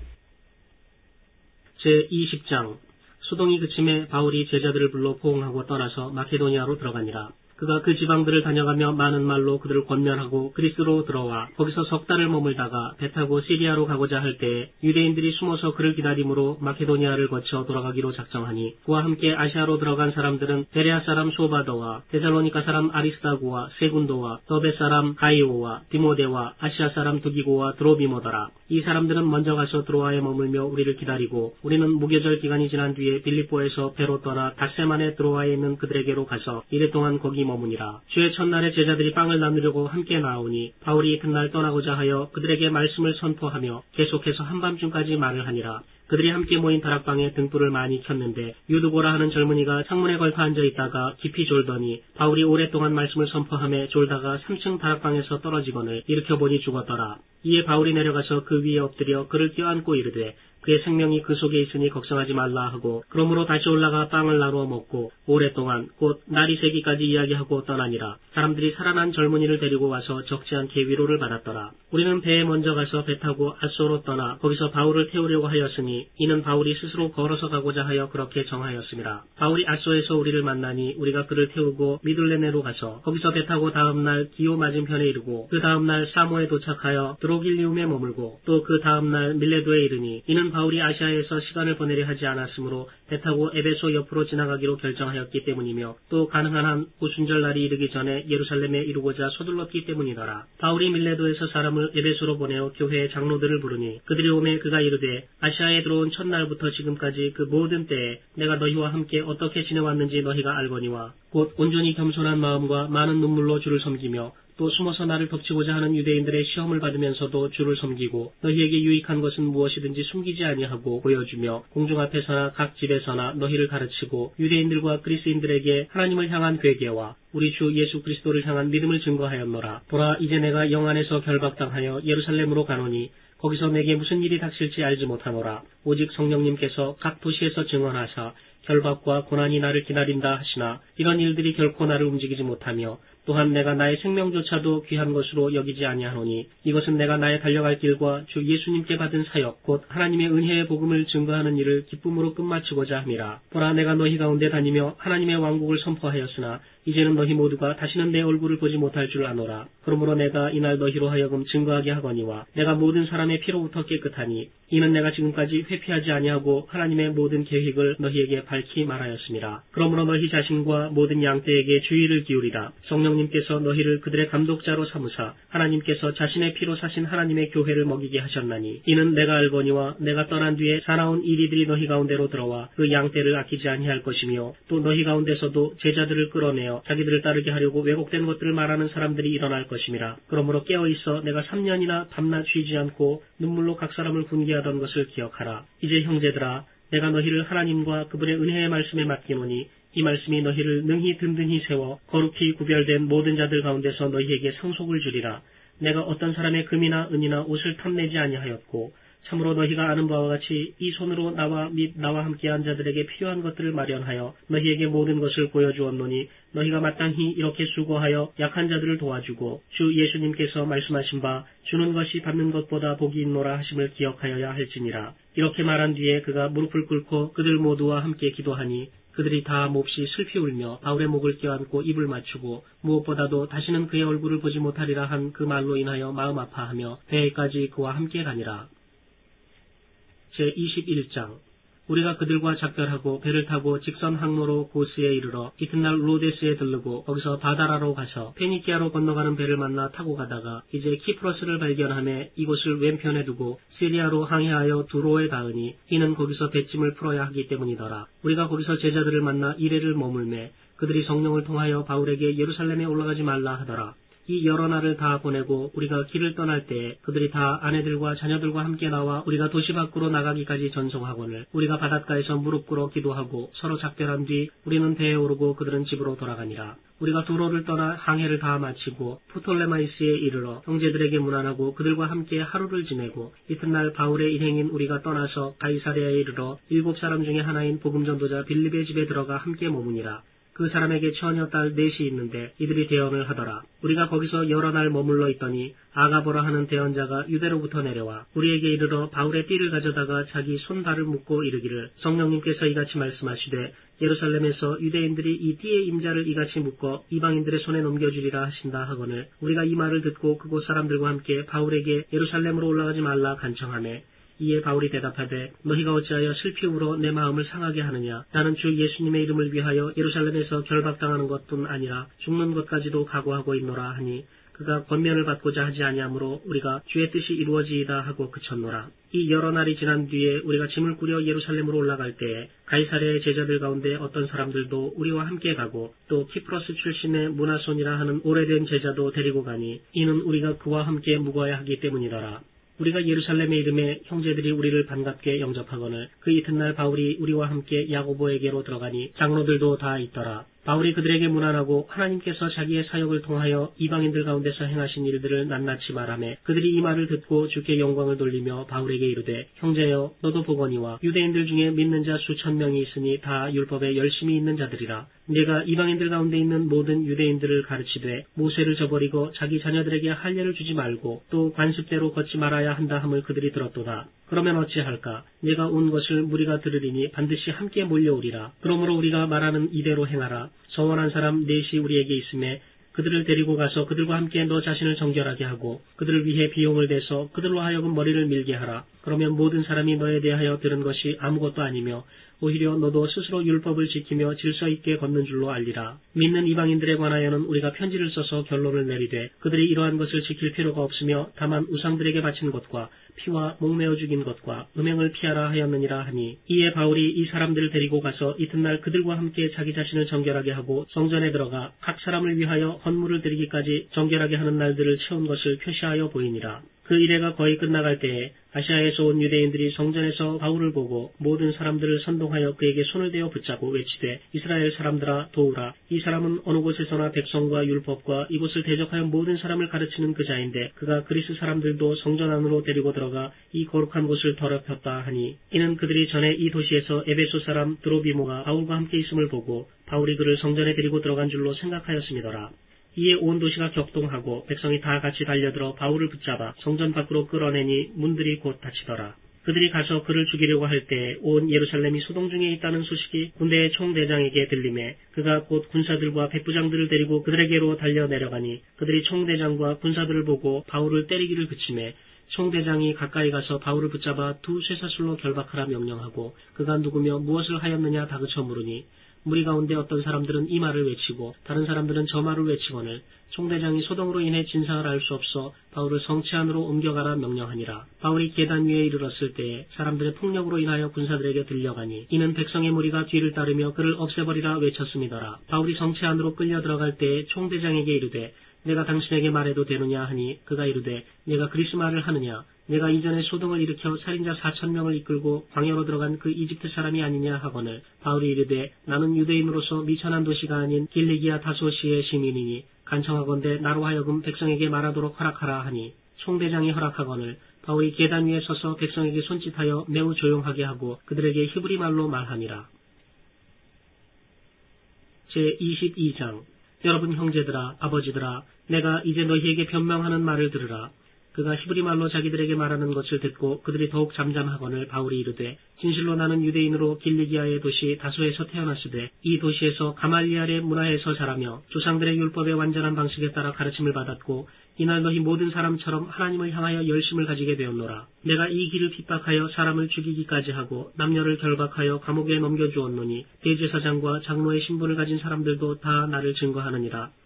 제이십 장 소동이 그침에 바울이 제자들을 불러 포옹하고 떠나서 마케도니아로 들어가니라. 그가 그 지방들을 다녀가며 많은 말로 그들을 권면하고 그리스로 들어와 거기서 석 달을 머물다가 배 타고 시리아로 가고자 할 때에 유대인들이 숨어서 그를 기다림으로 마케도니아를 거쳐 돌아가기로 작정하니 그와 함께 아시아로 들어간 사람들은 베레아 사람 소바더와 데살로니가 사람 아리스다고와 세군도와 더베 사람 가이오와 디모데와 아시아 사람 두기고와 드로비모더라. 이 사람들은 먼저 가서 드로아에 머물며 우리를 기다리고 우리는 무교절 기간이 지난 뒤에 빌립보에서 배로 떠나 닷새만에 드로아에 있는 그들에게로 가서 이래 동안 거기 머무니라. 주의 첫날에 제자들이 빵을 나누려고 함께 나오니 바울이 이튿날 떠나고자 하여 그들에게 말씀을 선포하며 계속해서 한밤중까지 말을 하니라. 그들이 함께 모인 다락방에 등불을 많이 켰는데 유두고라 하는 젊은이가 창문에 걸터 앉아있다가 깊이 졸더니 바울이 오랫동안 말씀을 선포하며 졸다가 삼 층 다락방에서 떨어지거늘 일으켜보니 죽었더라. 이에 바울이 내려가서 그 위에 엎드려 그를 껴안고 이르되 그의 생명이 그 속에 있으니 걱정하지 말라 하고 그러므로 다시 올라가 빵을 나누어 먹고 오랫동안 곧 날이 새기까지 이야기하고 떠나니라. 사람들이 살아난 젊은이를 데리고 와서 적지 않게 위로를 받았더라. 우리는 배에 먼저 가서 배 타고 아소로 떠나 거기서 바울을 태우려고 하였으니 이는 바울이 스스로 걸어서 가고자 하여 그렇게 정하였습니다. 바울이 아소에서 우리를 만나니 우리가 그를 태우고 미둘레네로 가서 거기서 배 타고 다음날 기오 맞은편에 이르고 그 다음날 사모에 도착하여 드로길리움에 머물고 또 그 다음날 밀레도에 이르니 이는 바울이 아시아에서 시간을 보내려 하지 않았으므로 배 타고 에베소 옆으로 지나가기로 결정하였기 때문이며 또 가능한 한 오순절 날이 이르기 전에 예루살렘에 이루고자 서둘렀기 때문이더라. 바울이 밀레도에서 사람을 에베소로 보내어 교회의 장로들을 부르니 그들이 오매 그가 이르되 아시아에 들어온 첫날부터 지금까지 그 모든 때에 내가 너희와 함께 어떻게 지내왔는지 너희가 알거니와 곧 온전히 겸손한 마음과 많은 눈물로 주를 섬기며 또 숨어서 나를 덮치고자 하는 유대인들의 시험을 받으면서도 주를 섬기고 너희에게 유익한 것은 무엇이든지 숨기지 아니하고 보여주며 공중 앞에서나 각 집에서나 너희를 가르치고 유대인들과 그리스인들에게 하나님을 향한 회개와 우리 주 예수 그리스도를 향한 믿음을 증거하였노라. 보라 이제 내가 영 안에서 결박당하여 예루살렘으로 가노니 거기서 내게 무슨 일이 닥칠지 알지 못하노라. 오직 성령님께서 각 도시에서 증언하사 결박과 고난이 나를 기다린다 하시나 이런 일들이 결코 나를 움직이지 못하며 또한 내가 나의 생명조차도 귀한 것으로 여기지 아니하노니 이것은 내가 나의 달려갈 길과 주 예수님께 받은 사역 곧 하나님의 은혜의 복음을 증거하는 일을 기쁨으로 끝마치고자 함이라. 보라 내가 너희 가운데 다니며 하나님의 왕국을 선포하였으나 이제는 너희 모두가 다시는 내 얼굴을 보지 못할 줄 아노라. 그러므로 내가 이날 너희로 하여금 증거하게 하거니와 내가 모든 사람의 피로부터 깨끗하니 이는 내가 지금까지 회피하지 아니하고 하나님의 모든 계획을 너희에게 밝히 말하였습니다. 그러므로 너희 자신과 모든 양떼에게 주의를 기울이라. 성령님께서 너희를 그들의 감독자로 삼으사 하나님께서 자신의 피로 사신 하나님의 교회를 먹이게 하셨나니 이는 내가 알거니와 내가 떠난 뒤에 사나운 이리들이 너희 가운데로 들어와 그 양떼를 아끼지 아니할 것이며 또 너희 가운데서도 제자들을 끌어내어 자기들을 따르게 하려고 왜곡된 것들을 말하는 사람들이 일어날 것임이라. 그러므로 깨어있어 내가 삼 년이나 밤낮 쉬지 않고 눈물로 각 사람을 훈계하던 것을 기억하라. 이제 형제들아 내가 너희를 하나님과 그분의 은혜의 말씀에 맡기노니 이 말씀이 너희를 능히 든든히 세워 거룩히 구별된 모든 자들 가운데서 너희에게 상속을 주리라. 내가 어떤 사람의 금이나 은이나 옷을 탐내지 아니하였고 참으로 너희가 아는 바와 같이 이 손으로 나와 및 나와 함께한 자들에게 필요한 것들을 마련하여 너희에게 모든 것을 보여주었노니 너희가 마땅히 이렇게 수고하여 약한 자들을 도와주고 주 예수님께서 말씀하신 바 주는 것이 받는 것보다 복이 있노라 하심을 기억하여야 할지니라. 이렇게 말한 뒤에 그가 무릎을 꿇고 그들 모두와 함께 기도하니 그들이 다 몹시 슬피 울며 바울의 목을 껴안고 입을 맞추고 무엇보다도 다시는 그의 얼굴을 보지 못하리라 한 그 말로 인하여 마음 아파하며 배에까지 그와 함께 가니라. 제이십일 장 우리가 그들과 작별하고 배를 타고 직선 항로로 고스에 이르러 이튿날 로데스에 들르고 거기서 바다라로 가서 페니키아로 건너가는 배를 만나 타고 가다가 이제 키프로스를 발견하며 이곳을 왼편에 두고 시리아로 항해하여 두로에 닿으니 이는 거기서 배짐을 풀어야 하기 때문이더라. 우리가 거기서 제자들을 만나 이레를 머물매 그들이 성령을 통하여 바울에게 예루살렘에 올라가지 말라 하더라. 이 여러 날을 다 보내고 우리가 길을 떠날 때 그들이 다 아내들과 자녀들과 함께 나와 우리가 도시 밖으로 나가기까지 전송하거늘 우리가 바닷가에서 무릎 꿇어 기도하고 서로 작별한 뒤 우리는 배에 오르고 그들은 집으로 돌아가니라. 우리가 두로를 떠나 항해를 다 마치고 프톨레마이스에 이르러 형제들에게 문안하고 그들과 함께 하루를 지내고 이튿날 바울의 일행인 우리가 떠나서 가이사랴에 이르러 일곱 사람 중에 하나인 복음 전도자 빌립의 집에 들어가 함께 머무니라. 그 사람에게 처녀 딸 넷이 있는데 이들이 대언을 하더라. 우리가 거기서 여러 날 머물러 있더니 아가보라 하는 대언자가 유대로부터 내려와 우리에게 이르러 바울의 띠를 가져다가 자기 손발을 묶고 이르기를 성령님께서 이같이 말씀하시되 예루살렘에서 유대인들이 이 띠의 임자를 이같이 묶어 이방인들의 손에 넘겨주리라 하신다 하거늘 우리가 이 말을 듣고 그곳 사람들과 함께 바울에게 예루살렘으로 올라가지 말라 간청하매 이에 바울이 대답하되 너희가 어찌하여 슬피 울어 내 마음을 상하게 하느냐. 나는 주 예수님의 이름을 위하여 예루살렘에서 결박당하는 것뿐 아니라 죽는 것까지도 각오하고 있노라 하니 그가 권면을 받고자 하지 아니하므로 우리가 주의 뜻이 이루어지이다 하고 그쳤노라. 이 여러 날이 지난 뒤에 우리가 짐을 꾸려 예루살렘으로 올라갈 때에 가이사랴의 제자들 가운데 어떤 사람들도 우리와 함께 가고 또 키프로스 출신의 무나손이라 하는 오래된 제자도 데리고 가니 이는 우리가 그와 함께 묵어야 하기 때문이더라. 우리가 예루살렘에 이름에 형제들이 우리를 반갑게 영접하거늘 그 이튿날 바울이 우리와 함께 야고보에게로 들어가니 장로들도 다 있더라. 바울이 그들에게 문안하고 하나님께서 자기의 사역을 통하여 이방인들 가운데서 행하신 일들을 낱낱이 말하매 그들이 이 말을 듣고 주께 영광을 돌리며 바울에게 이르되 형제여 너도 보거니와 유대인들 중에 믿는 자 수천 명이 있으니 다 율법에 열심히 있는 자들이라. 네가 이방인들 가운데 있는 모든 유대인들을 가르치되 모세를 저버리고 자기 자녀들에게 할례를 주지 말고 또 관습대로 걷지 말아야 한다 함을 그들이 들었도다. 그러면 어찌할까? 네가 온 것을 무리가 들으리니 반드시 함께 몰려오리라. 그러므로 우리가 말하는 이대로 행하라. 서원한 사람 넷이 우리에게 있음에 그들을 데리고 가서 그들과 함께 너 자신을 정결하게 하고 그들을 위해 비용을 대서 그들로 하여금 머리를 밀게 하라. 그러면 모든 사람이 너에 대하여 들은 것이 아무것도 아니며 오히려 너도 스스로 율법을 지키며 질서 있게 걷는 줄로 알리라. 믿는 이방인들에 관하여는 우리가 편지를 써서 결론을 내리되 그들이 이러한 것을 지킬 필요가 없으며 다만 우상들에게 바친 것과 피와 목매어 죽인 것과 음행을 피하라 하였느니라 하니 이에 바울이 이 사람들을 데리고 가서 이튿날 그들과 함께 자기 자신을 정결하게 하고 성전에 들어가 각 사람을 위하여 헌물을 드리기까지 정결하게 하는 날들을 채운 것을 표시하여 보이니라. 그 일회가 거의 끝나갈 때에 아시아에서 온 유대인들이 성전에서 바울을 보고 모든 사람들을 선동하여 그에게 손을 대어 붙잡고 외치되 이스라엘 사람들아 도우라. 이 사람은 어느 곳에서나 백성과 율법과 이곳을 대적하여 모든 사람을 가르치는 그 자인데 그가 그리스 사람들도 성전 안으로 데리고 들어가 이 거룩한 곳을 더럽혔다 하니 이는 그들이 전에 이 도시에서 에베소 사람 드로비모가 바울과 함께 있음을 보고 바울이 그를 성전에 데리고 들어간 줄로 생각하였음이더라. 이에 온 도시가 격동하고 백성이 다 같이 달려들어 바울을 붙잡아 성전 밖으로 끌어내니 문들이 곧 닫히더라. 그들이 가서 그를 죽이려고 할 때 온 예루살렘이 소동 중에 있다는 소식이 군대의 총대장에게 들리매 그가 곧 군사들과 백부장들을 데리고 그들에게로 달려 내려가니 그들이 총대장과 군사들을 보고 바울을 때리기를 그치매 총대장이 가까이 가서 바울을 붙잡아 두 쇠사슬로 결박하라 명령하고 그가 누구며 무엇을 하였느냐 다그쳐 물으니 무리 가운데 어떤 사람들은 이 말을 외치고 다른 사람들은 저 말을 외치거늘 총대장이 소동으로 인해 진상을 알 수 없어 바울을 성체 안으로 옮겨가라 명령하니라. 바울이 계단 위에 이르렀을 때에 사람들의 폭력으로 인하여 군사들에게 들려가니 이는 백성의 무리가 뒤를 따르며 그를 없애버리라 외쳤음이더라. 바울이 성체 안으로 끌려 들어갈 때에 총대장에게 이르되 내가 당신에게 말해도 되느냐 하니 그가 이르되 내가 그리스 말을 하느냐. 내가 이전에 소동을 일으켜 살인자 사천 명을 이끌고 광야로 들어간 그 이집트 사람이 아니냐 하거늘 바울이 이르되 나는 유대인으로서 미천한 도시가 아닌 길리기아 다소시의 시민이니 간청하건대 나로 하여금 백성에게 말하도록 허락하라 하니 총대장이 허락하거늘 바울이 계단 위에 서서 백성에게 손짓하여 매우 조용하게 하고 그들에게 히브리 말로 말하니라. 제이십이 장 여러분 형제들아 아버지들아 내가 이제 너희에게 변명하는 말을 들으라. 그가 히브리 말로 자기들에게 말하는 것을 듣고 그들이 더욱 잠잠하거늘 바울이 이르되 진실로 나는 유대인으로 길리기아의 도시 다소에서 태어났으되 이 도시에서 가말리알의 문화에서 자라며 조상들의 율법의 완전한 방식에 따라 가르침을 받았고 이날 너희 모든 사람처럼 하나님을 향하여 열심을 가지게 되었노라. 내가 이 길을 핍박하여 사람을 죽이기까지 하고 남녀를 결박하여 감옥에 넘겨주었노니 대제사장과 장로의 신분을 가진 사람들도 다 나를 증거하느니라.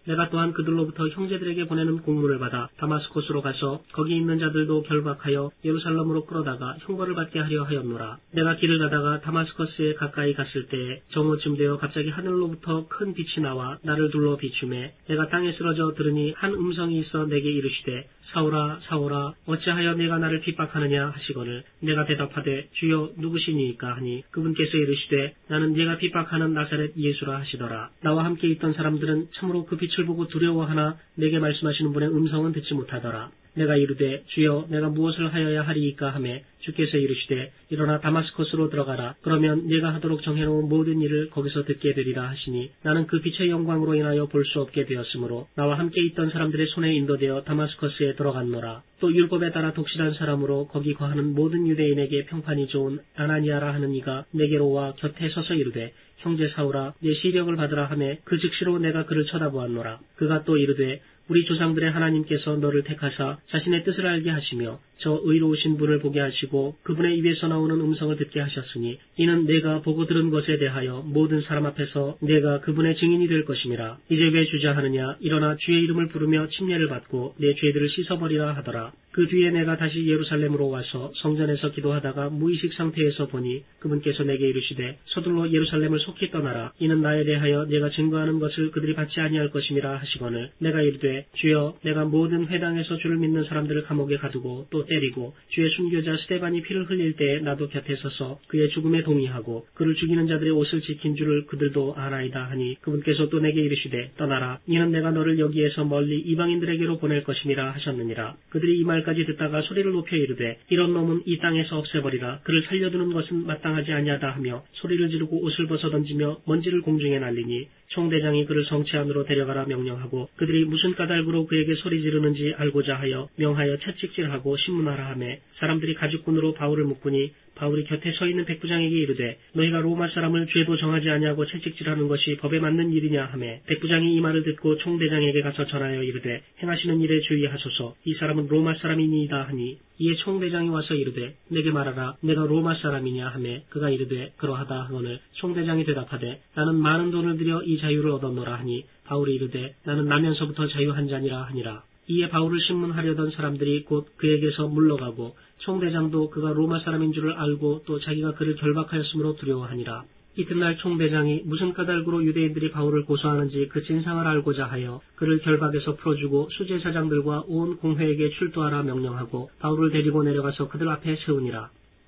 내가 또한 그들로부터 형제들에게 보내는 공문을 받아 다마스코스로 가서 거기 있는 자들도 결박하여 예루살렘으로 끌어다가 형벌을 받게 하려 하였노라. 내가 길을 가다가 다마스커스에 가까이 갔을 때에 정오쯤 되어 갑자기 하늘로부터 큰 빛이 나와 나를 둘러 비추매 내가 땅에 쓰러져 들으니 한 음성이 있어 내게 이르시되 사울아 사울아 어찌하여 내가 나를 핍박하느냐 하시거늘 내가 대답하되 주여 누구시니이까 하니 그분께서 이르시되 나는 네가 핍박하는 나사렛 예수라 하시더라. 나와 함께 있던 사람들은 참으로 그 빛을 보고 두려워하나 내게 말씀하시는 분의 음성은 듣지 못하더라. 내가 이르되 주여 내가 무엇을 하여야 하리이까 하매 주께서 이르시되 일어나 다마스커스로 들어가라. 그러면 네가 하도록 정해놓은 모든 일을 거기서 듣게 되리라 하시니 나는 그 빛의 영광으로 인하여 볼 수 없게 되었으므로 나와 함께 있던 사람들의 손에 인도되어 다마스커스에 들어갔노라. 또 율법에 따라 독실한 사람으로 거기 거하는 모든 유대인에게 평판이 좋은 아나니아라 하는 이가 내게로 와 곁에 서서 이르되 형제 사울아 내 시력을 받으라 하매 그 즉시로 내가 그를 쳐다보았노라. 그가 또 이르되 우리 조상들의 하나님께서 너를 택하사 자신의 뜻을 알게 하시며 저 의로우신 분을 보게 하시고 그분의 입에서 나오는 음성을 듣게 하셨으니 이는 내가 보고 들은 것에 대하여 모든 사람 앞에서 내가 그분의 증인이 될 것임이라. 이제 왜 주저하느냐 일어나 주의 이름을 부르며 침례를 받고 내 죄들을 씻어버리라 하더라. 그 뒤에 내가 다시 예루살렘으로 와서 성전에서 기도하다가 무의식 상태에서 보니 그분께서 내게 이르시되 서둘러 예루살렘을 속히 떠나라. 이는 나에 대하여 내가 증거하는 것을 그들이 받지 아니할 것임이라 하시거늘 내가 이르되 주여 내가 모든 회당에서 주를 믿는 사람들을 감옥에 가두고 또 때리고 주의 순교자 스데반이 피를 흘릴 때에 나도 곁에 서서 그의 죽음에 동의하고 그를 죽이는 자들의 옷을 지킨 줄을 그들도 아나이다 하니 그분께서 또 내게 이르시되 떠나라. 이는 내가 너를 여기에서 멀리 이방인들에게로 보낼 것임이라 하셨느니라. 그들이 이 말까지 듣다가 소리를 높여 이르되 이런 놈은 이 땅에서 없애버리라. 그를 살려두는 것은 마땅하지 아니하다 하며 소리를 지르고 옷을 벗어 던지며 먼지를 공중에 날리니 총대장이 그를 성체 안으로 데려가라 명령하고 그들이 무슨 까닭으로 그에게 소리 지르는지 알고자 하여 명하여 채찍질하고 신문하라 하매 사람들이 가죽군으로 바울을 묶으니 바울이 곁에 서 있는 백부장에게 이르되 너희가 로마 사람을 죄도 정하지 아니하고 채찍질하는 것이 법에 맞는 일이냐 하매 백부장이 이 말을 듣고 총대장에게 가서 전하여 이르되 행하시는 일에 주의하소서. 이 사람은 로마 사람이니이다 하니 이에 총대장이 와서 이르되 내게 말하라. 내가 로마 사람이냐 하매 그가 이르되 그러하다 하거늘 총대장이 대답하되 나는 많은 돈을 들여 이 자유를 얻었노라 하니 바울이 이르되 나는 나면서부터 자유한 자니라 하니라. 이에 바울을 신문하려던 사람들이 곧 그에게서 물러가고 총대장도 그가 로마 사람인 줄을 알고 또 자기가 그를 결박하였으므로 두려워하니라. 이튿날 총대장이 무슨 까닭으로 유대인들이 바울을 고소하는지 그 진상을 알고자 하여 그를 결박에서 풀어주고 수제사장들과 온 공회에게 출두하라 명령하고 바울을 데리고 내려가서 그들 앞에 세우니라.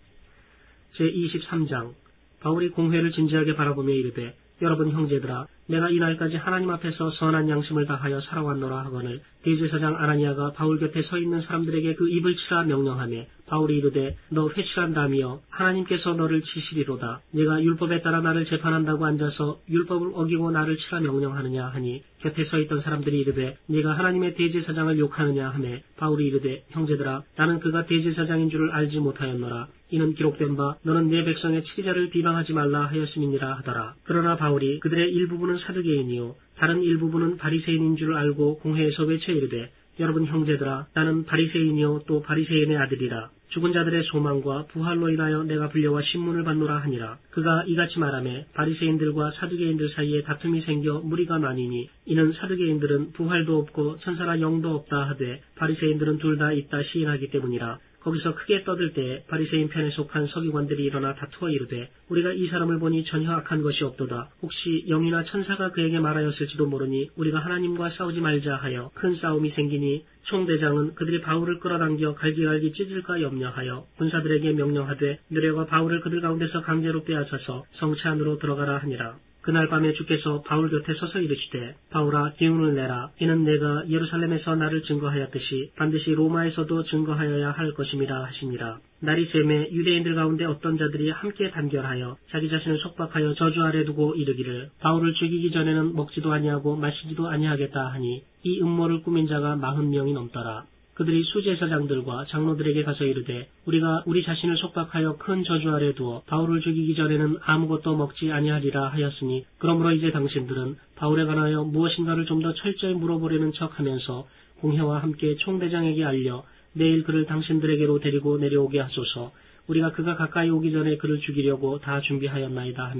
제이십삼 장 바울이 공회를 진지하게 바라보며 이르되 여러분 형제들아 내가 이날까지 하나님 앞에서 선한 양심을 다하여 살아왔노라 하거늘 대제사장 아나니아가 바울 곁에 서 있는 사람들에게 그 입을 치라 명령하며 바울이 이르되 너 회칠한다며 하나님께서 너를 치시리로다. 내가 율법에 따라 나를 재판한다고 앉아서 율법을 어기고 나를 치라 명령하느냐 하니 곁에 서 있던 사람들이 이르되 네가 하나님의 대제사장을 욕하느냐 하매 바울이 이르되 형제들아 나는 그가 대제사장인 줄을 알지 못하였노라. 이는 기록된 바 너는 내 백성의 치리자를 비방하지 말라 하였음이니라 하더라. 그러나 바울이 그들의 일부분은 사두개인이요 다른 일부분은 바리새인인 줄 알고 공회에서 외쳐 이르되 여러분 형제들아 나는 바리새인이요 또 바리새인의 아들이라. 죽은 자들의 소망과 부활로 인하여 내가 불려와 신문을 받노라 하니라. 그가 이같이 말하매 바리새인들과 사두개인들 사이에 다툼이 생겨 무리가 나뉘니 이는 사두개인들은 부활도 없고 천사나 영도 없다 하되 바리새인들은 둘 다 있다 시인하기 때문이라. 거기서 크게 떠들 때에 바리새인 편에 속한 서기관들이 일어나 다투어 이르되 우리가 이 사람을 보니 전혀 악한 것이 없도다. 혹시 영이나 천사가 그에게 말하였을지도 모르니 우리가 하나님과 싸우지 말자 하여 큰 싸움이 생기니 총대장은 그들이 바울을 끌어당겨 갈기갈기 찢을까 염려하여 군사들에게 명령하되 내려가 바울을 그들 가운데서 강제로 빼앗아서 성체 안으로 들어가라 하니라. 그날 밤에 주께서 바울 곁에 서서 이르시되 바울아 기운을 내라. 이는 내가 예루살렘에서 나를 증거하였듯이 반드시 로마에서도 증거하여야 할 것임이라 하시니라. 날이 새매 유대인들 가운데 어떤 자들이 함께 단결하여 자기 자신을 속박하여 저주 아래 두고 이르기를 바울을 죽이기 전에는 먹지도 아니하고 마시지도 아니하겠다 하니 이 음모를 꾸민 자가 마흔 명이 넘더라. 그들이 수제사장들과 장로들에게 가서 이르되 우리가 우리 자신을 속박하여 큰 저주 아래 두어 바울을 죽이기 전에는 아무것도 먹지 아니하리라 하였으니 그러므로 이제 당신들은 바울에 관하여 무엇인가를 좀 더 철저히 물어보려는 척하면서 공회와 함께 총대장에게 알려 내일 그를 당신들에게로 데리고 내려오게 하소서. 우리가 그가 가까이 오기 전에 그를 죽이려고 다 준비하였나이다 하매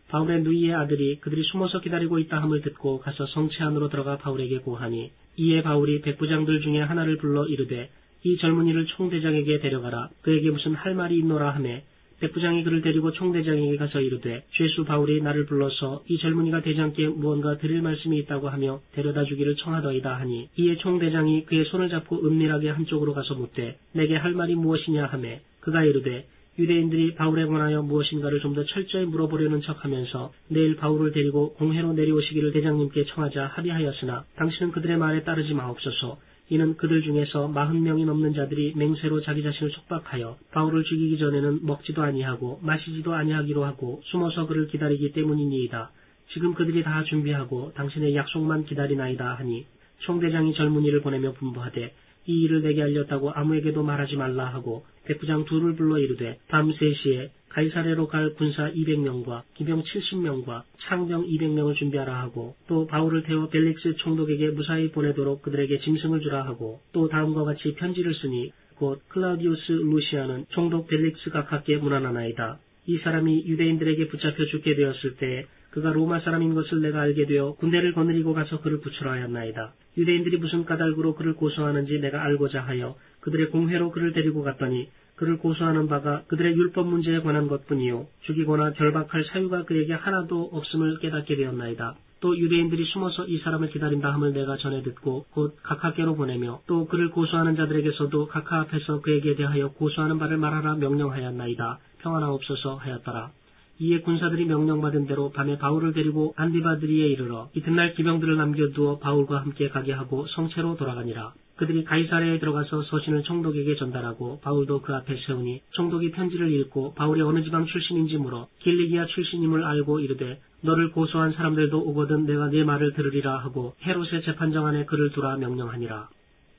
바울의 누이의 아들이 그들이 숨어서 기다리고 있다 함을 듣고 가서 성체 안으로 들어가 바울에게 고하니, 이에 바울이 백부장들 중에 하나를 불러 이르되 이 젊은이를 총대장에게 데려가라. 그에게 무슨 할 말이 있노라 하매, 백부장이 그를 데리고 총대장에게 가서 이르되 죄수 바울이 나를 불러서 이 젊은이가 대장께 무언가 드릴 말씀이 있다고 하며 데려다 주기를 청하더이다 하니, 이에 총대장이 그의 손을 잡고 은밀하게 한쪽으로 가서 묻되 내게 할 말이 무엇이냐 하매, 그가 이르되 유대인들이 바울에 관하여 무엇인가를 좀 더 철저히 물어보려는 척하면서 내일 바울을 데리고 공회로 내려오시기를 대장님께 청하자 합의하였으나 당신은 그들의 말에 따르지 마옵소서. 이는 그들 중에서 마흔 명이 넘는 자들이 맹세로 자기 자신을 속박하여 바울을 죽이기 전에는 먹지도 아니하고 마시지도 아니하기로 하고 숨어서 그를 기다리기 때문이니이다. 지금 그들이 다 준비하고 당신의 약속만 기다리나이다 하니, 총대장이 젊은이를 보내며 분부하되 이 일을 내게 알렸다고 아무에게도 말하지 말라 하고 백부장 둘을 불러 이르되 밤 세 시에 가이사랴로 갈 군사 이백 명과 기병 칠십 명과 창병 이백 명을 준비하라 하고, 또 바울을 태워 벨릭스 총독에게 무사히 보내도록 그들에게 짐승을 주라 하고, 또 다음과 같이 편지를 쓰니 곧 클라우디우스 루시아는 총독 벨릭스 각하께 문안하나이다. 이 사람이 유대인들에게 붙잡혀 죽게 되었을 때 그가 로마 사람인 것을 내가 알게 되어 군대를 거느리고 가서 그를 구출하였나이다. 유대인들이 무슨 까닭으로 그를 고소하는지 내가 알고자 하여 그들의 공회로 그를 데리고 갔더니 그를 고소하는 바가 그들의 율법 문제에 관한 것뿐이요 죽이거나 결박할 사유가 그에게 하나도 없음을 깨닫게 되었나이다. 또 유대인들이 숨어서 이 사람을 기다린다 함을 내가 전해 듣고 곧 각하께로 보내며, 또 그를 고소하는 자들에게서도 각하 앞에서 그에게 대하여 고소하는 바를 말하라 명령하였나이다. 평안하옵소서 하였더라. 이에 군사들이 명령받은 대로 밤에 바울을 데리고 안디바드리에 이르러 이튿날 기병들을 남겨두어 바울과 함께 가게 하고 성체로 돌아가니라. 그들이 가이사랴에 들어가서 서신을 총독에게 전달하고 바울도 그 앞에 세우니, 총독이 편지를 읽고 바울이 어느 지방 출신인지 물어 길리기아 출신임을 알고 이르되 너를 고소한 사람들도 오거든 내가 네 말을 들으리라 하고 헤롯의 재판정 안에 그를 두라 명령하니라.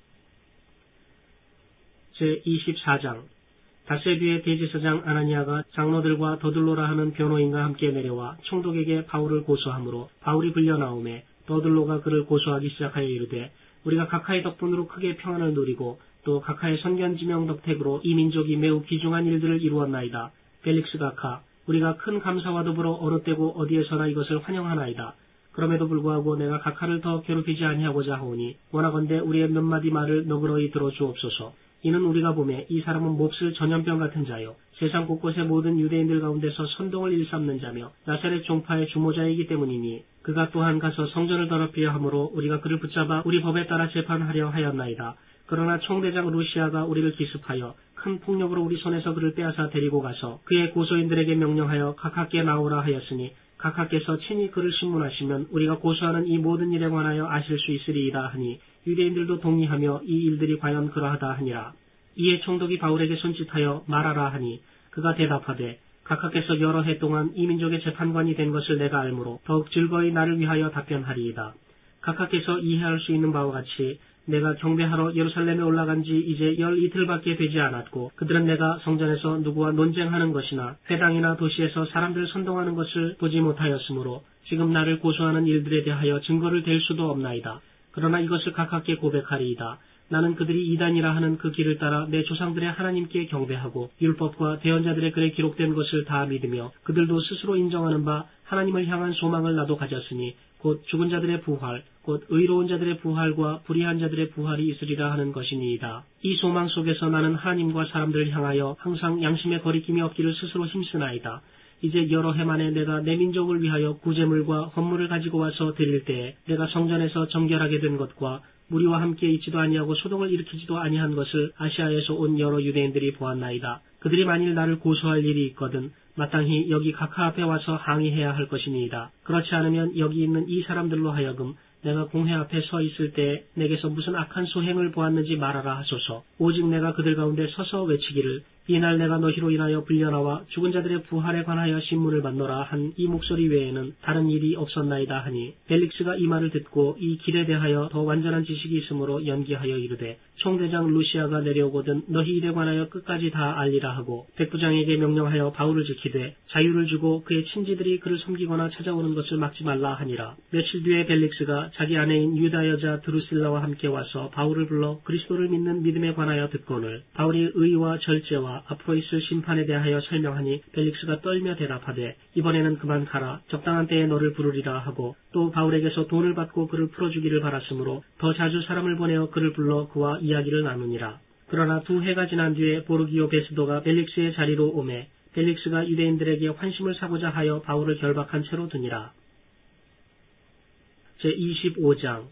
제이십사 장. 닷새 뒤에 대제사장 아나니아가 장로들과 더둘로라 하는 변호인과 함께 내려와 총독에게 바울을 고소하므로 바울이 불려 나오매, 더둘로가 그를 고소하기 시작하여 이르되 우리가 각하의 덕분으로 크게 평안을 누리고 또 각하의 선견지명 덕택으로 이 민족이 매우 귀중한 일들을 이루었나이다. 벨릭스 각하, 우리가 큰 감사와 더불어 어느 때고 어디에서나 이것을 환영하나이다. 그럼에도 불구하고 내가 각하를 더 괴롭히지 아니하고자 하오니 원하건대 우리의 몇 마디 말을 너그러이 들어주옵소서. 이는 우리가 보매 이 사람은 몹쓸 전염병 같은 자요 세상 곳곳의 모든 유대인들 가운데서 선동을 일삼는 자며 나사렛 종파의 주모자이기 때문이니, 그가 또한 가서 성전을 더럽히려 하므로 우리가 그를 붙잡아 우리 법에 따라 재판하려 하였나이다. 그러나 총대장 루시아가 우리를 기습하여 큰 폭력으로 우리 손에서 그를 빼앗아 데리고 가서 그의 고소인들에게 명령하여 각하께 나오라 하였으니, 각하께서 친히 그를 신문하시면 우리가 고소하는 이 모든 일에 관하여 아실 수 있으리이다 하니, 유대인들도 동의하며 이 일들이 과연 그러하다 하니라. 이에 총독이 바울에게 손짓하여 말하라 하니, 그가 대답하되 각하께서 여러 해 동안 이 민족의 재판관이 된 것을 내가 알므로 더욱 즐거이 나를 위하여 답변하리이다. 각하께서 이해할 수 있는 바와 같이 내가 경배하러 예루살렘에 올라간 지 이제 열 이틀밖에 되지 않았고, 그들은 내가 성전에서 누구와 논쟁하는 것이나 회당이나 도시에서 사람들을 선동하는 것을 보지 못하였으므로 지금 나를 고소하는 일들에 대하여 증거를 댈 수도 없나이다. 그러나 이것을 각하께 고백하리이다. 나는 그들이 이단이라 하는 그 길을 따라 내 조상들의 하나님께 경배하고 율법과 대언자들의 글에 기록된 것을 다 믿으며 그들도 스스로 인정하는 바 하나님을 향한 소망을 나도 가졌으니 곧 죽은 자들의 부활, 곧 의로운 자들의 부활과 불의한 자들의 부활이 있으리라 하는 것이니이다. 이 소망 속에서 나는 하나님과 사람들을 향하여 항상 양심의 거리낌이 없기를 스스로 힘쓰나이다. 이제 여러 해 만에 내가 내 민족을 위하여 구제물과 헌물을 가지고 와서 드릴 때에 내가 성전에서 정결하게 된 것과 무리와 함께 있지도 아니하고 소동을 일으키지도 아니한 것을 아시아에서 온 여러 유대인들이 보았나이다. 그들이 만일 나를 고소할 일이 있거든 마땅히 여기 각하 앞에 와서 항의해야 할 것이니이다. 그렇지 않으면 여기 있는 이 사람들로 하여금 내가 공회 앞에 서 있을 때 내게서 무슨 악한 소행을 보았는지 말하라 하소서. 오직 내가 그들 가운데 서서 외치기를 이날 내가 너희로 인하여 불려나와 죽은 자들의 부활에 관하여 신문을 받노라 한 이 목소리 외에는 다른 일이 없었나이다 하니, 벨릭스가 이 말을 듣고 이 길에 대하여 더 완전한 지식이 있으므로 연기하여 이르되 총대장 루시아가 내려오거든 너희 일에 관하여 끝까지 다 알리라 하고 백부장에게 명령하여 바울을 지키되 자유를 주고 그의 친지들이 그를 섬기거나 찾아오는 것을 막지 말라 하니라. 며칠 뒤에 벨릭스가 아그리빠가 자기 아내인 유다 여자 드루실라와 함께 와서 바울을 불러 그리스도를 믿는 믿음에 관하여 듣거늘 바울이 의와 절제와 앞으로 있을 심판에 대하여 설명하니 벨릭스가 떨며 대답하되 이번에는 그만 가라. 적당한 때에 너를 부르리라 하고 또 바울에게서 돈을 받고 그를 풀어주기를 바랐으므로 더 자주 사람을 보내어 그를 불러 그와 이야기를 나누니라. 그러나 두 해가 지난 뒤에 보르기오 베스도가 벨릭스의 자리로 오매 벨릭스가 유대인들에게 환심을 사고자 하여 바울을 결박한 채로 두니라. 제이십오 장.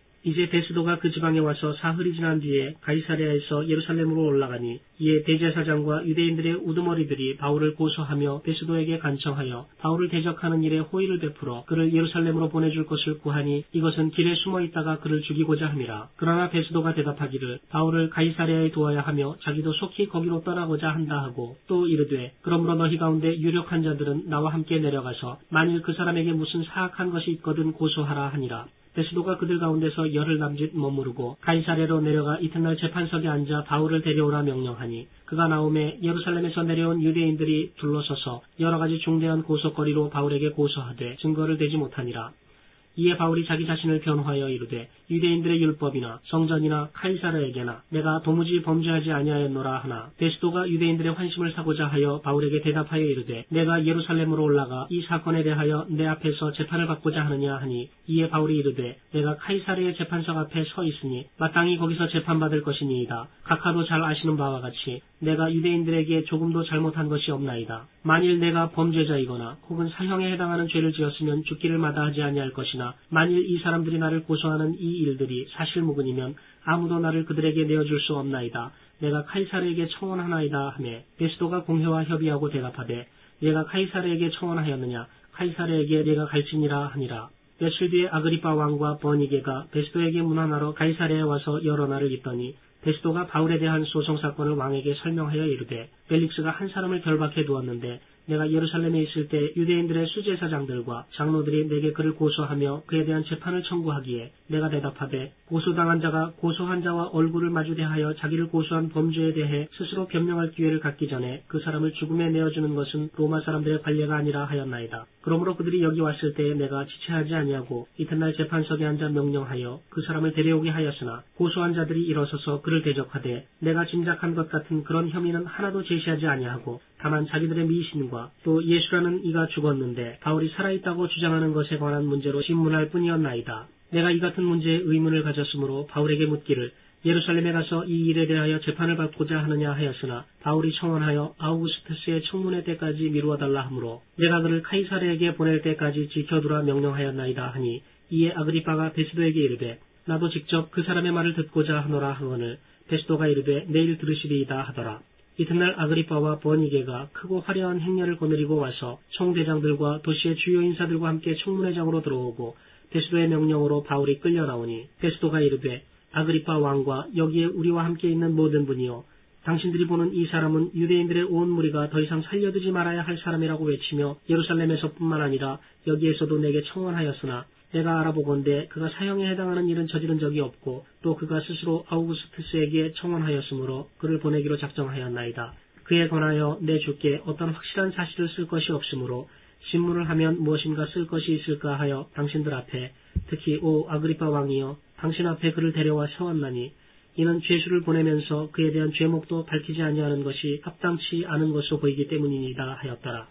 이제 베스도가 그 지방에 와서 사흘이 지난 뒤에 가이사랴에서 예루살렘으로 올라가니 이에 대제사장과 유대인들의 우두머리들이 바울을 고소하며 베스도에게 간청하여 바울을 대적하는 일에 호의를 베풀어 그를 예루살렘으로 보내줄 것을 구하니 이것은 길에 숨어 있다가 그를 죽이고자 함이라. 그러나 베스도가 대답하기를 바울을 가이사랴에 두어야 하며 자기도 속히 거기로 떠나고자 한다 하고 또 이르되 그러므로 너희 가운데 유력한 자들은 나와 함께 내려가서 만일 그 사람에게 무슨 사악한 것이 있거든 고소하라 하니라. 베스도가 그들 가운데서 열흘 남짓 머무르고 가이사랴로 내려가 이튿날 재판석에 앉아 바울을 데려오라 명령하니 그가 나오매 예루살렘에서 내려온 유대인들이 둘러서서 여러 가지 중대한 고소거리로 바울에게 고소하되 증거를 대지 못하니라. 이에 바울이 자기 자신을 변호하여 이르되 유대인들의 율법이나 성전이나 카이사르에게나 내가 도무지 범죄하지 아니하였노라 하나 베스도가 유대인들의 환심을 사고자 하여 바울에게 대답하여 이르되 내가 예루살렘으로 올라가 이 사건에 대하여 내 앞에서 재판을 받고자 하느냐 하니 이에 바울이 이르되 내가 카이사르의 재판석 앞에 서 있으니 마땅히 거기서 재판받을 것이니이다. 각하도 잘 아시는 바와 같이 내가 유대인들에게 조금도 잘못한 것이 없나이다. 만일 내가 범죄자이거나 혹은 사형에 해당하는 죄를 지었으면 죽기를 마다하지 아니할 것이나 만일 이 사람들이 나를 고소하는 이 일들이 사실무근이면 아무도 나를 그들에게 내어줄 수 없나이다. 내가 카이사르에게 청원하나이다 하매 베스도가 공회와 협의하고 대답하되 내가 카이사르에게 청원하였느냐 카이사르에게 내가 갈지니라 하니라. 며칠 뒤에 아그리빠 왕과 버니게가 베스도에게 문안하러 가이사랴에 와서 여러 날을 있더니 베스도가 바울에 대한 소송 사건을 왕에게 설명하여 이르되 벨릭스가 한 사람을 결박해 두었는데 내가 예루살렘에 있을 때 유대인들의 수제사장들과 장로들이 내게 그를 고소하며 그에 대한 재판을 청구하기에 내가 대답하되 고소당한 자가 고소한 자와 얼굴을 마주대하여 자기를 고소한 범죄에 대해 스스로 변명할 기회를 갖기 전에 그 사람을 죽음에 내어주는 것은 로마 사람들의 관례가 아니라 하였나이다. 그러므로 그들이 여기 왔을 때에 내가 지체하지 아니하고 이튿날 재판석에 앉아 명령하여 그 사람을 데려오게 하였으나 고소한 자들이 일어서서 그를 대적하되 내가 짐작한 것 같은 그런 혐의는 하나도 제시하지 아니하고 다만 자기들의 미신과 또 예수라는 이가 죽었는데 바울이 살아있다고 주장하는 것에 관한 문제로 신문할 뿐이었나이다. 내가 이 같은 문제에 의문을 가졌으므로 바울에게 묻기를 예루살렘에 가서 이 일에 대하여 재판을 받고자 하느냐 하였으나 바울이 청원하여 아우구스투스의 청문회 때까지 미루어 달라 하므로 내가 그를 카이사르에게 보낼 때까지 지켜두라 명령하였나이다 하니 이에 아그리빠가 베스도에게 이르되 나도 직접 그 사람의 말을 듣고자 하노라 하거늘 베스도가 이르되 내일 들으시리이다 하더라. 이튿날 아그리빠와 버니게가 크고 화려한 행렬을 거느리고 와서 총대장들과 도시의 주요 인사들과 함께 청문회장으로 들어오고 베스도의 명령으로 바울이 끌려 나오니 베스도가 이르되 아그리빠 왕과 여기에 우리와 함께 있는 모든 분이요 당신들이 보는 이 사람은 유대인들의 온 무리가 더 이상 살려두지 말아야 할 사람이라고 외치며 예루살렘에서뿐만 아니라 여기에서도 내게 청원하였으나 내가 알아보건대 그가 사형에 해당하는 일은 저지른 적이 없고 또 그가 스스로 아우구스투스에게 청원하였으므로 그를 보내기로 작정하였나이다. 그에 관하여 내 주께 어떤 확실한 사실을 쓸 것이 없으므로 신문을 하면 무엇인가 쓸 것이 있을까 하여 당신들 앞에 특히 오 아그리빠 왕이여 당신 앞에 그를 데려와 세웠나니 이는 죄수를 보내면서 그에 대한 죄목도 밝히지 아니하는 것이 합당치 않은 것으로 보이기 때문이니이다 하였더라.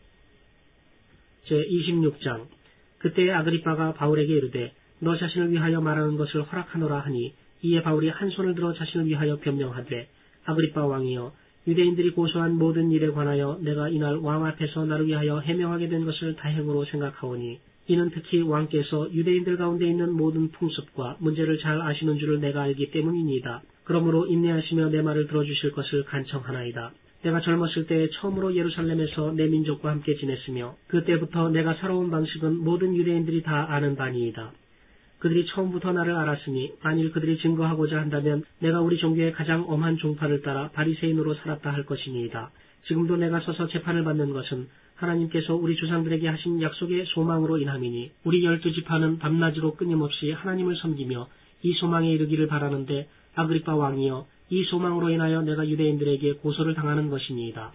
제이십육 장. 그때 아그리빠가 바울에게 이르되 너 자신을 위하여 말하는 것을 허락하노라 하니 이에 바울이 한 손을 들어 자신을 위하여 변명하되 아그리빠 왕이여 유대인들이 고소한 모든 일에 관하여 내가 이날 왕 앞에서 나를 위하여 해명하게 된 것을 다행으로 생각하오니 이는 특히 왕께서 유대인들 가운데 있는 모든 풍습과 문제를 잘 아시는 줄을 내가 알기 때문이니이다. 그러므로 인내하시며 내 말을 들어주실 것을 간청하나이다. 내가 젊었을 때 처음으로 예루살렘에서 내 민족과 함께 지냈으며 그때부터 내가 살아온 방식은 모든 유대인들이 다 아는 바니이다. 그들이 처음부터 나를 알았으니 만일 그들이 증거하고자 한다면 내가 우리 종교의 가장 엄한 종파를 따라 바리새인으로 살았다 할 것이니이다. 지금도 내가 서서 재판을 받는 것은 하나님께서 우리 조상들에게 하신 약속의 소망으로 인함이니 우리 열두 지파는 밤낮으로 끊임없이 하나님을 섬기며 이 소망에 이르기를 바라는데 아그리빠 왕이여 이 소망으로 인하여 내가 유대인들에게 고소를 당하는 것이니이다.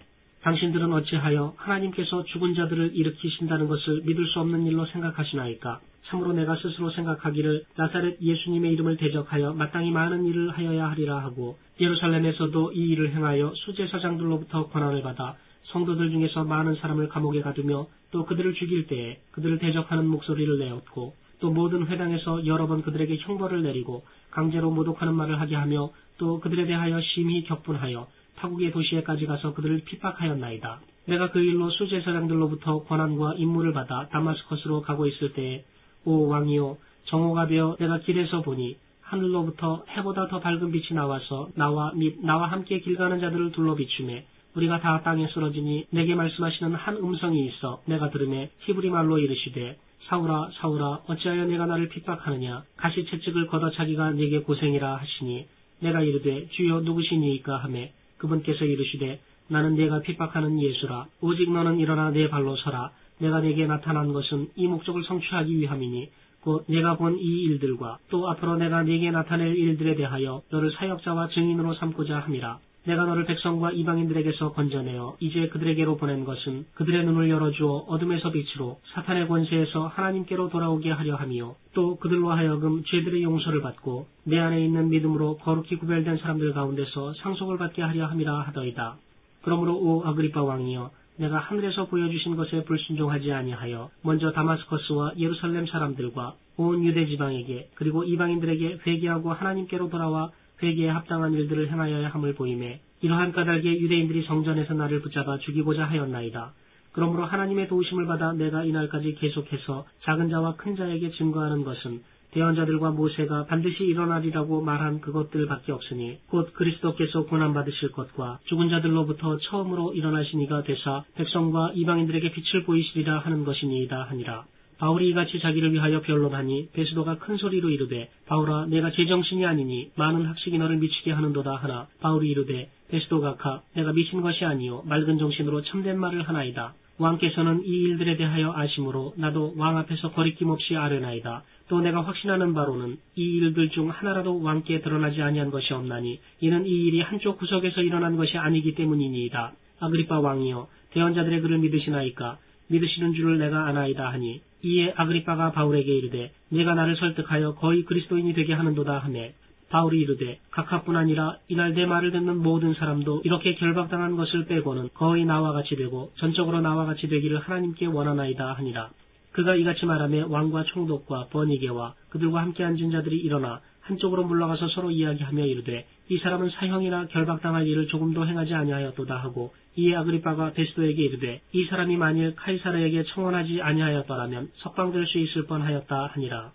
당신들은 어찌하여 하나님께서 죽은 자들을 일으키신다는 것을 믿을 수 없는 일로 생각하시나이까? 참으로 내가 스스로 생각하기를 나사렛 예수님의 이름을 대적하여 마땅히 많은 일을 하여야 하리라 하고 예루살렘에서도 이 일을 행하여 수제사장들로부터 권한을 받아 성도들 중에서 많은 사람을 감옥에 가두며 또 그들을 죽일 때에 그들을 대적하는 목소리를 내었고 또 모든 회당에서 여러 번 그들에게 형벌을 내리고 강제로 모독하는 말을 하게 하며 또 그들에 대하여 심히 격분하여 타국의 도시에까지 가서 그들을 핍박하였나이다. 내가 그 일로 수제사장들로부터 권한과 임무를 받아 다마스커스로 가고 있을 때에 오 왕이요 정오가 되어 내가 길에서 보니 하늘로부터 해보다 더 밝은 빛이 나와서 나와 및 나와 함께 길 가는 자들을 둘러 비추매 우리가 다 땅에 쓰러지니 내게 말씀하시는 한 음성이 있어 내가 들으매 히브리 말로 이르시되 사울아 사울아 어찌하여 내가 나를 핍박하느냐 가시 채찍을 걷어차기가 네게 고생이라 하시니 내가 이르되 주여 누구시니이까 하매 그분께서 이르시되 나는 네가 핍박하는 예수라 오직 너는 일어나 내 발로 서라 내가 네게 나타난 것은 이 목적을 성취하기 위함이니 곧 내가 본 이 일들과 또 앞으로 내가 네게 나타낼 일들에 대하여 너를 사역자와 증인으로 삼고자 함이라. 내가 너를 백성과 이방인들에게서 건져내어 이제 그들에게로 보낸 것은 그들의 눈을 열어주어 어둠에서 빛으로 사탄의 권세에서 하나님께로 돌아오게 하려 함이요 또 그들로 하여금 죄들의 용서를 받고 내 안에 있는 믿음으로 거룩히 구별된 사람들 가운데서 상속을 받게 하려 함이라 하더이다. 그러므로 오 아그리빠 왕이여 내가 하늘에서 보여주신 것에 불순종하지 아니하여 먼저 다마스커스와 예루살렘 사람들과 온 유대 지방에게 그리고 이방인들에게 회개하고 하나님께로 돌아와 회개에 합당한 일들을 행하여야 함을 보이매 이러한 까닭에 유대인들이 성전에서 나를 붙잡아 죽이고자 하였나이다. 그러므로 하나님의 도우심을 받아 내가 이날까지 계속해서 작은 자와 큰 자에게 증거하는 것은 대언자들과 모세가 반드시 일어나리라고 말한 그것들밖에 없으니 곧 그리스도께서 고난받으실 것과 죽은 자들로부터 처음으로 일어나신 이가 되사 백성과 이방인들에게 빛을 보이시리라 하는 것이니이다 하니라. 바울이 이같이 자기를 위하여 변론하니 베스도가 큰 소리로 이르되 바울아 내가 제정신이 아니니 많은 학식이 너를 미치게 하는도다 하나 바울이 이르되 베스도가 가 내가 미친 것이 아니요 맑은 정신으로 참된 말을 하나이다. 왕께서는 이 일들에 대하여 아심으로 나도 왕 앞에서 거리낌 없이 아뢰나이다. 또 내가 확신하는 바로는 이 일들 중 하나라도 왕께 드러나지 아니한 것이 없나니 이는 이 일이 한쪽 구석에서 일어난 것이 아니기 때문이니이다. 아그리빠 왕이여 대언자들의 글을 믿으시나이까? 믿으시는 줄을 내가 아나이다 하니 이에 아그리빠가 바울에게 이르되 네가 나를 설득하여 거의 그리스도인이 되게 하는도다 하매 바울이 이르되 각하뿐 아니라 이날 내 말을 듣는 모든 사람도 이렇게 결박당한 것을 빼고는 거의 나와 같이 되고 전적으로 나와 같이 되기를 하나님께 원하나이다 하니라. 그가 이같이 말하며 왕과 총독과 버니게와 그들과 함께 앉은 자들이 일어나 한쪽으로 물러가서 서로 이야기하며 이르되 이 사람은 사형이나 결박당할 일을 조금도 행하지 아니하였도다 하고 이에 아그리빠가 베스도에게 이르되 이 사람이 만일 카이사르에게 청원하지 아니하였더라면 석방될 수 있을 뻔하였다 하니라.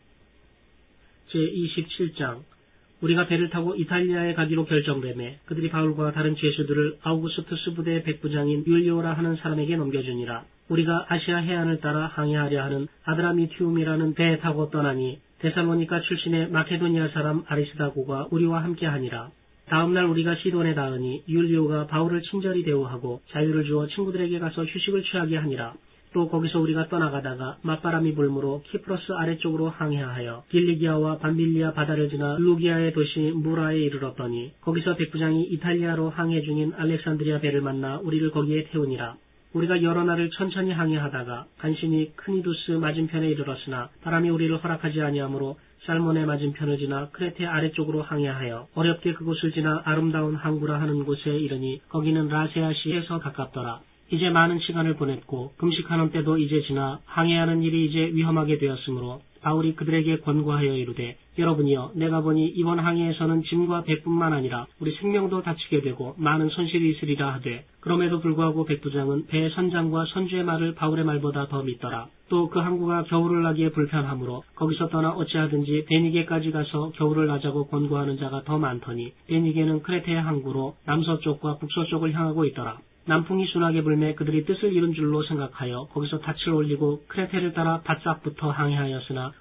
제이십칠 장 우리가 배를 타고 이탈리아에 가기로 결정되매 그들이 바울과 다른 죄수들을 아우구스투스 부대의 백부장인 율리오라 하는 사람에게 넘겨주니라. 우리가 아시아 해안을 따라 항해하려 하는 아드라미티움이라는 배에 타고 떠나니 데살로니가 출신의 마케도니아 사람 아리스다고가 우리와 함께하니라. 다음날 우리가 시돈에 닿으니 율리오가 바울을 친절히 대우하고 자유를 주어 친구들에게 가서 휴식을 취하게 하니라. 또 거기서 우리가 떠나가다가 맞바람이 불므로 키프로스 아래쪽으로 항해하여 길리기아와 밤빌리아 바다를 지나 루기아의 도시 무라에 이르렀더니 거기서 백부장이 이탈리아로 항해 중인 알렉산드리아 배를 만나 우리를 거기에 태우니라. 우리가 여러 날을 천천히 항해하다가 간신히 크니두스 맞은편에 이르렀으나 바람이 우리를 허락하지 아니하므로 살몬의 맞은편을 지나 크레테 아래쪽으로 항해하여 어렵게 그곳을 지나 아름다운 항구라 하는 곳에 이르니 거기는 라세아시에서 가깝더라. 이제 많은 시간을 보냈고 금식하는 때도 이제 지나 항해하는 일이 이제 위험하게 되었으므로 바울이 그들에게 권고하여 이르되 여러분이여 내가 보니 이번 항해에서는 짐과 배뿐만 아니라 우리 생명도 다치게 되고 많은 손실이 있으리라 하되 그럼에도 불구하고 백부장은 배의 선장과 선주의 말을 바울의 말보다 더 믿더라. 또 그 항구가 겨울을 나기에 불편하므로 거기서 떠나 어찌하든지 베니게까지 가서 겨울을 나자고 권고하는 자가 더 많더니 베니게는 크레테의 항구로 남서쪽과 북서쪽을 향하고 있더라. 남풍이 순하게 불매 그들이 뜻을 이룬 줄로 생각하여 거기서 닻을 올리고 크레테를 따라 바싹부터 항해하였으나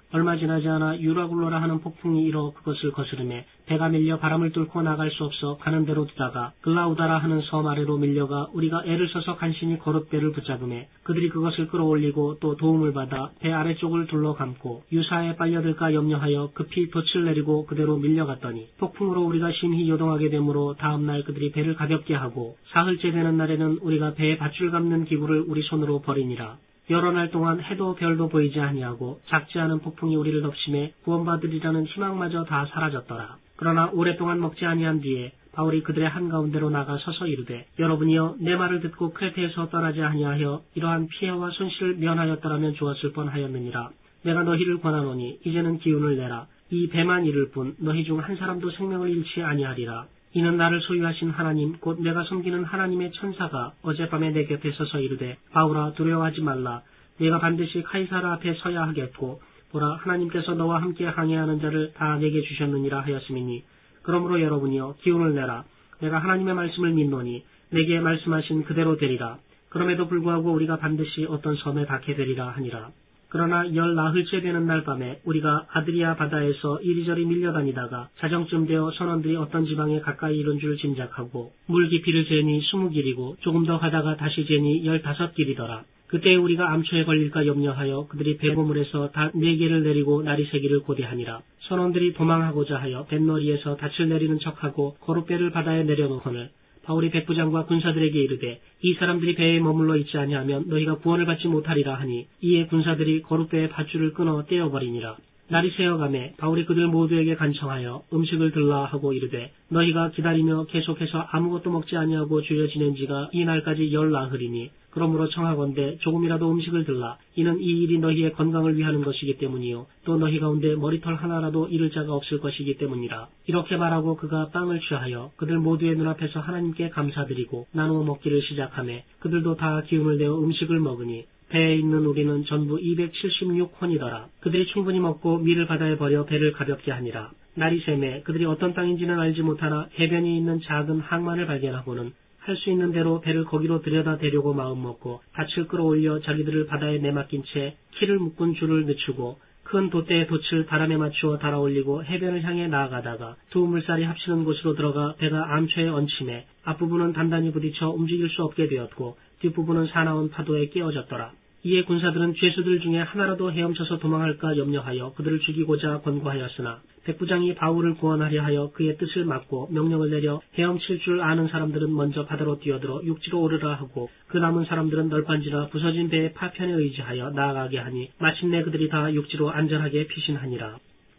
얼마 지나지 않아 유라굴로라 하는 폭풍이 일어 그것을 거스르매 배가 밀려 바람을 뚫고 나갈 수 없어 가는 대로 두다가 글라우다라 하는 섬 아래로 밀려가 우리가 애를 써서 간신히 거룻배를 붙잡음에 그들이 그것을 끌어올리고 또 도움을 받아 배 아래쪽을 둘러감고 유사에 빨려들까 염려하여 급히 돛을 내리고 그대로 밀려갔더니 폭풍으로 우리가 심히 요동하게 되므로 다음날 그들이 배를 가볍게 하고 사흘째 되는 날에는 우리가 배에 밧줄 감는 기구를 우리 손으로 버리니라. 여러 날 동안 해도 별도 보이지 아니하고 작지 않은 폭풍이 우리를 덮심에 구원받으리라는 희망마저 다 사라졌더라. 그러나 오랫동안 먹지 아니한 뒤에 바울이 그들의 한가운데로 나가 서서 이르되 여러분이여 내 말을 듣고 크레테에서 떠나지 아니하여 이러한 피해와 손실을 면하였더라면 좋았을 뻔하였느니라. 내가 너희를 권하노니 이제는 기운을 내라. 이 배만 이를 뿐 너희 중 한 사람도 생명을 잃지 아니하리라. 이는 나를 소유하신 하나님 곧 내가 섬기는 하나님의 천사가 어젯밤에 내 곁에 서서 이르되 바울아 두려워하지 말라. 네가 반드시 카이사라 앞에 서야 하겠고 보라 하나님께서 너와 함께 항해하는 자를 다 내게 주셨느니라 하였음이니 그러므로 여러분이여 기운을 내라. 내가 하나님의 말씀을 믿노니 내게 말씀하신 그대로 되리라. 그럼에도 불구하고 우리가 반드시 어떤 섬에 닿게 되리라 하니라. 그러나 열 나흘째 되는 날 밤에 우리가 아드리아 바다에서 이리저리 밀려다니다가 자정쯤 되어 선원들이 어떤 지방에 가까이 이른 줄 짐작하고 물 깊이를 재니 스무 길이고 조금 더 가다가 다시 재니 열다섯 길이더라. 그때 우리가 암초에 걸릴까 염려하여 그들이 배보물에서 다 네 개를 내리고 나리 세 개를 고대하니라. 선원들이 도망하고자 하여 뱃머리에서 닻을 내리는 척하고 거룻배를 바다에 내려놓거늘 바울이 백부장과 군사들에게 이르되 이 사람들이 배에 머물러 있지 아니하면 너희가 구원을 받지 못하리라 하니 이에 군사들이 거룻배의 밧줄을 끊어 떼어버리니라. 날이 새어가매 바울이 그들 모두에게 간청하여 음식을 들라 하고 이르되 너희가 기다리며 계속해서 아무것도 먹지 아니하고 죄어 지낸 지가 이 날까지 열 나흘이니 그러므로 청하건대 조금이라도 음식을 들라. 이는 이 일이 너희의 건강을 위하는 것이기 때문이요 또 너희 가운데 머리털 하나라도 잃을 자가 없을 것이기 때문이라. 이렇게 말하고 그가 빵을 취하여 그들 모두의 눈앞에서 하나님께 감사드리고 나누어 먹기를 시작하매 그들도 다 기운을 내어 음식을 먹으니 배에 있는 우리는 전부 이백칠십육 혼이더라. 그들이 충분히 먹고 밀을 바다에 버려 배를 가볍게 하니라. 날이 새매 그들이 어떤 땅인지는 알지 못하나 해변에 있는 작은 항만을 발견하고는 할 수 있는 대로 배를 거기로 들여다 대려고 마음먹고 닻을 끌어올려 자기들을 바다에 내맡긴 채 키를 묶은 줄을 늦추고 큰 돛대의 돛을 바람에 맞추어 달아올리고 해변을 향해 나아가다가 두 물살이 합치는 곳으로 들어가 배가 암초에 얹힘에 앞부분은 단단히 부딪혀 움직일 수 없게 되었고 뒷부분은 사나운 파도에 깨어졌더라. 이에 군사들은 죄수들 중에 하나라도 헤엄쳐서 도망할까 염려하여 그들을 죽이고자 권고하였으나 백부장이 바울을 구원하려 하여 그의 뜻을 막고 명령을 내려 헤엄칠 줄 아는 사람들은 먼저 바다로 뛰어들어 육지로 오르라 하고 그 남은 사람들은 널빤지나 부서진 배의 파편에 의지하여 나아가게 하니 마침내 그들이 다 육지로 안전하게 피신하니라.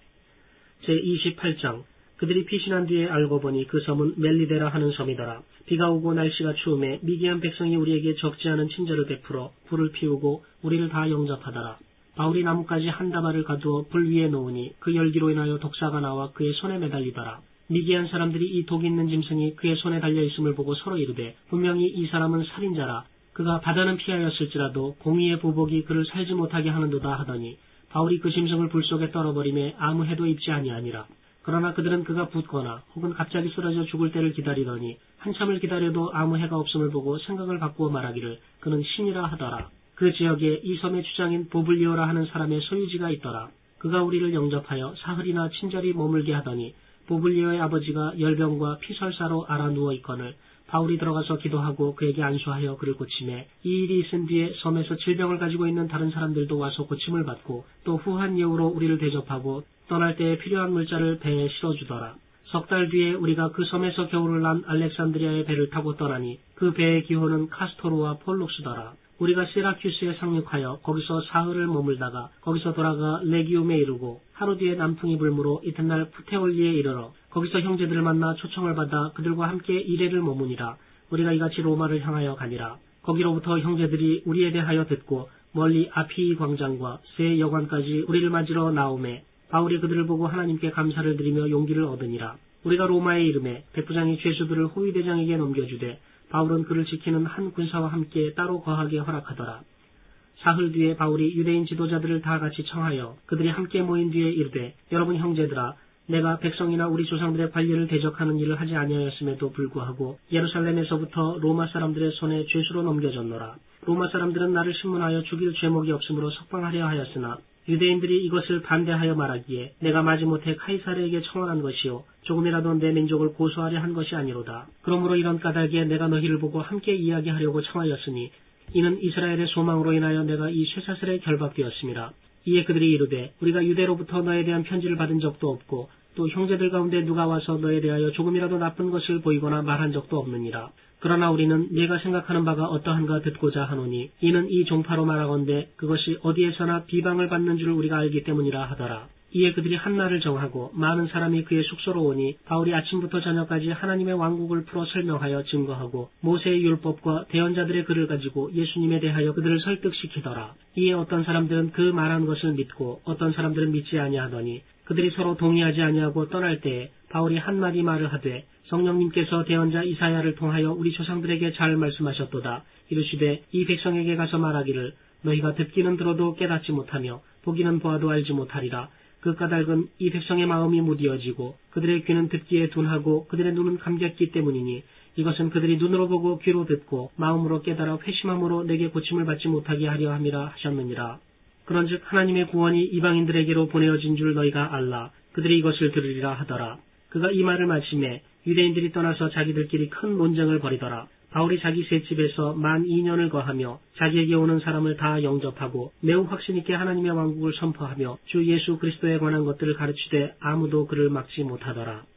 제이십팔 장 그들이 피신한 뒤에 알고 보니 그 섬은 멜리데라 하는 섬이더라. 비가 오고 날씨가 추움에 미디안 백성이 우리에게 적지 않은 친절을 베풀어 불을 피우고 우리를 다 영접하더라. 바울이 나뭇가지 한 다발을 가두어 불 위에 놓으니 그 열기로 인하여 독사가 나와 그의 손에 매달리더라. 미디안 사람들이 이 독 있는 짐승이 그의 손에 달려있음을 보고 서로 이르되 분명히 이 사람은 살인자라. 그가 바다는 피하였을지라도 공의의 보복이 그를 살지 못하게 하는도다 하더니 바울이 그 짐승을 불 속에 떨어버리매 아무 해도 입지 아니하니라. 그러나 그들은 그가 붙거나 혹은 갑자기 쓰러져 죽을 때를 기다리더니 한참을 기다려도 아무 해가 없음을 보고 생각을 바꾸어 말하기를 그는 신이라 하더라. 그 지역에 이 섬의 주장인 보블리오라 하는 사람의 소유지가 있더라. 그가 우리를 영접하여 사흘이나 친절히 머물게 하더니 보블리오의 아버지가 열병과 피설사로 알아 누워 있거늘 바울이 들어가서 기도하고 그에게 안수하여 그를 고치매 이 일이 있은 뒤에 섬에서 질병을 가지고 있는 다른 사람들도 와서 고침을 받고 또 후한 예우로 우리를 대접하고 떠날 때에 필요한 물자를 배에 실어주더라. 석 달 뒤에 우리가 그 섬에서 겨울을 난 알렉산드리아의 배를 타고 떠나니 그 배의 기호는 카스토르와 폴룩스더라. 우리가 시라큐스에 상륙하여 거기서 사흘을 머물다가 거기서 돌아가 레기움에 이르고 하루 뒤에 남풍이 불므로 이튿날 푸테올리에 이르러 거기서 형제들을 만나 초청을 받아 그들과 함께 이레를 머무니라. 우리가 이같이 로마를 향하여 가니라. 거기로부터 형제들이 우리에 대하여 듣고 멀리 아피이 광장과 새 여관까지 우리를 맞으러 나오매 바울이 그들을 보고 하나님께 감사를 드리며 용기를 얻으니라. 우리가 로마에 이르매 백부장이 죄수들을 호위대장에게 넘겨주되 바울은 그를 지키는 한 군사와 함께 따로 거하게 허락하더라. 사흘 뒤에 바울이 유대인 지도자들을 다 같이 청하여 그들이 함께 모인 뒤에 이르되 여러분 형제들아 내가 백성이나 우리 조상들의 관리를 대적하는 일을 하지 아니하였음에도 불구하고 예루살렘에서부터 로마 사람들의 손에 죄수로 넘겨졌노라. 로마 사람들은 나를 신문하여 죽일 죄목이 없으므로 석방하려 하였으나 유대인들이 이것을 반대하여 말하기에 내가 마지못해 카이사르에게 청원한 것이요 조금이라도 내 민족을 고소하려 한 것이 아니로다. 그러므로 이런 까닭에 내가 너희를 보고 함께 이야기하려고 청하였으니 이는 이스라엘의 소망으로 인하여 내가 이 쇠사슬에 결박되었음이라. 이에 그들이 이르되 우리가 유대로부터 너에 대한 편지를 받은 적도 없고 또 형제들 가운데 누가 와서 너에 대하여 조금이라도 나쁜 것을 보이거나 말한 적도 없느니라. 그러나 우리는 네가 생각하는 바가 어떠한가 듣고자 하노니 이는 이 종파로 말하건대 그것이 어디에서나 비방을 받는 줄 우리가 알기 때문이라 하더라. 이에 그들이 한 날을 정하고 많은 사람이 그의 숙소로 오니 바울이 아침부터 저녁까지 하나님의 왕국을 풀어 설명하여 증거하고 모세의 율법과 대언자들의 글을 가지고 예수님에 대하여 그들을 설득시키더라. 이에 어떤 사람들은 그 말한 것을 믿고 어떤 사람들은 믿지 아니하더니 그들이 서로 동의하지 아니하고 떠날 때에 바울이 한마디 말을 하되 성령님께서 대언자 이사야를 통하여 우리 조상들에게 잘 말씀하셨도다. 이르시되 이 백성에게 가서 말하기를 너희가 듣기는 들어도 깨닫지 못하며 보기는 보아도 알지 못하리라. 그 까닭은 이 백성의 마음이 무디어지고 그들의 귀는 듣기에 둔하고 그들의 눈은 감겼기 때문이니 이것은 그들이 눈으로 보고 귀로 듣고 마음으로 깨달아 회심함으로 내게 고침을 받지 못하게 하려 함이라 하셨느니라. 그런즉 하나님의 구원이 이방인들에게로 보내어진 줄 너희가 알라. 그들이 이것을 들으리라 하더라. 그가 이 말을 마침에 유대인들이 떠나서 자기들끼리 큰 논쟁을 벌이더라. 바울이 자기 셋집에서 만 이 년을 거하며 자기에게 오는 사람을 다 영접하고 매우 확신 있게 하나님의 왕국을 선포하며 주 예수 그리스도에 관한 것들을 가르치되 아무도 그를 막지 못하더라.